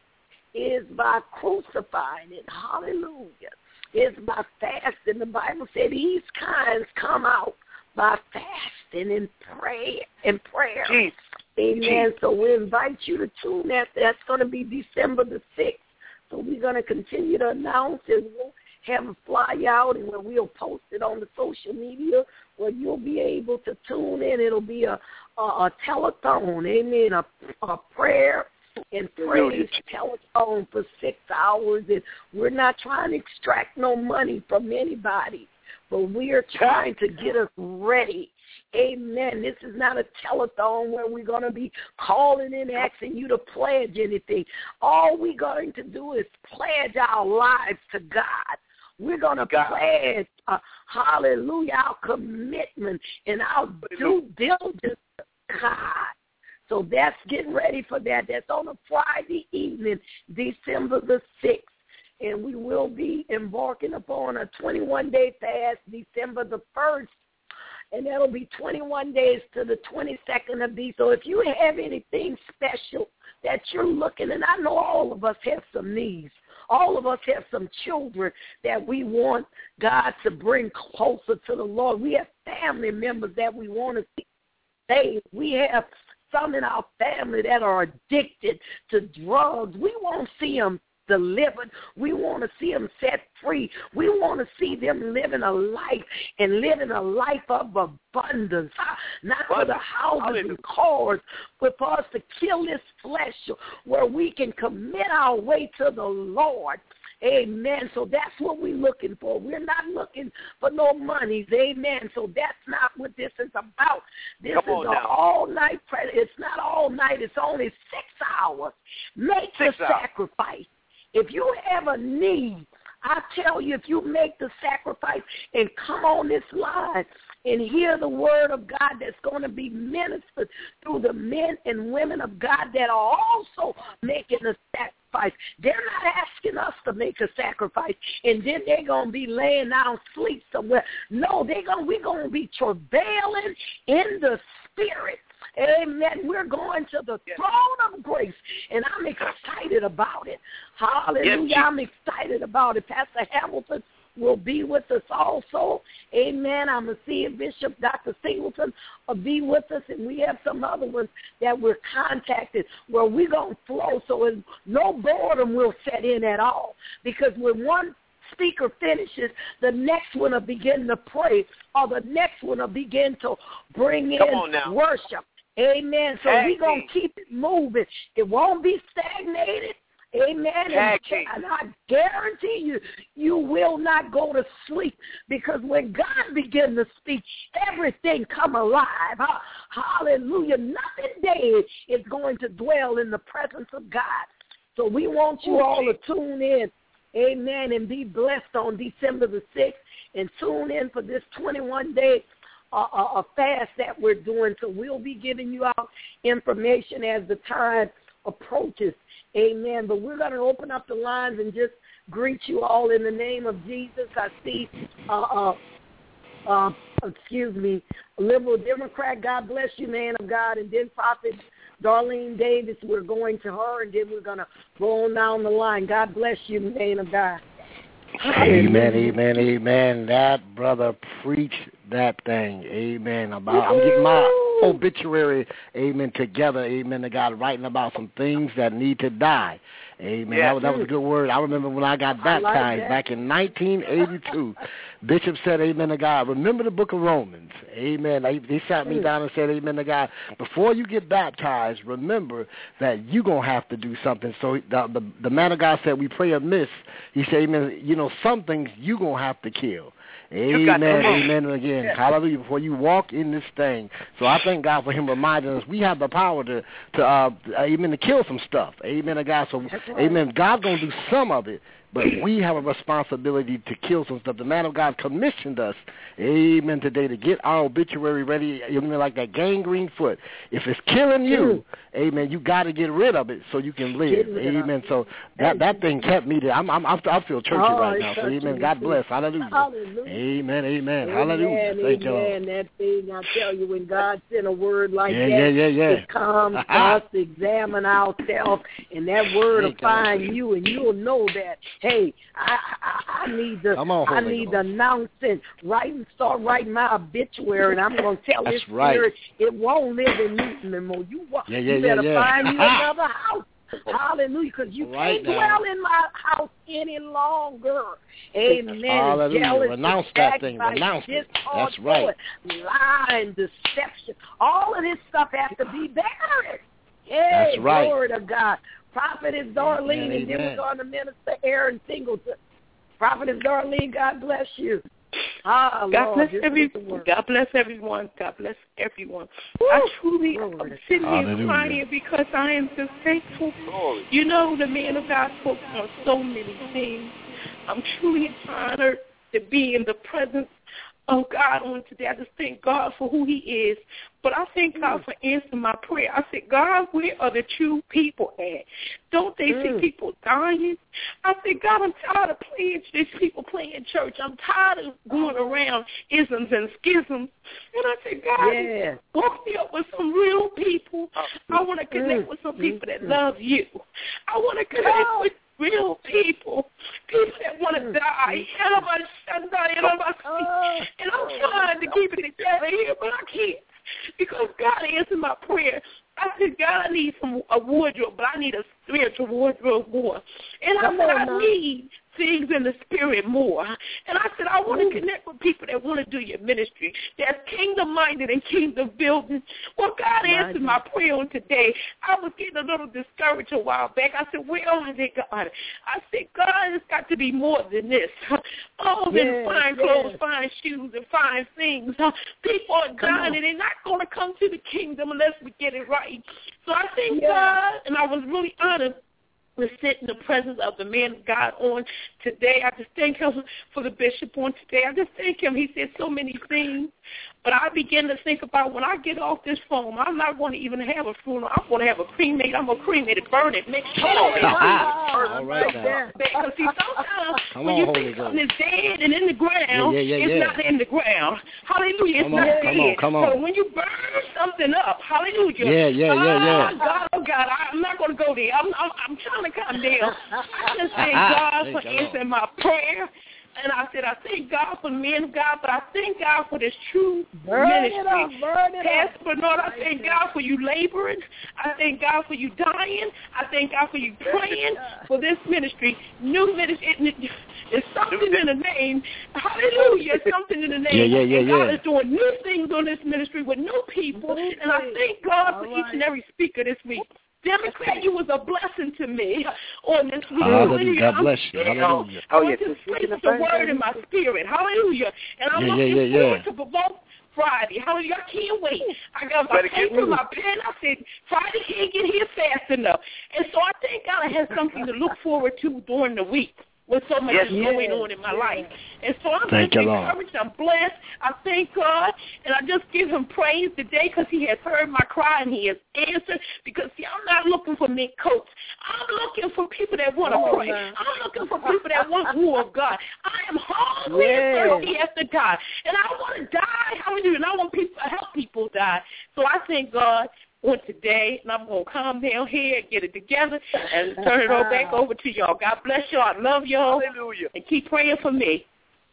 Speaker 6: is by crucifying it. Hallelujah. It's by fasting. The Bible said these kinds come out by fasting and pray and prayer.
Speaker 7: Jeez.
Speaker 6: Amen. So we invite you to tune that. That's going to be December the sixth. So we're going to continue to announce it. We'll have a fly out and where we'll post it on the social media where you'll be able to tune in. It'll be a, a, a telethon, amen, a, a prayer and praise telethon for six hours. And we're not trying to extract no money from anybody, but we are trying to get us ready. Amen. This is not a telethon where we're going to be calling in asking you to pledge anything. All we're going to do is pledge our lives to God. We're going to pledge, uh, hallelujah, our commitment and our due diligence to God. So that's getting ready for that. That's on a Friday evening, December the sixth. And we will be embarking upon a twenty-one day fast December the first. And that'll be twenty-one days to the twenty-second of these. So if you have anything special that you're looking, and I know all of us have some needs. All of us have some children that we want God to bring closer to the Lord. We have family members that we want to see saved. We have some in our family that are addicted to drugs. We won't see them delivered. We want to see them set free. We want to see them living a life and living a life of abundance, not for the houses and cars, but for us to kill this flesh where we can commit our way to the Lord. Amen. So that's what we're looking for. We're not looking for no monies. Amen. So that's not what this is about. This Come is an all-night prayer. It's not all night. It's only six hours. Make six the hours. sacrifice. If you have a need, I tell you, if you make the sacrifice and come on this line and hear the word of God that's going to be ministered through the men and women of God that are also making a sacrifice. They're not asking us to make a sacrifice and then they're going to be laying down sleep somewhere. No, they're going, we're going to be travailing in the spirit. Amen. We're going to the yes. throne of grace, and I'm excited about it. Hallelujah. Yes. I'm excited about it. Pastor Hamilton will be with us also. Amen. I'm going to see if Bishop Doctor Singleton will be with us, and we have some other ones that we're contacted where we're going to flow so no boredom will set in at all, because when one speaker finishes, the next one will begin to pray, or the next one will begin to bring in worship. Amen. So we're going to keep it moving. It won't be stagnated. Amen. And, and I guarantee you, you will not go to sleep, because when God begins to speak, everything come alive. Hallelujah. Nothing dead is going to dwell in the presence of God. So we want you all to tune in. Amen. And be blessed on December the sixth. And tune in for this twenty-one day uh, uh, fast that we're doing. So we'll be giving you out information as the time approaches. Amen. But we're going to open up the lines and just greet you all in the name of Jesus. I see, uh, uh, uh, excuse me, Liberal Democrat. God bless you, man of God. And then Prophet Darlene Davis, we're going to her, and then we're going to go on down the line. God bless you, man of God.
Speaker 8: Amen, amen, amen. That brother preached that thing. Amen. About I'm getting my obituary, amen, together, amen, to God, writing about some things that need to die. Amen. Yeah. That, was, that was a good word. I remember when I got baptized like back in nineteen eighty-two. Bishop said, amen to God. Remember the book of Romans. Amen. He, he sat me down and said, amen to God. Before you get baptized, remember that you're going to have to do something. So the, the, the man of God said, we pray amiss. He said, amen, you know, some things you're going to have to kill. Amen, amen, and again. Yeah. Hallelujah, before you walk in this thing. So I thank God for him reminding us we have the power to, to uh, amen, to kill some stuff. Amen to God. So, right. Amen, God's going to do some of it. but we have a responsibility to kill some stuff. The man of God commissioned us, amen, today to get our obituary ready, you know, like that gangrene foot. If it's killing you, amen, you got to get rid of it so you can live, amen. So that that thing kept me there. I'm, I'm, I feel churchy
Speaker 6: oh,
Speaker 8: right now, so amen. God bless. Hallelujah.
Speaker 6: Hallelujah.
Speaker 8: Amen, amen.
Speaker 6: Amen.
Speaker 8: Hallelujah. Thank you, Lord.
Speaker 6: That thing, I tell you, when God sent a word like
Speaker 8: yeah,
Speaker 6: that,
Speaker 8: yeah, yeah, yeah.
Speaker 6: it comes to us to examine ourselves, and that word will find you. you, and you'll know that, hey, I I, I need to
Speaker 8: on,
Speaker 6: I need to announce it, write and start writing my obituary, and I'm going to tell this
Speaker 8: right.
Speaker 6: spirit it won't live in me anymore. You,
Speaker 8: yeah, yeah,
Speaker 6: you better
Speaker 8: yeah, yeah.
Speaker 6: find you another house. Hallelujah, because you
Speaker 8: right
Speaker 6: can't
Speaker 8: now.
Speaker 6: dwell in my house any longer. Amen.
Speaker 8: Hallelujah.
Speaker 6: Jealous,
Speaker 8: Renounce that thing. Renounce it. That's right.
Speaker 6: Lying, deception. All of this stuff has to be buried. Hey,
Speaker 8: That's right.
Speaker 6: Glory to God. Prophetess Darlene,
Speaker 8: Amen,
Speaker 6: and then
Speaker 8: amen.
Speaker 6: we're going to minister Aaron Singleton. Prophetess Darlene, God bless you. Ah,
Speaker 4: God
Speaker 6: Lord,
Speaker 4: bless every. God bless everyone. God bless everyone. Woo! I truly am sitting
Speaker 8: Hallelujah.
Speaker 4: here crying because I am just thankful. Glory. You know, the man of God spoke on so many things. I'm truly honored to be in the presence of God on today. I just thank God for who He is. But I thank God for answering my prayer. I said, God, where are the true people at? Don't they mm. see people dying? I said, God, I'm tired of playing these people playing church. I'm tired of going around isms and schisms. And I said, God,
Speaker 6: yeah.
Speaker 4: hook me up with some real people. I want to connect mm. with some people that love you. I want to connect oh. with real people, people that want to die. And I'm trying to keep it together here, but I can't. Because God answered my prayer. I said, God, I need some a wardrobe, but I need a spiritual wardrobe more. And I said, I need things in the spirit more. And I said, I want to connect with people that want to do your ministry, that's kingdom-minded and kingdom-building. Well, God answered my prayer on today. I was getting a little discouraged a while back. I said, where are they, God? I said, God, it's got to be more than this. Oh, than yes, fine yes. clothes, fine shoes, and fine things. People are dying, and they're not going to come to the kingdom unless we get it right. So I thank yeah. God, and I was really honored to sit in the presence of the man of God on today. I just thank him for the bishop on today. I just thank him. He said so many things. But I begin to think about when I get off this phone, I'm not going to even have a funeral. I'm going to have a cremate. I'm going to cremate it, burn it, mix it.
Speaker 8: All right now.
Speaker 4: Because see, sometimes Come when on, you Holy think something is dead and in the ground,
Speaker 8: yeah, yeah, yeah,
Speaker 4: it's
Speaker 8: yeah.
Speaker 4: not in the ground. Hallelujah. It's
Speaker 8: come
Speaker 4: not
Speaker 8: on,
Speaker 4: dead.
Speaker 8: Come on, come on.
Speaker 4: So when you burn something up, hallelujah.
Speaker 8: Yeah, yeah, yeah, yeah.
Speaker 4: Oh, God, oh, God, I'm not going to go there. I'm, I'm, I'm trying to calm down. I just thank God for answering my prayer. And I said, I thank God for the men of God, but I thank God for this true
Speaker 6: burn
Speaker 4: ministry.
Speaker 6: It up, burn it
Speaker 4: Pastor
Speaker 6: up.
Speaker 4: Bernard, I thank God for you laboring. I thank God for you dying. I thank God for you praying for this ministry. New ministry. There's something in the name. Hallelujah. Something in the name.
Speaker 8: Yeah, yeah, yeah,
Speaker 4: and God
Speaker 8: yeah.
Speaker 4: is doing new things on this ministry with new people. And I thank God
Speaker 6: All
Speaker 4: for
Speaker 6: right.
Speaker 4: each and every speaker this week. Democrat, you was a blessing to me on this week.
Speaker 8: Hallelujah. God bless you. Hallelujah.
Speaker 4: Oh, yeah. Just place the word in my spirit. Hallelujah. And I'm
Speaker 8: yeah,
Speaker 4: looking
Speaker 8: yeah, yeah,
Speaker 4: forward
Speaker 8: yeah.
Speaker 4: to provoke Friday. Hallelujah. I can't wait. I got my paper, my pen. I said, Friday can't get here fast enough. And so I think God has something to look forward to during the week. With so much
Speaker 6: yes,
Speaker 4: is going
Speaker 6: yes,
Speaker 4: on in my
Speaker 6: yes.
Speaker 4: life. And so I'm
Speaker 8: thank
Speaker 4: just
Speaker 8: you,
Speaker 4: encouraged. I'm blessed. I thank God. And I just give him praise today because he has heard my cry and he has answered. Because, see, I'm not looking for mink coats. I'm looking for people that want to
Speaker 6: oh,
Speaker 4: pray.
Speaker 6: man.
Speaker 4: I'm looking for people that want more of God. I am hungry
Speaker 6: yes.
Speaker 4: and thirsty after God. And I want to die. Hallelujah. And I want people to help people die. So I thank God on today, and I'm going to calm down here and get it together and turn it all back over to y'all. God bless y'all. I love y'all.
Speaker 7: Hallelujah.
Speaker 4: And keep praying for me.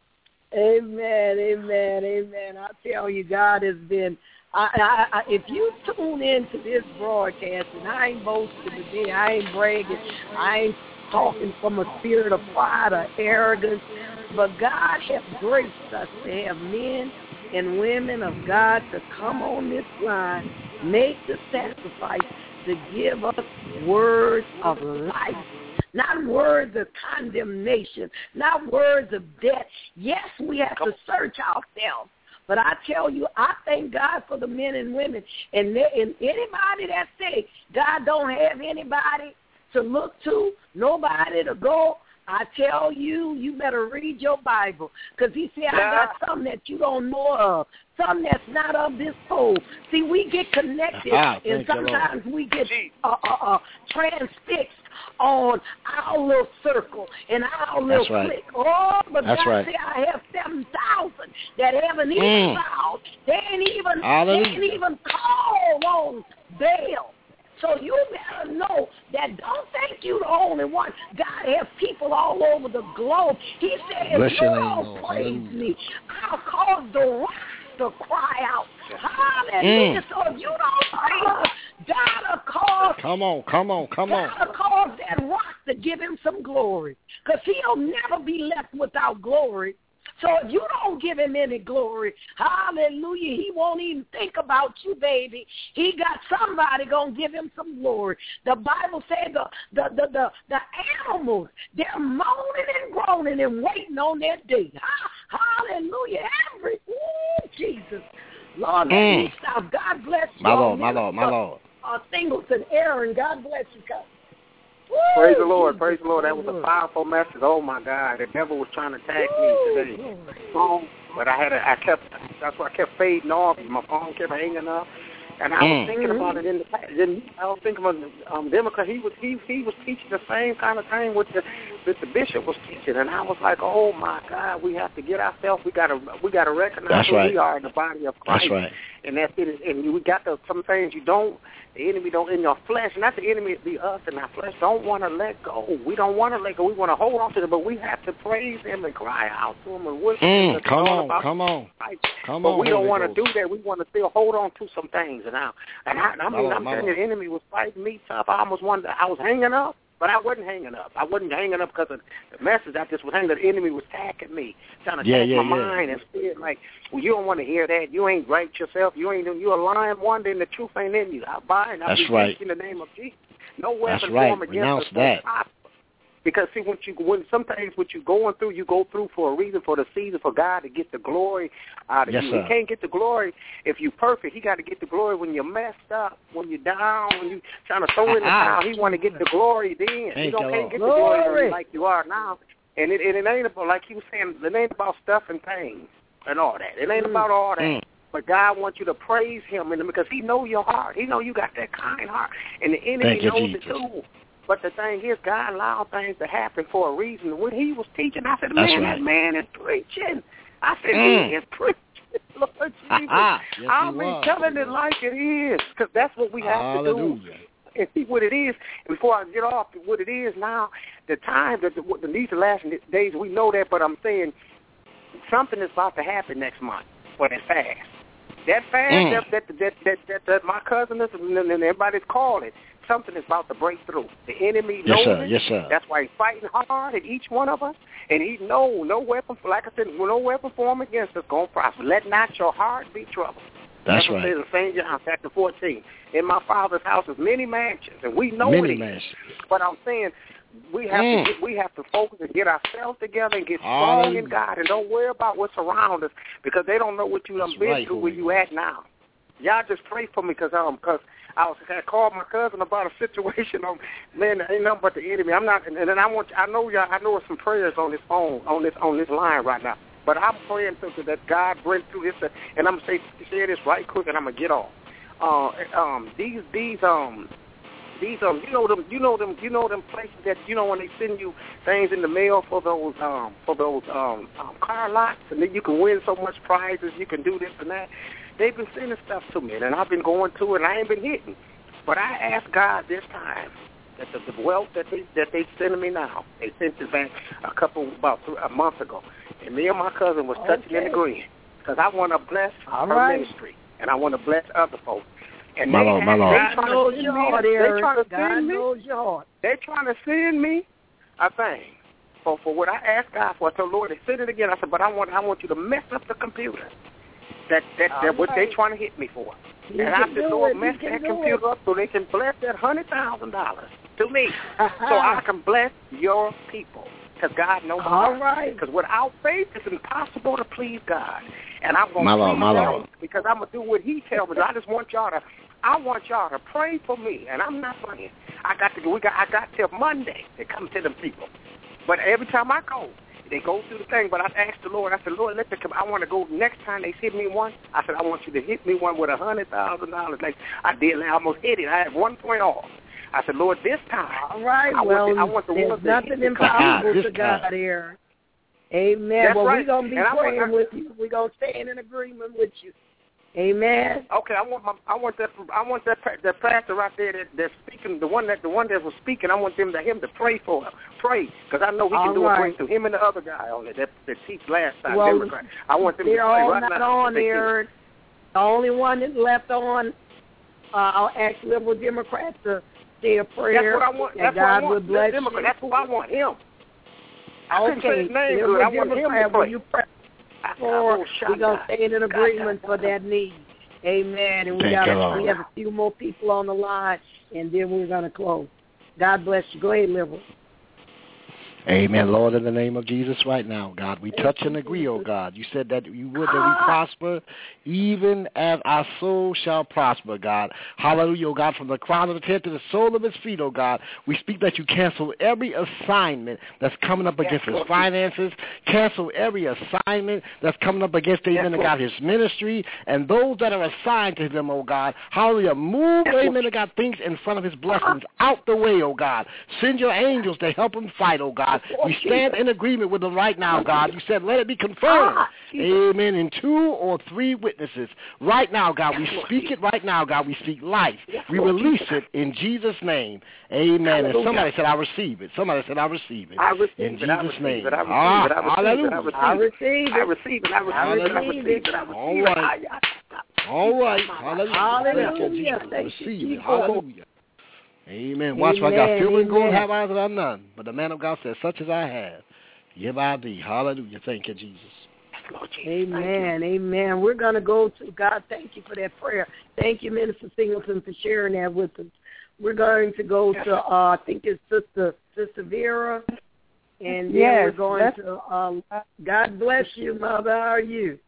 Speaker 6: Amen, amen, amen. I tell you, God has been, I, I, I, if you tune into this broadcast, and I ain't boasting today, I ain't bragging, I ain't talking from a spirit of pride or arrogance, but God has graced us to have men and women of God to come on this line, make the sacrifice to give us words of life, not words of condemnation, not words of death. Yes, we have to search ourselves, but I tell you, I thank God for the men and women, and, they, and anybody that say God don't have anybody to look to, nobody to go, I tell you, you better read your Bible, because he said, I got something that you don't know of, something that's not of this fold. See, we get connected,
Speaker 8: Ah,
Speaker 6: and sometimes
Speaker 8: you,
Speaker 6: we get uh, uh, uh, transfixed on our little circle and our little
Speaker 8: That's right.
Speaker 6: clique. Oh, but
Speaker 8: That's
Speaker 6: God
Speaker 8: right.
Speaker 6: said, I have seven thousand that haven't even
Speaker 8: Mm.
Speaker 6: found. They ain't even,
Speaker 8: Hallelujah.
Speaker 6: they ain't even called on Baal. So you better know that don't think you're the only one. God has people all over the globe. He said,
Speaker 8: Bless
Speaker 6: if you
Speaker 8: your name,
Speaker 6: don't
Speaker 8: Lord.
Speaker 6: praise
Speaker 8: Hallelujah.
Speaker 6: me, I'll cause the rocks to cry out. Hallelujah.
Speaker 8: Mm.
Speaker 6: So if you don't praise, God will cause,
Speaker 8: Come on, come on, come on.
Speaker 6: God will cause that rock to give him some glory, because he'll never be left without glory. So if you don't give him any glory, hallelujah, he won't even think about you, baby. He got somebody going to give him some glory. The Bible says the, the, the, the, the animals, they're moaning and groaning and waiting on their day. Hallelujah. Every, ooh, Jesus. Lord, let
Speaker 8: Mm.
Speaker 6: me stop. God bless you.
Speaker 8: My
Speaker 6: all.
Speaker 8: Lord, my Lord, my Lord.
Speaker 6: Uh, Singleton, Aaron, God bless you, God. Woo,
Speaker 9: Praise the Lord,
Speaker 6: Jesus,
Speaker 9: praise the Lord. That was
Speaker 6: Lord.
Speaker 9: a powerful message. Oh my God, the devil was trying to attack me today. Phone, but I had a, I kept, that's why I kept fading off. My phone kept hanging up, and I
Speaker 8: Mm.
Speaker 9: was thinking about it in the past. Then I was thinking about um, Democrat. He was he he was teaching the same kind of thing with the that the bishop was teaching, and I was like, oh my God, we have to get ourselves. We gotta we gotta recognize
Speaker 8: That's
Speaker 9: who
Speaker 8: right.
Speaker 9: we are in the body of Christ.
Speaker 8: That's right.
Speaker 9: And that's it. And we got the, some things you don't, the enemy don't, in your flesh, not the enemy, it be us in our flesh, don't want to let go. We don't want to let go. We want to hold on to it, but we have to praise him and cry out to him and worship him.
Speaker 8: Mm. Come on, come on.
Speaker 9: Christ.
Speaker 8: Come
Speaker 9: But
Speaker 8: on,
Speaker 9: we don't
Speaker 8: Holy
Speaker 9: want to
Speaker 8: Ghost.
Speaker 9: do that. We want to still hold on to some things. And I, and I, I mean,
Speaker 8: My
Speaker 9: I'm
Speaker 8: Lord,
Speaker 9: telling
Speaker 8: my
Speaker 9: you, the enemy was fighting me tough. I almost wanted to, I was hanging up. But I wasn't hanging up. I wasn't hanging up because of the message. I just was hanging. The enemy was attacking me, trying to
Speaker 8: Yeah,
Speaker 9: attack
Speaker 8: yeah,
Speaker 9: my
Speaker 8: yeah.
Speaker 9: mind and spirit. Like, well, you don't want to hear that. You ain't right yourself. You ain't. You're a lying wonder, and the truth ain't in you. I bind. I
Speaker 8: That's
Speaker 9: rebuke
Speaker 8: right.
Speaker 9: in the name of Jesus. No
Speaker 8: That's
Speaker 9: weapon
Speaker 8: right.
Speaker 9: formed against
Speaker 8: Renounce
Speaker 9: us will
Speaker 8: that.
Speaker 9: prosper. Because see, when you when sometimes what you're going through, you go through for a reason, for the season, for God to get the glory out of
Speaker 8: Yes,
Speaker 9: you.
Speaker 8: sir.
Speaker 9: He can't get the glory if you're perfect. He got to get the glory when you're messed up, when you're down, when you're trying to throw in the towel. He want to get the glory then.
Speaker 8: Thank
Speaker 9: you don't
Speaker 8: you,
Speaker 9: can't
Speaker 8: Lord.
Speaker 9: get the glory
Speaker 6: Glory.
Speaker 9: like you are now. And it, and it ain't about, like he was saying, it ain't about stuff and things and all that. It ain't
Speaker 6: Mm.
Speaker 9: about all that.
Speaker 8: Mm.
Speaker 9: But God wants you to praise him, and because he know your heart. He know you got that kind heart, and the enemy
Speaker 8: Thank you,
Speaker 9: knows
Speaker 8: Jesus.
Speaker 9: it too. But the thing is, God allowed things to happen for a reason. When he was teaching, I said,
Speaker 8: That's
Speaker 9: man,
Speaker 8: right.
Speaker 9: that man is preaching. I said,
Speaker 8: Mm.
Speaker 9: he is preaching, Lord Jesus.
Speaker 8: Ha-ha. Yes,
Speaker 9: I'll
Speaker 8: he
Speaker 9: be
Speaker 8: was.
Speaker 9: telling it like it is, because that's what we have to do.
Speaker 8: Hallelujah.
Speaker 9: And see what it is, before I get off, what it is now, the time, that the, the, these are last days, we know that, but I'm saying something is about to happen next month for that fast. That fast
Speaker 8: Mm.
Speaker 9: that, that, that, that, that, that my cousin is, and everybody's calling, something is about to break through. The enemy
Speaker 8: Yes,
Speaker 9: knows
Speaker 8: sir.
Speaker 9: it.
Speaker 8: Yes, sir.
Speaker 9: That's why he's fighting hard at each one of us. And he know no weapon, like I said, no weapon formed against us going to prosper. Let not your heart be troubled.
Speaker 8: That's
Speaker 9: what it
Speaker 8: right.
Speaker 9: says in Saint John chapter fourteen. In my Father's house is many mansions, and we know
Speaker 8: Many
Speaker 9: it is.
Speaker 8: mansions.
Speaker 9: But I'm saying we have
Speaker 8: Mm.
Speaker 9: to get, we have to focus and get ourselves together and get strong
Speaker 8: Hallelujah.
Speaker 9: in God, and don't worry about what's around us, because they don't know what you done
Speaker 8: That's
Speaker 9: been
Speaker 8: right,
Speaker 9: through where
Speaker 8: Holy
Speaker 9: you at now. Y'all just pray for me, because um, cause I was I called my cousin about a situation. Um, man, ain't nothing but the enemy. I'm not, and then I want I know y'all. I know some prayers on this phone, on this on this line right now. But I'm praying to that God bring through this, uh, and I'm gonna say say this right quick, and I'm gonna get off. Uh, um, these these um. These um, you know them, you know them, you know them places that you know when they send you things in the mail for those um for those um, um car lots, and then you can win so much prizes, you can do this and that. They've been sending stuff to me, and I've been going to it, and I ain't been hitting. But I asked God this time that the, the wealth that they that they sending me now, they sent it back a couple about three, a month ago, and me and my cousin was touching
Speaker 6: Okay.
Speaker 9: and agreeing, because I want to bless
Speaker 6: All
Speaker 9: her
Speaker 6: right.
Speaker 9: ministry, and I want to bless other folks. And
Speaker 8: My
Speaker 9: they
Speaker 8: Lord, my
Speaker 9: have-
Speaker 8: Lord.
Speaker 9: they
Speaker 6: God
Speaker 9: trying
Speaker 6: knows
Speaker 9: to
Speaker 6: your
Speaker 9: send me-
Speaker 6: heart,
Speaker 9: They
Speaker 6: Aaron.
Speaker 9: trying to
Speaker 6: God
Speaker 9: send me.
Speaker 6: knows your heart.
Speaker 9: They trying to send me a thing for for what I asked God for. I told Lord, they send it again. I said, but I want I want you to mess up the computer. That that,
Speaker 6: All
Speaker 9: that what they
Speaker 6: right.
Speaker 9: trying to hit me for.
Speaker 6: He
Speaker 9: and I
Speaker 6: can
Speaker 9: said,
Speaker 6: do
Speaker 9: Lord,
Speaker 6: it. He
Speaker 9: mess
Speaker 6: can
Speaker 9: that
Speaker 6: do
Speaker 9: computer
Speaker 6: it.
Speaker 9: up so they can bless that hundred thousand dollars to me, so I can bless your people. Because God knows my
Speaker 6: All
Speaker 9: heart.
Speaker 6: right.
Speaker 9: Because without faith, it's impossible to please God. And I'm going
Speaker 8: My
Speaker 9: to
Speaker 8: Lord,
Speaker 9: please
Speaker 8: my
Speaker 9: Him
Speaker 8: Lord.
Speaker 9: because I'm going to do what He tells me. I just want y'all to, I want y'all to pray for me. And I'm not playing. I got to, we got, I got till Monday to come to them people. But every time I go, they go through the thing. But I asked the Lord, I said, Lord, let them come. I want to go next time they hit me one. I said, I want you to hit me one with a hundred thousand dollars. Like I did, I almost hit it. I had one point off. I said, Lord, this time.
Speaker 6: All right.
Speaker 9: I
Speaker 6: well,
Speaker 9: want the, I want the
Speaker 6: there's
Speaker 9: ones
Speaker 6: nothing impossible to God here. Amen.
Speaker 9: That's
Speaker 6: well,
Speaker 9: right.
Speaker 6: we're gonna be
Speaker 9: and
Speaker 6: praying
Speaker 9: want,
Speaker 6: with you. We're gonna stand in agreement with you. Amen.
Speaker 9: Okay, I want my, I want that I want that that pastor right there that that's speaking, the one that the one that was speaking. I want them to him to pray for him, pray, because I know he
Speaker 6: all
Speaker 9: can do
Speaker 6: right.
Speaker 9: a breakthrough. Him and the other guy on it that that teached last time.
Speaker 6: Well,
Speaker 9: Democrat. I want them to
Speaker 6: they're
Speaker 9: pray
Speaker 6: all
Speaker 9: right
Speaker 6: not
Speaker 9: now.
Speaker 6: on there. The only one that's left on, uh, I'll ask liberal Democrats to say a prayer.
Speaker 9: That's what I want. That's
Speaker 6: God
Speaker 9: what I want.
Speaker 6: would bless
Speaker 9: Democrat.
Speaker 6: you.
Speaker 9: That's who I want. Him. I
Speaker 6: okay.
Speaker 9: couldn't say his name
Speaker 6: liberal
Speaker 9: good. I want him
Speaker 6: Democrat,
Speaker 9: to pray.
Speaker 6: will you pray for? We're gonna stand in agreement for that need. Amen. And we
Speaker 8: Thank
Speaker 6: got
Speaker 8: you,
Speaker 6: we have a few more people on the line, and then we're gonna close. God bless you. Go ahead, liberal.
Speaker 8: Amen, Lord, in the name of Jesus right now, God. We touch and agree, oh God. You said that you would that we prosper even as our soul shall prosper, God. Hallelujah, oh God, from the crown of his head to the sole of his feet, oh God. We speak that you cancel every assignment that's coming up against his finances. Cancel every assignment that's coming up against, amen, oh God, his ministry. And those that are assigned to him, oh God. Hallelujah. Move, amen, oh God, things in front of his blessings out the way, oh God. Send your angels to help him fight, oh God. We stand in agreement with them right now, God. You said, let it be confirmed. Amen. In two or three witnesses. Right now, God. We speak it right now, God. We speak life. We release it in Jesus' name. Amen. And somebody said, I receive it. Somebody said, I receive it.
Speaker 9: I receive
Speaker 8: in
Speaker 9: it.
Speaker 8: Jesus'
Speaker 9: I receive
Speaker 8: name.
Speaker 9: It. I receive
Speaker 8: ah,
Speaker 9: it. I
Speaker 8: hallelujah.
Speaker 6: I receive it.
Speaker 9: I receive it. I receive it. I receive it. I receive it.
Speaker 8: All right. All right. Hallelujah.
Speaker 6: Hallelujah.
Speaker 8: Thank you,
Speaker 6: Receive
Speaker 8: it. Hallelujah. Amen. Watch what I got. Silver and gold have eyes that are none. But the man of God says, such as I have, give I thee. Hallelujah. Thank you, Jesus.
Speaker 6: Amen. Amen. We're going to go to God. Thank you for that prayer. Thank you, Minister Singleton, for sharing that with us. We're going to go to, uh, I think it's Sister Sister Vera. And then
Speaker 10: yes,
Speaker 6: we're going to, um, God bless you, Mother. How are you?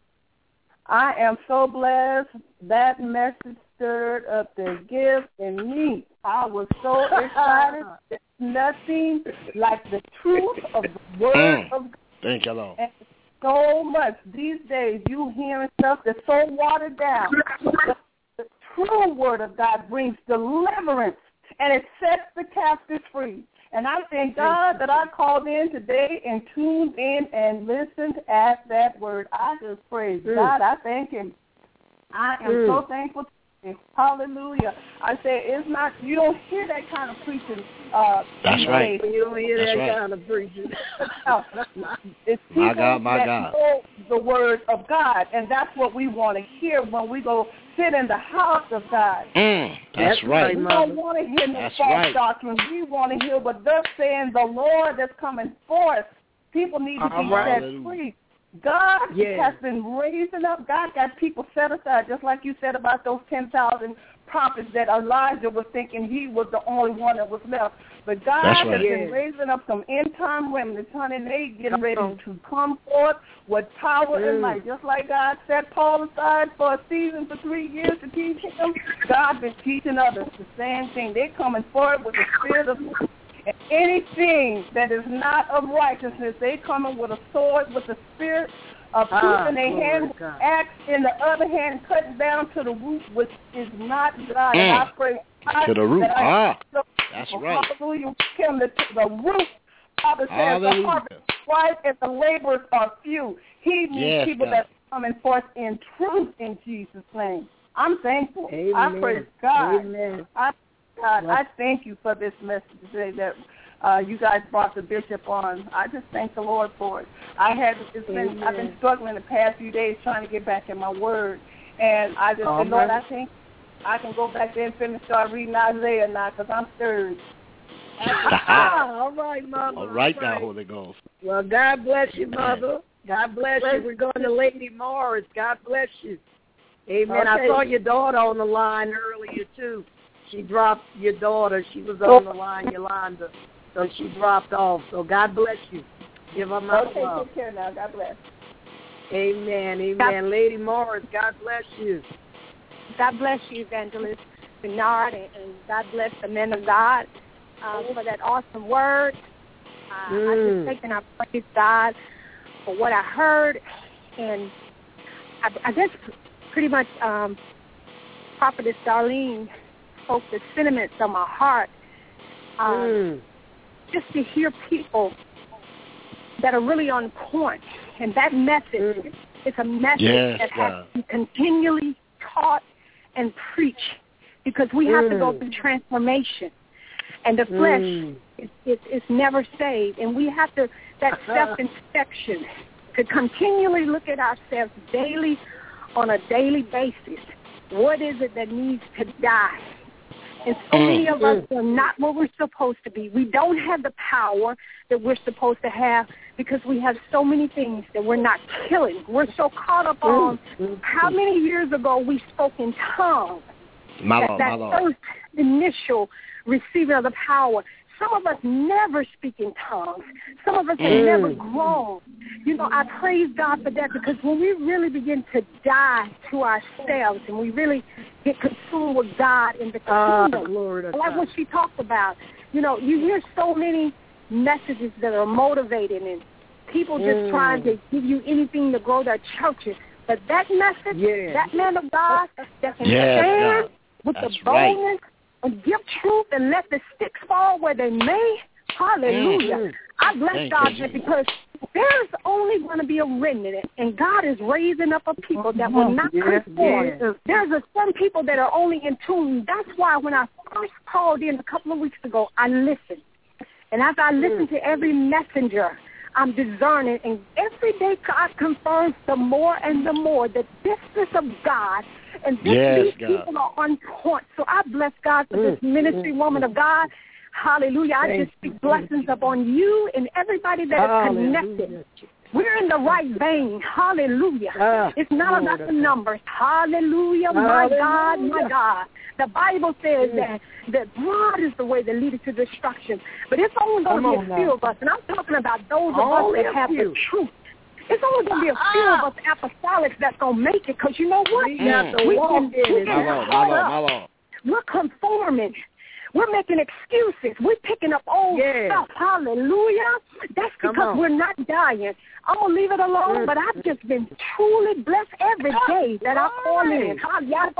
Speaker 10: I am so blessed. That message stirred up the gift in me. I was so excited. There's nothing like the truth of the word
Speaker 8: mm.
Speaker 10: of God.
Speaker 8: Thank you, Lord.
Speaker 10: And so much these days you hearing stuff that's so watered down. The, the true word of God brings deliverance, and it sets the captives free. And I thank God that I called in today and tuned in and listened at that word. I just praise mm. God. I thank him. I am mm. so thankful to him. Hallelujah. I say it's not, you don't hear that kind of preaching. Uh,
Speaker 8: That's right.
Speaker 6: Days. You don't hear
Speaker 8: That's
Speaker 6: that
Speaker 8: right.
Speaker 6: kind of preaching.
Speaker 10: It's people
Speaker 8: my God, my
Speaker 10: that
Speaker 8: God.
Speaker 10: know the word of God, and that's what we want to hear when we go sit in the house of God.
Speaker 8: Mm, that's, that's right.
Speaker 10: We don't want to hear no
Speaker 8: that's
Speaker 10: false
Speaker 8: right.
Speaker 10: doctrine. We want to hear what thus saying the Lord that's coming forth. People need to
Speaker 6: All
Speaker 10: be
Speaker 6: right.
Speaker 10: set free. God
Speaker 6: yes.
Speaker 10: has been raising up. God got people set aside, just like you said about those ten thousand prophets that Elijah was thinking he was the only one that was left. But God
Speaker 8: That's
Speaker 10: has
Speaker 8: right.
Speaker 10: been
Speaker 6: yes.
Speaker 10: raising up some end-time remnants, honey, and they getting ready to come forth with power mm. and might. Just like God set Paul aside for a season for three years to teach him, God been teaching others the same thing. They're coming forward with the spirit of and anything that is not of righteousness, they coming with a sword, with the spirit of truth
Speaker 6: ah,
Speaker 10: in their hand, axe in the other hand, cutting down to the root, which is not God. Mm. And I pray God,
Speaker 8: to the root.
Speaker 10: That
Speaker 8: Ah,
Speaker 10: I,
Speaker 8: that's right.
Speaker 10: Hallelujah. Him to the root. Father says
Speaker 8: Hallelujah.
Speaker 10: the harvest is ripe and the laborers are few. He needs
Speaker 8: yes,
Speaker 10: people
Speaker 8: God.
Speaker 10: that are coming forth in truth in Jesus' name. I'm thankful.
Speaker 6: Amen.
Speaker 10: I praise God.
Speaker 6: Amen.
Speaker 10: I God, I thank you for this message today that uh, you guys brought the bishop on. I just thank the Lord for it. I had it's been I've been struggling the past few days trying to get back in my word, and I just said, Lord, I think I can go back there and finish start reading Isaiah now because I'm stirred.
Speaker 6: All right, Mother.
Speaker 8: All right now, Holy Ghost.
Speaker 6: Well, God bless you, Mother. God bless you. We're going to Lady Morris. God bless you. Amen. Okay. I saw your daughter on the line earlier, too. She dropped your daughter. She was on the line, Yolanda. So she dropped off. So God bless you. Give her my
Speaker 10: okay,
Speaker 6: love.
Speaker 10: Take care now. God bless.
Speaker 6: Amen. Amen. God, Lady Morris, God bless you.
Speaker 11: God bless you, Evangelist Bernard, and, and God bless the men of God uh, for that awesome word. Uh,
Speaker 6: Mm.
Speaker 11: I just thank and I praise God for what I heard, and I, I guess pretty much um, Prophetess Darlene spoke the sentiments of my heart. Um,
Speaker 6: Mm.
Speaker 11: Just to hear people that are really on point, and that message
Speaker 6: Mm.
Speaker 11: is a message
Speaker 8: Yes,
Speaker 11: that has
Speaker 8: God.
Speaker 11: to be continually taught and preached, because we have to go
Speaker 6: Mm.
Speaker 11: through transformation, and the flesh
Speaker 6: Mm.
Speaker 11: is, is, is never saved, and we have to, that self-inspection, to continually look at ourselves daily, on a daily basis. What is it that needs to die? And so
Speaker 8: Mm.
Speaker 11: many of us are not where we're supposed to be. We don't have the power that we're supposed to have because we have so many things that we're not killing. We're so caught up on
Speaker 6: Mm.
Speaker 11: how many years ago we spoke in tongues.
Speaker 8: My
Speaker 11: that
Speaker 8: Lord,
Speaker 11: that
Speaker 8: my Lord.
Speaker 11: first initial receiving of the power. Some of us never speak in tongues. Some of us have
Speaker 6: Mm.
Speaker 11: never grown. You know, I praise God for that, because when we really begin to die to ourselves and we really get consumed with God in the
Speaker 6: Ah,
Speaker 11: kingdom,
Speaker 6: glory to
Speaker 11: like
Speaker 6: God.
Speaker 11: what she talked about, you know, you hear so many messages that are motivating and people just
Speaker 6: Mm.
Speaker 11: trying to give you anything to grow their churches. But that message,
Speaker 6: Yeah.
Speaker 11: that man of God that can
Speaker 8: Yes,
Speaker 11: stand
Speaker 8: God.
Speaker 11: with
Speaker 8: That's
Speaker 11: the
Speaker 8: right.
Speaker 11: boldness and give truth and let the sticks fall where they may. Hallelujah.
Speaker 6: Mm.
Speaker 11: I bless
Speaker 8: Thank
Speaker 11: God
Speaker 8: you,
Speaker 11: just
Speaker 8: Jesus.
Speaker 11: because there's only going to be a remnant, and God is raising up a people that will not
Speaker 6: Yes,
Speaker 11: conform.
Speaker 6: yes.
Speaker 11: There's a, some people that are only in tune. That's why when I first called in a couple of weeks ago, I listened. And as I listen to every messenger, I'm discerning, and every day God confirms the more and the more that this is of God, and this,
Speaker 8: Yes,
Speaker 11: these
Speaker 8: God.
Speaker 11: people are on point. So I bless God for this
Speaker 6: Mm,
Speaker 11: ministry,
Speaker 6: mm,
Speaker 11: woman of God. Hallelujah. I
Speaker 6: Thank
Speaker 11: just speak blessings upon you and everybody that is connected.
Speaker 6: Hallelujah.
Speaker 11: We're in the right vein. Hallelujah.
Speaker 6: Ah,
Speaker 11: It's not
Speaker 6: glory
Speaker 11: about
Speaker 6: to
Speaker 11: the
Speaker 6: God.
Speaker 11: numbers. Hallelujah. My God, my
Speaker 6: Hallelujah.
Speaker 11: God. The Bible says
Speaker 6: Mm.
Speaker 11: that, that broad is the way that leads to destruction. But it's only going
Speaker 6: Come
Speaker 11: to
Speaker 6: on
Speaker 11: be a few
Speaker 6: now.
Speaker 11: of us. And I'm talking about those of
Speaker 6: Only
Speaker 11: us
Speaker 6: a
Speaker 11: that have
Speaker 6: few.
Speaker 11: the truth. It's only going to be a few
Speaker 6: Ah.
Speaker 11: of us apostolics that's going to make it. Because you know what?
Speaker 6: We got to
Speaker 11: We
Speaker 6: walk
Speaker 11: can-
Speaker 6: in
Speaker 11: we
Speaker 6: it.
Speaker 11: can
Speaker 8: My Lord, my Lord, my Lord.
Speaker 11: We're conforming. We're making excuses. We're picking up old
Speaker 6: Yeah.
Speaker 11: stuff. Hallelujah. That's
Speaker 6: Come
Speaker 11: because
Speaker 6: on.
Speaker 11: we're not dying. I'm going to leave it alone,
Speaker 6: Mm.
Speaker 11: but I've just been truly blessed every day that I call in. Hallelujah.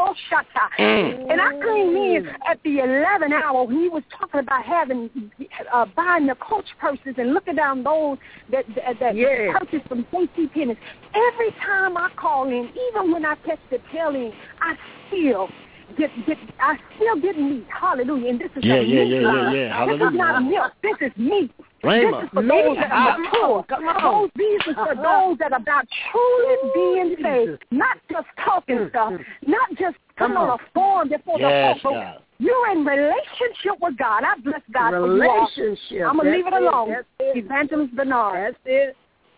Speaker 8: Mm.
Speaker 11: And I came in at the eleventh hour when he was talking about having, uh, buying the Coach purses and looking down those that, that, that
Speaker 6: Yeah.
Speaker 11: purchased from J C Penney. Every time I call in, even when I catch the tail end, I still Get, get, I still get meat. Hallelujah. And this is
Speaker 8: Yeah,
Speaker 11: a
Speaker 8: yeah,
Speaker 11: meat
Speaker 8: yeah, yeah,
Speaker 11: line.
Speaker 8: yeah.
Speaker 11: This
Speaker 8: Hallelujah.
Speaker 11: is not milk. This is meat.
Speaker 8: Rhema.
Speaker 11: This is for those that are
Speaker 6: Come
Speaker 11: mature.
Speaker 6: on, come on.
Speaker 11: Those, these are for those that are about truly being saved, not just talking stuff, not just coming
Speaker 6: Come
Speaker 11: on
Speaker 6: on.
Speaker 11: a form before
Speaker 8: Yes,
Speaker 11: the folk.
Speaker 8: God.
Speaker 11: You're in relationship with God. I bless God for you all.
Speaker 6: Relationship.
Speaker 11: I'm going to leave it
Speaker 6: That's
Speaker 11: alone.
Speaker 6: That's it.
Speaker 11: Evangelist Bernard.
Speaker 6: That's it.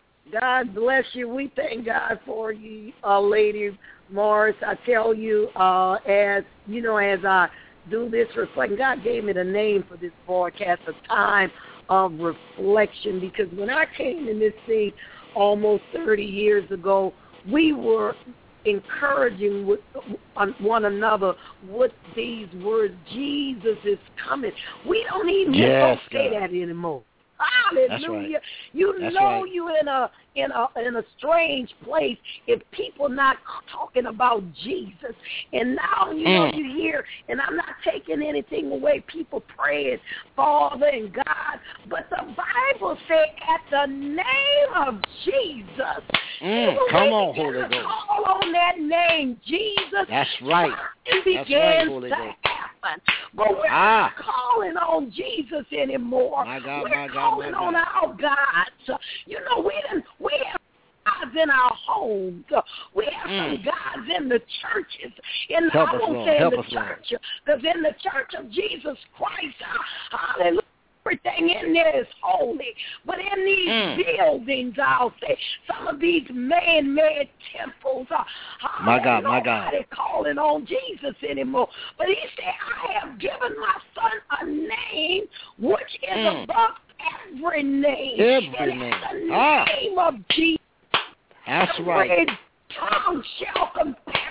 Speaker 6: God bless you. We thank God for you, uh, Lady Morris. I tell you, uh, as you know, as I do this reflection, God gave me the name for this broadcast, A Time of Reflection, because when I came in this thing almost thirty years ago, we were encouraging with one another with these words, Jesus is coming. We don't even hear
Speaker 8: Yes,
Speaker 6: folks say
Speaker 8: God.
Speaker 6: that anymore.
Speaker 8: That's
Speaker 6: Hallelujah.
Speaker 8: right.
Speaker 6: You
Speaker 8: That's
Speaker 6: know
Speaker 8: right.
Speaker 6: you in a in a in a strange place if people not talking about Jesus. And now you know
Speaker 8: Mm.
Speaker 6: you hear, and I'm not taking anything away, people praying, Father and God, but the Bible said at the name of Jesus.
Speaker 8: Mm,
Speaker 6: when
Speaker 8: come
Speaker 6: we
Speaker 8: on,
Speaker 6: begin
Speaker 8: Holy
Speaker 6: to
Speaker 8: Ghost.
Speaker 6: call on that name, Jesus.
Speaker 8: That's right.
Speaker 6: It
Speaker 8: That's
Speaker 6: begins
Speaker 8: right, Holy
Speaker 6: to
Speaker 8: Ghost.
Speaker 6: happen. But we're
Speaker 8: Ah.
Speaker 6: not calling on Jesus anymore.
Speaker 8: My God,
Speaker 6: we're
Speaker 8: my God,
Speaker 6: calling
Speaker 8: my
Speaker 6: on
Speaker 8: God.
Speaker 6: our gods. You know, we didn't, we have gods in our homes. We have
Speaker 8: Mm.
Speaker 6: some gods in the churches. In
Speaker 8: Help
Speaker 6: I
Speaker 8: us,
Speaker 6: won't
Speaker 8: Lord.
Speaker 6: say in
Speaker 8: Help
Speaker 6: the
Speaker 8: us, Lord.
Speaker 6: church, because in the church of Jesus Christ, uh, hallelujah, everything in there is holy. But in these
Speaker 8: Mm.
Speaker 6: buildings, I'll say, some of these man-made temples, uh,
Speaker 8: My God, my God.
Speaker 6: nobody calling on Jesus anymore. But he said, I have given my son a name which is
Speaker 8: Mm.
Speaker 6: above every name.
Speaker 8: Every
Speaker 6: and
Speaker 8: name.
Speaker 6: it's the
Speaker 8: Ah.
Speaker 6: name of Jesus.
Speaker 8: That's
Speaker 6: Every
Speaker 8: right.
Speaker 6: tongue shall confess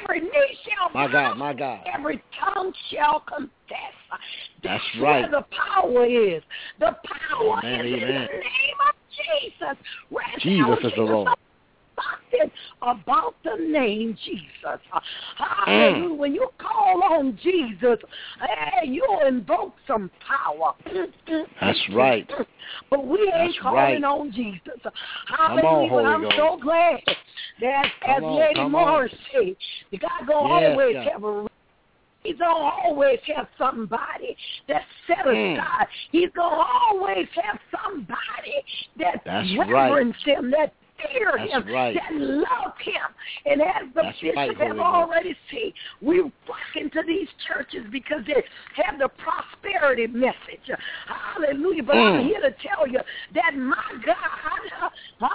Speaker 3: every knee shall bow.
Speaker 8: My God, my God.
Speaker 3: Every tongue shall confess.
Speaker 8: That's,
Speaker 3: That's
Speaker 8: right.
Speaker 3: where the power is. The power
Speaker 8: Amen,
Speaker 3: is
Speaker 8: amen.
Speaker 3: in the name of Jesus. Right
Speaker 8: Jesus
Speaker 3: now,
Speaker 8: is the
Speaker 3: Jesus
Speaker 8: Lord.
Speaker 3: Something about the name Jesus. Hallelujah. Mm. When you call on Jesus, hey, you invoke some power.
Speaker 8: That's right.
Speaker 3: But we ain't
Speaker 8: That's
Speaker 3: calling
Speaker 8: right.
Speaker 3: on Jesus.
Speaker 8: Come
Speaker 3: Hallelujah.
Speaker 8: on, Holy
Speaker 3: I'm
Speaker 8: Ghost.
Speaker 3: so glad that, as
Speaker 8: Come on,
Speaker 3: Lady
Speaker 8: come
Speaker 3: Morris said, the God gonna
Speaker 8: Yes,
Speaker 3: always
Speaker 8: God.
Speaker 3: have a He's going to always have somebody that's set aside. Mm. He's going to always have somebody that
Speaker 8: That's
Speaker 3: reverence
Speaker 8: right.
Speaker 3: him, that fear
Speaker 8: That's
Speaker 3: him,
Speaker 8: right.
Speaker 3: that love him. And as the
Speaker 8: That's
Speaker 3: bishop
Speaker 8: right,
Speaker 3: have
Speaker 8: Holy
Speaker 3: already said, we flock into these churches because they have the prosperity message. Hallelujah. But mm. I'm here to tell you that my God,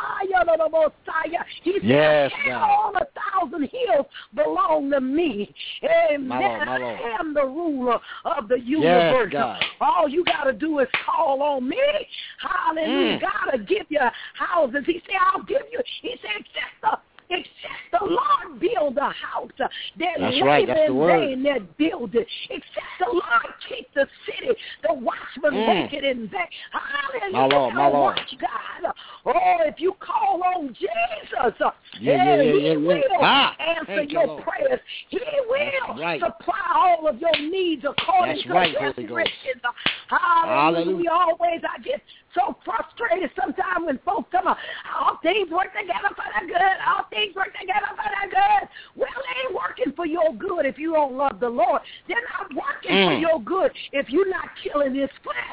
Speaker 3: he
Speaker 8: yes,
Speaker 3: said,
Speaker 8: God.
Speaker 3: all a thousand hills belong to me. Amen.
Speaker 8: My Lord, my Lord.
Speaker 3: I am the ruler of the universe.
Speaker 8: Yes, God.
Speaker 3: All you got to do is call on me. Hallelujah.
Speaker 8: Mm.
Speaker 3: God will give you houses. He said, I'll give you. He said, except the Except the Lord build a house, uh, that
Speaker 8: That's right. That's the
Speaker 3: in
Speaker 8: word.
Speaker 3: vain that build it. Except the Lord keep the city, the watchman
Speaker 8: Mm.
Speaker 3: make it in vain. Hallelujah.
Speaker 8: My Lord, my Lord.
Speaker 3: Watch God. Oh, if you call on Jesus, uh,
Speaker 8: Yeah, yeah, yeah,
Speaker 3: He
Speaker 8: yeah,
Speaker 3: will
Speaker 8: yeah. Ah,
Speaker 3: answer
Speaker 8: thank you,
Speaker 3: your
Speaker 8: Lord.
Speaker 3: prayers. He will
Speaker 8: That's right.
Speaker 3: supply all of your needs according
Speaker 8: That's
Speaker 3: to
Speaker 8: right,
Speaker 3: His
Speaker 8: Holy Ghost.
Speaker 3: riches. Hallelujah.
Speaker 8: Hallelujah.
Speaker 3: Always I get so frustrated sometimes when folks come up, all things work together for the good, all things work together for the good. Well, they ain't working for your good if you don't love the Lord. They're not working
Speaker 8: Mm.
Speaker 3: for your good if you're not killing this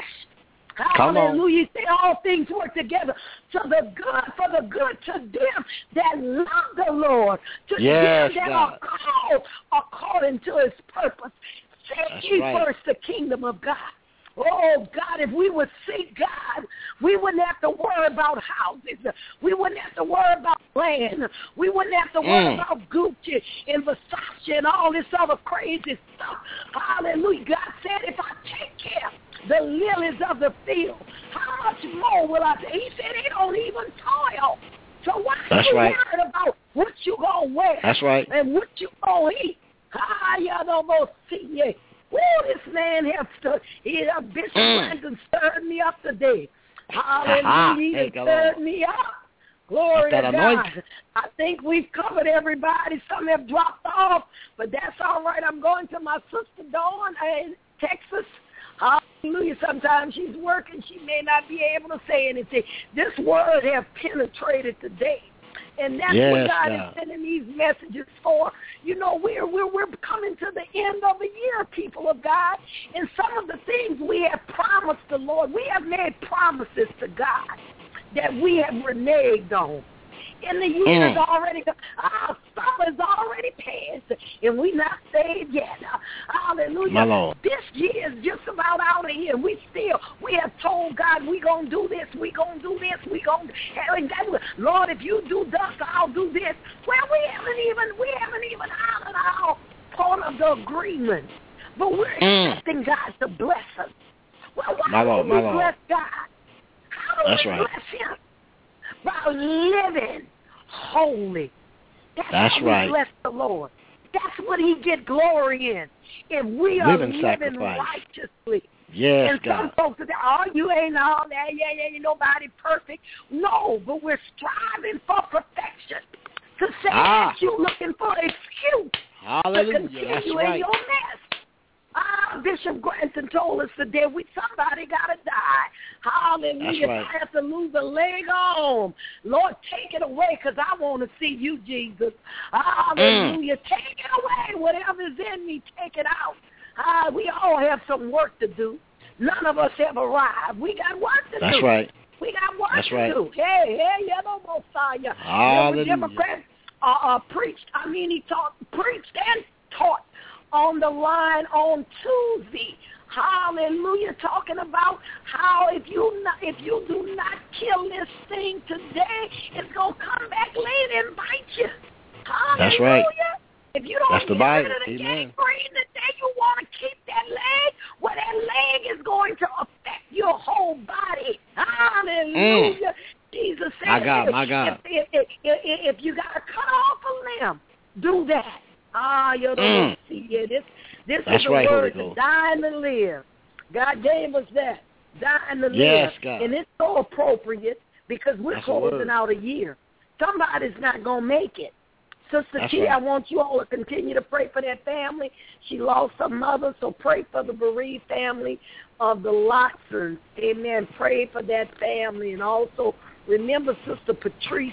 Speaker 3: flesh.
Speaker 8: Come on.
Speaker 3: Hallelujah. Say all things work together to the good, for the good to them that love the Lord, to
Speaker 8: Yes,
Speaker 3: them that
Speaker 8: God.
Speaker 3: are called according to His purpose. Seek
Speaker 8: That's
Speaker 3: ye
Speaker 8: right.
Speaker 3: first the kingdom of God. Oh, God, if we would seek God, we wouldn't have to worry about houses. We wouldn't have to worry about land. We wouldn't have to worry
Speaker 8: Mm.
Speaker 3: about Gucci and Versace and all this other crazy stuff. Hallelujah. God said, if I take care of the lilies of the field, how much more will I take? He said, they don't even toil. So why
Speaker 8: That's
Speaker 3: are you
Speaker 8: right.
Speaker 3: worried about what you going to wear?
Speaker 8: That's right.
Speaker 3: And what you going to eat? Ah, y'all don't both see you. Oh, this man has to, he, uh, Bishop
Speaker 8: Mm.
Speaker 3: Brandon stirred me up today. Hallelujah, he
Speaker 8: Thank
Speaker 3: done
Speaker 8: you, Lord.
Speaker 3: stirred me up. Glory
Speaker 8: That's
Speaker 3: to
Speaker 8: that
Speaker 3: God.
Speaker 8: anointing.
Speaker 3: I think we've covered everybody. Some have dropped off, but that's all right. I'm going to my sister Dawn in Texas. Hallelujah. Sometimes she's working. She may not be able to say anything. This word has penetrated today. And that's
Speaker 8: Yes,
Speaker 3: what God,
Speaker 8: God.
Speaker 3: is sending these messages for. You know, we're, we're, we're coming to the end of the year, people of God. And some of the things we have promised the Lord, we have made promises to God that we have reneged on. And the year is
Speaker 8: Mm.
Speaker 3: already, our summer's already passed, and we not saved yet. Hallelujah.
Speaker 8: My Lord.
Speaker 3: This year is just about out of here. We still, we have told God we going to do this, we going to do this, we going to, Lord, if you do thus, I'll do this. Well, we haven't even, we haven't even honored our part of the agreement. But we're
Speaker 8: Mm.
Speaker 3: expecting God to bless us. Well, why
Speaker 8: My
Speaker 3: do
Speaker 8: Lord,
Speaker 3: we
Speaker 8: my Lord.
Speaker 3: bless God? How do
Speaker 8: That's
Speaker 3: we
Speaker 8: right.
Speaker 3: bless Him? By living holy. That's,
Speaker 8: That's
Speaker 3: how
Speaker 8: right.
Speaker 3: we bless the Lord. That's what He get glory in. If we are
Speaker 8: Living
Speaker 3: living
Speaker 8: sacrifice.
Speaker 3: righteously.
Speaker 8: Yes,
Speaker 3: And
Speaker 8: God.
Speaker 3: some folks say, oh, you ain't all that. Yeah, yeah, yeah, nobody perfect. No, but we're striving for perfection. To say
Speaker 8: Ah.
Speaker 3: that you're looking for an excuse
Speaker 8: Hallelujah.
Speaker 3: to continue
Speaker 8: That's
Speaker 3: in
Speaker 8: right.
Speaker 3: your mess. Ah, Bishop Granton told us today we somebody gotta die. Hallelujah.
Speaker 8: That's right.
Speaker 3: I have to lose a leg arm. Lord, take it away because I want to see you, Jesus. Hallelujah. Mm. Take it away. Whatever's in me, take it out. Ah, we all have some work to do. None of us have arrived. We got work to
Speaker 8: That's
Speaker 3: do.
Speaker 8: That's right.
Speaker 3: We got work
Speaker 8: That's
Speaker 3: to
Speaker 8: right.
Speaker 3: do. Hey, hey, yellow Messiah.
Speaker 8: Hallelujah.
Speaker 3: Democrats uh, uh, preached. I mean, he taught, preached and taught on the line on Tuesday. Hallelujah. Talking about how if you not, if you do not kill this thing today, it's going to come back later and bite you. Hallelujah.
Speaker 8: That's right.
Speaker 3: If you don't
Speaker 8: That's the
Speaker 3: get
Speaker 8: Bible.
Speaker 3: rid of the
Speaker 8: Amen.
Speaker 3: gangrene today, you want to keep that leg, well, that leg is going to affect your whole body. Hallelujah. Mm. Jesus said,
Speaker 8: my God, my God.
Speaker 3: If, if, if, if, if you got to cut off a limb, do that.
Speaker 6: Ah, you don't
Speaker 8: Mm.
Speaker 6: see it. This, this
Speaker 8: That's
Speaker 6: is a
Speaker 8: right,
Speaker 6: word,
Speaker 8: Holy Ghost.
Speaker 6: dying to live. God gave us that, dying to
Speaker 8: Yes,
Speaker 6: live.
Speaker 8: God.
Speaker 6: And it's so appropriate because we're
Speaker 8: That's a word.
Speaker 6: closing out a year. Somebody's not going to make it. Sister
Speaker 8: That's
Speaker 6: T,
Speaker 8: right.
Speaker 6: I want you all to continue to pray for that family. She lost her mother, so pray for the bereaved family of the Lotsons. Amen. Pray for that family. And also remember Sister Patrice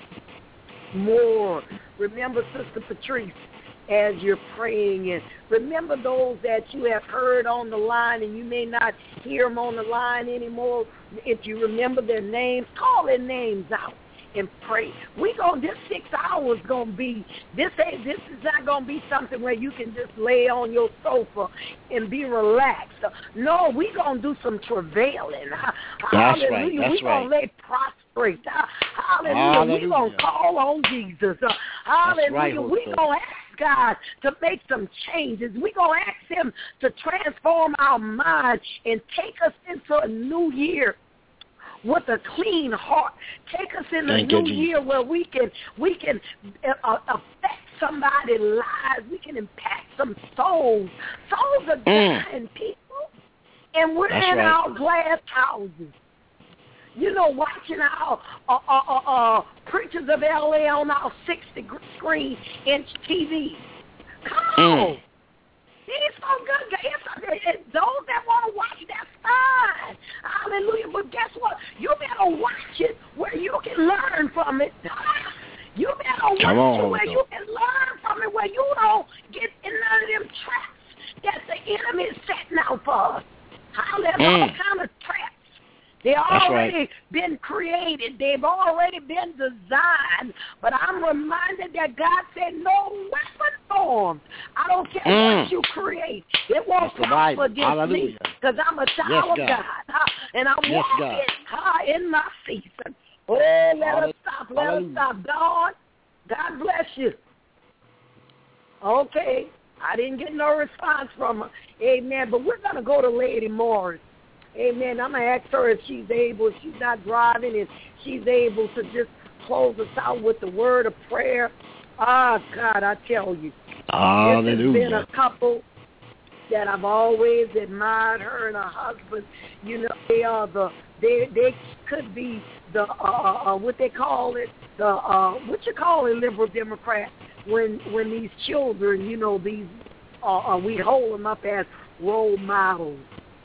Speaker 6: Moore. Remember Sister Patrice as you're praying. And remember those that you have heard on the line and you may not hear them on the line anymore. If you remember their names, call their names out and pray. We going this six hours gonna be this. Ain't, this is not gonna be something where you can just lay on your sofa and be relaxed. No, we gonna do some travailing.
Speaker 8: That's
Speaker 6: Hallelujah.
Speaker 8: right. That's
Speaker 6: we gonna
Speaker 8: right.
Speaker 6: lay prostrate. Hallelujah.
Speaker 8: Hallelujah.
Speaker 6: We gonna call on Jesus. Hallelujah.
Speaker 8: right, Holy
Speaker 6: we
Speaker 8: Ghost.
Speaker 6: gonna ask God to make some changes. We gonna ask Him to transform our mind and take us into a new year with a clean heart. Take us in a
Speaker 8: Thank you,
Speaker 6: new
Speaker 8: Jesus.
Speaker 6: year where we can we can uh, affect somebody's lives. We can impact some souls. Souls are
Speaker 8: Mm.
Speaker 6: dying, people, and we're
Speaker 8: That's
Speaker 6: in
Speaker 8: right.
Speaker 6: our glass houses. You know, watching our uh, uh, uh, uh, Preachers of L A on our sixty screen inch T V. Come on.
Speaker 8: Mm.
Speaker 6: It's so good. It's, it's, those that want to watch, that's fine. Hallelujah. But guess what? You better watch it where you can learn from it. You better watch
Speaker 8: Come on,
Speaker 6: it where
Speaker 8: Holy
Speaker 6: you can learn from it, where you don't get in none of them traps that the enemy is setting out for us. How there's
Speaker 8: Mm.
Speaker 6: all kind of traps. They've
Speaker 8: That's
Speaker 6: already
Speaker 8: right.
Speaker 6: been created. They've already been designed. But I'm reminded that God said, no weapon formed. I don't care
Speaker 8: Mm.
Speaker 6: what you create. It won't
Speaker 8: That's the
Speaker 6: prosper
Speaker 8: Bible.
Speaker 6: against me
Speaker 8: Hallelujah.
Speaker 6: because I'm a child
Speaker 8: Yes,
Speaker 6: of
Speaker 8: God.
Speaker 6: God. huh? And I'm
Speaker 8: Yes,
Speaker 6: walking
Speaker 8: God.
Speaker 6: huh, in my season. Oh, let us
Speaker 8: Hallelujah.
Speaker 6: stop. Let us
Speaker 8: Hallelujah.
Speaker 6: stop. God, God bless you. Okay. I didn't get no response from her. Amen. But we're going to go to Lady Morris. Amen. I'm going to ask her if she's able, if she's not driving, if she's able to just close us out with the word of prayer. Ah, God, I tell you. This has been
Speaker 8: Hallelujah.
Speaker 6: a couple that I've always admired, her and her husband. You know, they are the, they they could be the, uh, uh, what they call it, the, uh, what you call it, liberal Democrat, when when these children, you know, these, uh, uh, we hold them up as role models.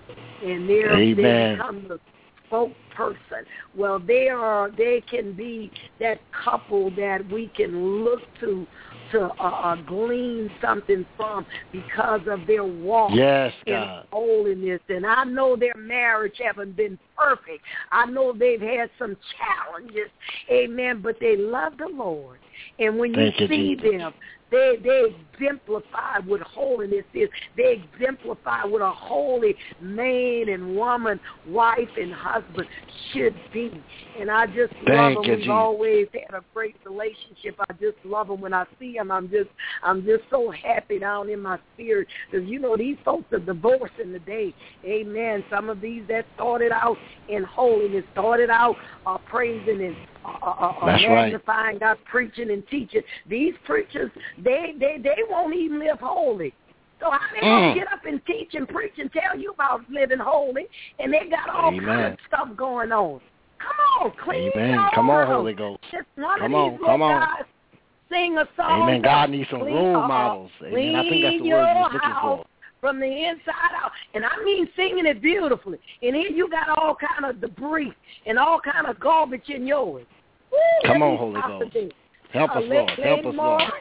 Speaker 6: And they're, they
Speaker 8: Amen.
Speaker 6: become the spokesperson. Well, they are. They can be that couple that we can look to to uh, uh, glean something from because of their walk
Speaker 8: Yes,
Speaker 6: in
Speaker 8: God.
Speaker 6: holiness. And I know their marriage haven't been perfect. I know they've had some challenges. Amen. But they love the Lord. And when
Speaker 8: Thank
Speaker 6: you
Speaker 8: you,
Speaker 6: see
Speaker 8: Jesus.
Speaker 6: them, They they exemplify what holiness is. They exemplify what a holy man and woman, wife and husband should be. And I just
Speaker 8: Thank
Speaker 6: love
Speaker 8: you,
Speaker 6: them. We've
Speaker 8: Jesus.
Speaker 6: always had a great relationship. I just love them. When I see them, I'm just I'm just so happy down in my spirit. Because, you know, these folks are divorcing today. Amen. Some of these that started out in holiness, started out uh, praising and uh, uh,
Speaker 8: That's right.
Speaker 6: magnifying God, preaching and teaching. These preachers, they they they won't even live holy. So how they
Speaker 8: Mm.
Speaker 6: gonna get up and teach and preach and tell you about living holy, and they got all
Speaker 8: Amen.
Speaker 6: kind of stuff going on. Come on, clean
Speaker 8: Amen.
Speaker 6: your
Speaker 8: Come on,
Speaker 6: house.
Speaker 8: Holy Ghost.
Speaker 6: Just one
Speaker 8: Come
Speaker 6: of
Speaker 8: on,
Speaker 6: these
Speaker 8: come
Speaker 6: little
Speaker 8: on.
Speaker 6: guys sing a song.
Speaker 8: Amen. God needs some
Speaker 6: clean,
Speaker 8: role
Speaker 6: uh,
Speaker 8: models. Amen. I think that's the
Speaker 6: clean
Speaker 8: word you're
Speaker 6: your
Speaker 8: looking
Speaker 6: house
Speaker 8: for.
Speaker 6: from the inside out. And I mean singing it beautifully. And here you got all kind of debris and all kind of garbage in yours. Woo,
Speaker 8: Come
Speaker 6: let
Speaker 8: on,
Speaker 6: me
Speaker 8: Holy
Speaker 6: stop
Speaker 8: Ghost.
Speaker 6: today.
Speaker 8: Help
Speaker 6: Uh,
Speaker 8: us, Lord.
Speaker 6: Lady
Speaker 8: Help us, Lord.
Speaker 6: Morris.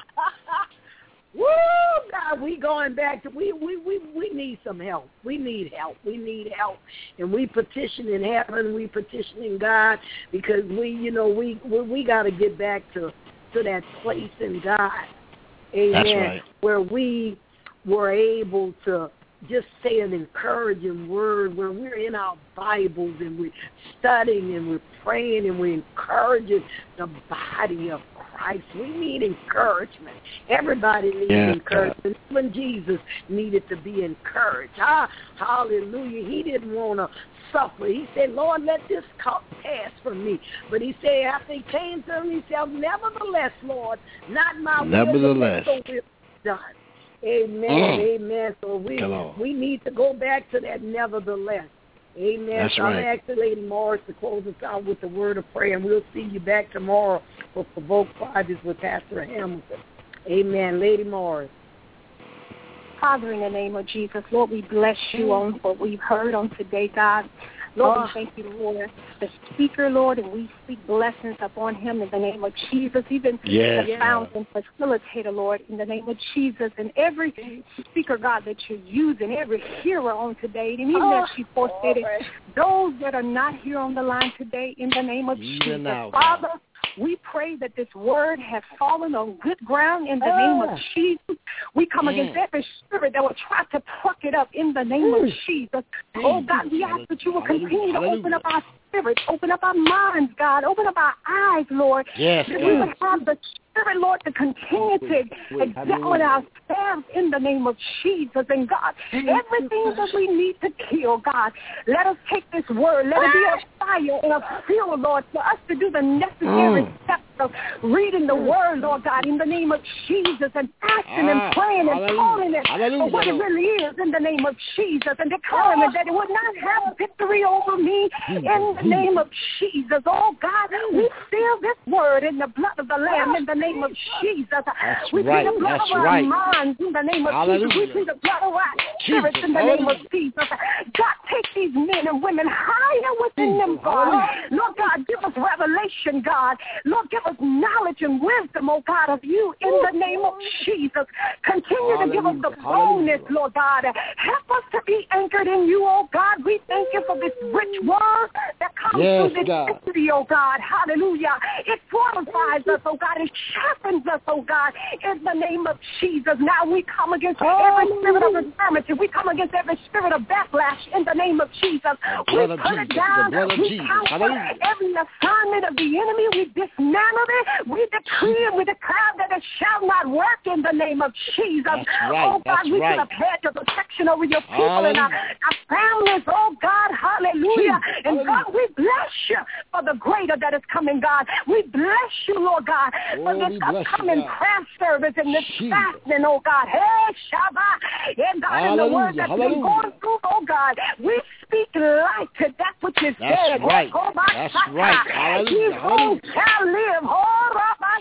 Speaker 6: Woo, God, we going back to, we, we, we, we need some help. We need help. We need help. And we petitioning heaven, we petitioning God, because we, you know, we, we, we got to get back to, to that place in God. Amen.
Speaker 8: That's right.
Speaker 6: Where we were able to just say an encouraging word, where we're in our Bibles and we're studying and we're praying and we're encouraging the body of Christ. We need encouragement. Everybody needs
Speaker 8: Yes,
Speaker 6: encouragement. Even Jesus needed to be encouraged. Ah, hallelujah. He didn't want to suffer. He said, Lord, let this cup pass from me. But he said, after he came to him, he said, nevertheless, Lord, not my will,
Speaker 8: Nevertheless.
Speaker 6: but let your will done. Amen. Mm. Amen. So we we need to go back to that nevertheless. Amen.
Speaker 8: That's
Speaker 6: so
Speaker 8: right.
Speaker 6: I'm asking Lady Morris to close us out with the word of prayer, and we'll see you back tomorrow for Provoke Fridays with Pastor Hamilton. Amen. Lady Morris.
Speaker 11: Father, in the name of Jesus, Lord, we bless you on what we've heard on today, God. Lord, we thank you, Lord, the speaker, Lord, and we speak blessings upon him in the name of Jesus, even
Speaker 8: yes.
Speaker 11: the fountain facilitator, Lord, in the name of Jesus, and every speaker, God, that you're using, every hearer on today, and even oh, as she forestated, those that are not here on the line today, in the name of even Jesus, now, Father, we pray that this word has fallen on good ground in the oh. name of Jesus. We come mm. against every spirit that will try to pluck it up in the name mm. of Jesus. Oh, God, we ask that you will continue to open up our spirits, open up our minds, God, open up our eyes, Lord,
Speaker 8: yes,
Speaker 11: that we would have the Spirit, Lord, to continue to examine ourselves in the name of Jesus. And, God, everything that we need to kill, God, let us take this word. Let it be a fire and a fuel, Lord, for us to do the necessary mm. steps of reading the word, Lord God, in the name of Jesus, and fasting ah, and praying and calling it for what it really is in the name of Jesus, and declaring oh. that it would not have victory over me in the name of Jesus. Oh, God, we seal this word in the blood of the Lamb in the name of Jesus.
Speaker 8: That's
Speaker 11: we
Speaker 8: right.
Speaker 11: see the blood
Speaker 8: That's
Speaker 11: of
Speaker 8: right.
Speaker 11: our minds in the name of
Speaker 8: Hallelujah.
Speaker 11: Jesus. We see the blood of our spirits in the
Speaker 8: Hallelujah.
Speaker 11: name of Jesus. God, take these men and women higher within them, God. Lord God, give us revelation, God. Lord, give us knowledge and wisdom, oh God, of you in the name of Jesus. Continue Hallelujah. to give us the boldness, Lord God. Help us to be anchored in you, oh God. We thank you for this rich word that comes
Speaker 8: yes,
Speaker 11: through this
Speaker 8: God.
Speaker 11: city, oh God. Hallelujah. It fortifies us, oh God. It sharpens us, oh God, in the name of Jesus. Now we come against every spirit of infirmity. We come against every spirit of backlash in the name of Jesus. We put
Speaker 8: Jesus.
Speaker 11: it down. We
Speaker 8: Jesus.
Speaker 11: cancel every assignment of the enemy. We dismantle it. We decree and we declare that it shall not work in the name of Jesus.
Speaker 8: That's right.
Speaker 11: Oh God,
Speaker 8: That's
Speaker 11: we
Speaker 8: right.
Speaker 11: put a hedge of protection over your people
Speaker 8: Hallelujah.
Speaker 11: and our, our families. Oh God, hallelujah.
Speaker 8: Jesus.
Speaker 11: And
Speaker 8: Hallelujah.
Speaker 11: God, we bless you for the greater that is coming, God. We bless you, Lord God, for
Speaker 8: Oh,
Speaker 11: this
Speaker 8: we bless
Speaker 11: upcoming
Speaker 8: you, God.
Speaker 11: prayer service and this
Speaker 8: Jesus.
Speaker 11: fasting, oh God. Hey, Shabbat. And God, in the word that's been going through, oh God, we speak life to that which is
Speaker 8: That's
Speaker 11: dead.
Speaker 8: right.
Speaker 11: Oh,
Speaker 8: That's right. Hallelujah.
Speaker 11: His bones shall live. Oh, Rabba,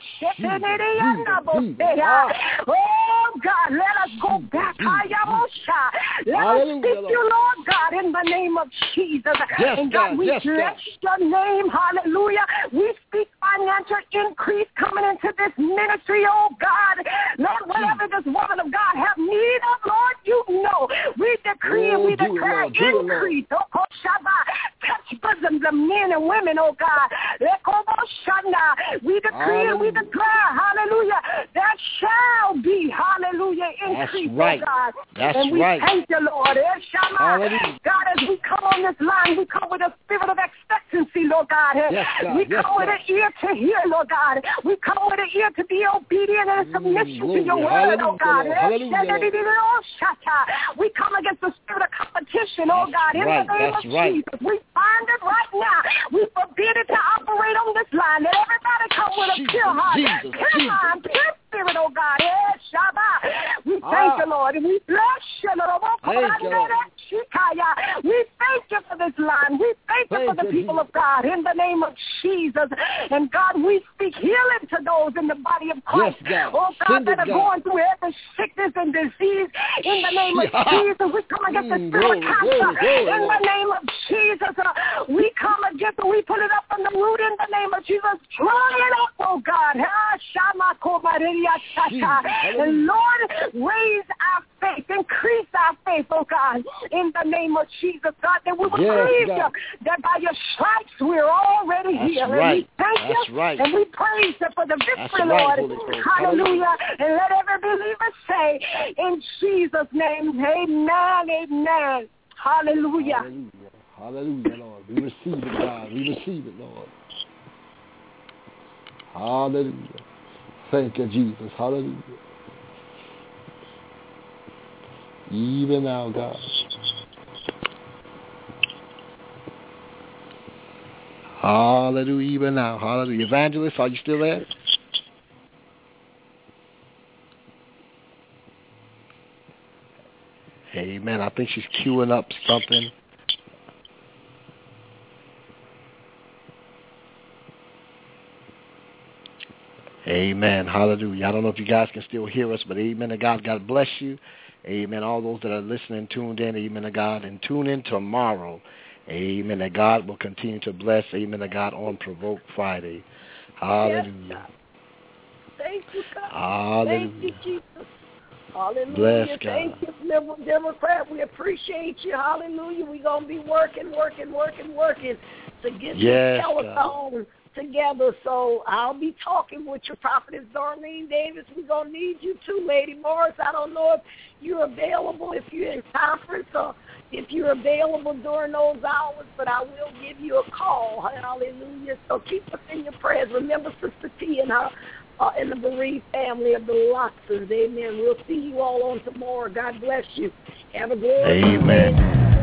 Speaker 11: oh God, let us go back. Let us speak you, Lord God, in the name of Jesus.
Speaker 8: Yes,
Speaker 11: and God,
Speaker 8: God.
Speaker 11: we
Speaker 8: Yes,
Speaker 11: bless
Speaker 8: God.
Speaker 11: your name. Hallelujah. We speak financial increase coming into this ministry, oh God. Lord, whatever this woman of God have need of, Lord, you know. We decree
Speaker 8: oh,
Speaker 11: and we
Speaker 8: declare
Speaker 11: increase. Oh, touch bosoms of men and women, oh God. We decree hallelujah. and we declare, hallelujah, there shall be, hallelujah, increase,
Speaker 8: That's right.
Speaker 11: oh God.
Speaker 8: That's
Speaker 11: and we
Speaker 8: right.
Speaker 11: thank you, Lord. God, as we come on this line, we come with a spirit of expectancy, Lord God.
Speaker 8: Yes, God.
Speaker 11: We
Speaker 8: yes,
Speaker 11: come with
Speaker 8: God.
Speaker 11: an ear to hear, Lord God. We come with an ear to be obedient and submission mm, to your word, oh God. We come against the spirit of competition, oh God, in
Speaker 8: right.
Speaker 11: the name
Speaker 8: That's
Speaker 11: of
Speaker 8: right.
Speaker 11: Jesus. We find it right now. We forbid it to operate on this line. Let everybody come with a
Speaker 8: Jesus,
Speaker 11: pure heart,
Speaker 8: Jesus,
Speaker 11: pure
Speaker 8: Jesus.
Speaker 11: mind, pure spirit, oh God. Eh, Shabbat. We thank
Speaker 8: Ah.
Speaker 11: you, Lord, and we bless you, Lord.
Speaker 8: Thank you, Lord.
Speaker 11: We thank you for this line. We thank,
Speaker 8: thank
Speaker 11: you for the
Speaker 8: you,
Speaker 11: people
Speaker 8: Jesus.
Speaker 11: of God in the name of Jesus. And God, we speak healing to those in the body of Christ.
Speaker 8: Yes, God.
Speaker 11: Oh God,
Speaker 8: Send
Speaker 11: that
Speaker 8: it,
Speaker 11: are
Speaker 8: God.
Speaker 11: going through every sickness and disease in the name of
Speaker 8: Yeah.
Speaker 11: Jesus. We come against the
Speaker 8: Mm,
Speaker 11: spirit
Speaker 8: glory,
Speaker 11: of cancer
Speaker 8: glory, glory,
Speaker 11: in
Speaker 8: Lord.
Speaker 11: the name of Jesus. Uh, we come against it. We put it up from the root in the name of Jesus. Dry it up, oh God. Ah, Shama Koma Reria Shaka. And Lord, raise our faith, increase our faith, oh God, in the name of Jesus, God, that we will
Speaker 8: Yes,
Speaker 11: praise
Speaker 8: God.
Speaker 11: you, that by your stripes we're already
Speaker 8: That's
Speaker 11: here.
Speaker 8: right.
Speaker 11: And we thank
Speaker 8: That's
Speaker 11: you,
Speaker 8: right.
Speaker 11: and we praise you for the victory,
Speaker 8: That's right,
Speaker 11: Lord.
Speaker 8: Holy Ghost.
Speaker 11: Hallelujah. And let every believer say, in Jesus' name, amen, amen. Hallelujah.
Speaker 8: Hallelujah. Hallelujah, Lord. We receive it, God. We receive it, Lord. Hallelujah. Thank you, Jesus. Hallelujah. Even now, God. Hallelujah. Even now. Hallelujah. Evangelist, are you still there? Amen. I think she's queuing up something. Amen. Hallelujah. I don't know if you guys can still hear us, but amen to God. God bless you. Amen. All those that are listening, tuned in, amen to God. And tune in tomorrow. Amen. That God will continue to bless. Amen to God on Provoke Friday. Hallelujah.
Speaker 6: Yes, thank you, God.
Speaker 8: Hallelujah.
Speaker 6: Thank you, Jesus. Hallelujah.
Speaker 8: Bless God.
Speaker 6: Thank you, Liberal Democrat. We appreciate you. Hallelujah. We're going to be working, working, working, working to get
Speaker 8: yes,
Speaker 6: this telephone together. So I'll be talking with your prophetess, Darlene Davis. We're going to need you too, Lady Morris. I don't know if you're available, if you're in conference or if you're available during those hours, but I will give you a call. Hallelujah. So keep us in your prayers. Remember Sister T and her uh, and the bereaved family of the Loxons. Amen. We'll see you all on tomorrow. God bless you. Have a good day.
Speaker 8: Amen.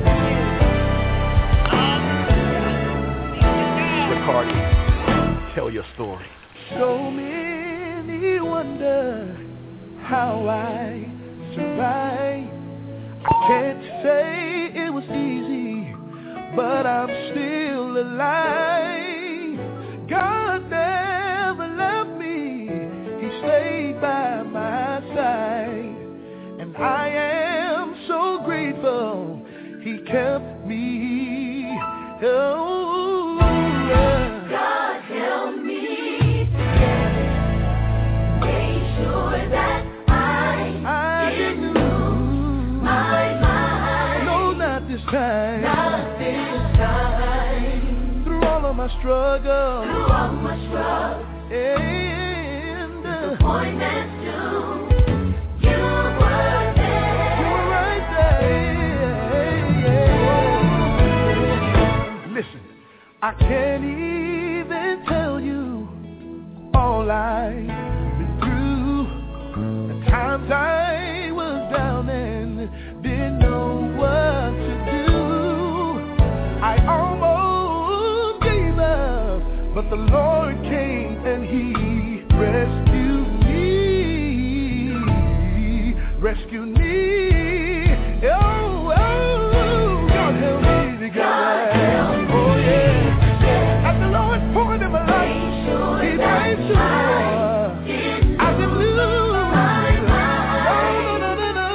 Speaker 2: Ricardo. Tell your story. So many wonder how I survived. I can't say it was easy, but I'm still alive. God never left me. He stayed by my side. And I am so grateful He kept me. Oh, yeah.
Speaker 12: God help me together. Make sure that I, I didn't lose my mind.
Speaker 2: No, not this time.
Speaker 12: Not this time.
Speaker 2: Through all of my struggles.
Speaker 12: Through all my struggles.
Speaker 2: And
Speaker 12: disappointments too. You were there.
Speaker 2: You were right there. Listen, I can't even tell you all I've been through. The times I was down and didn't know what to do. I almost gave up, but the Lord came and He rescued me. Rescued me. Oh, oh, God help me together. Oh, yeah. And the Lord poured in my life. He made sure I didn't lose. No, no, no, no,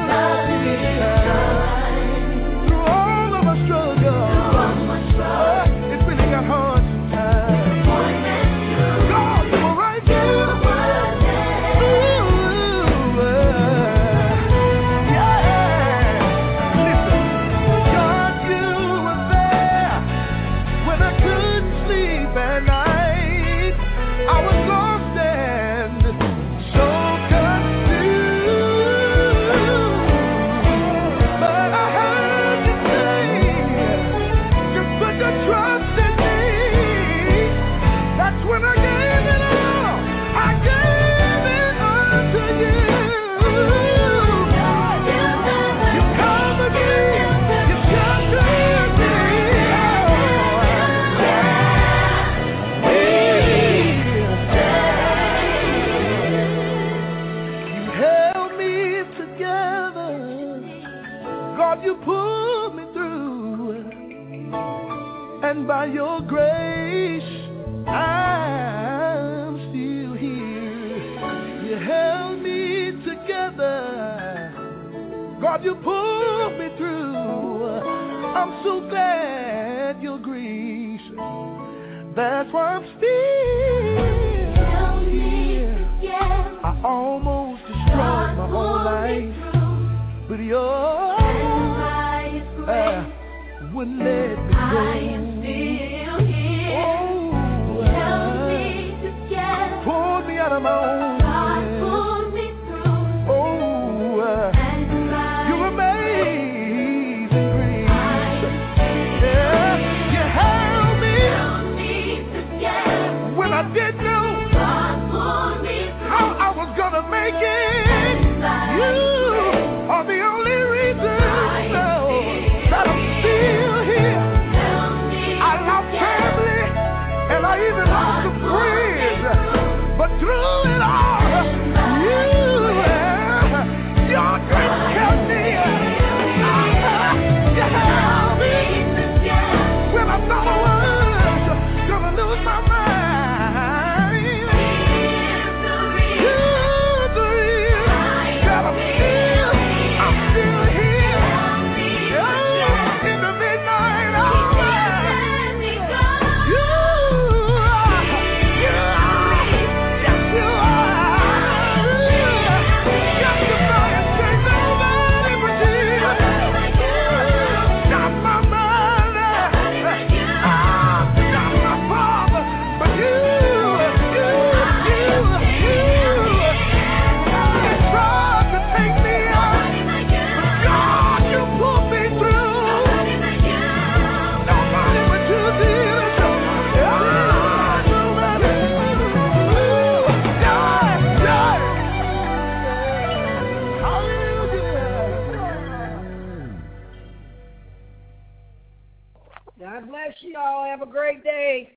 Speaker 2: no, no. Through all of my struggles, oh, it really got hard sometimes. God, you were right there. Ooh, yeah. Listen, God, you were there when I couldn't sleep at night. I was lost and so confused, but I heard you say, just put your trust in me. That's when I gave it all. I gave it all to you. You covered me. You sheltered me. You held me together. God, you pulled me through. And by your grace, I'm still here. You held me together. God, you pulled me through. I'm so glad your grace. That's why I'm still here. I almost destroyed my whole life, but your uh, wouldn't let me go.
Speaker 12: I am still here.
Speaker 2: Oh,
Speaker 12: Held me together.
Speaker 2: pulled me out of my own
Speaker 12: God
Speaker 2: sin.
Speaker 12: pulled me through.
Speaker 2: Oh, uh,
Speaker 12: And by
Speaker 2: you amazing grace.
Speaker 12: I am still
Speaker 2: Yeah, you held me
Speaker 12: held me together.
Speaker 2: when I didn't know
Speaker 12: God pulled me
Speaker 2: how
Speaker 12: through.
Speaker 2: I was gonna make it.
Speaker 12: And by
Speaker 2: You are the only reason
Speaker 12: I am
Speaker 2: no,
Speaker 12: still
Speaker 2: that I'm still here.
Speaker 12: held me
Speaker 2: I lost
Speaker 12: together.
Speaker 2: family and I even lost some friends, but through it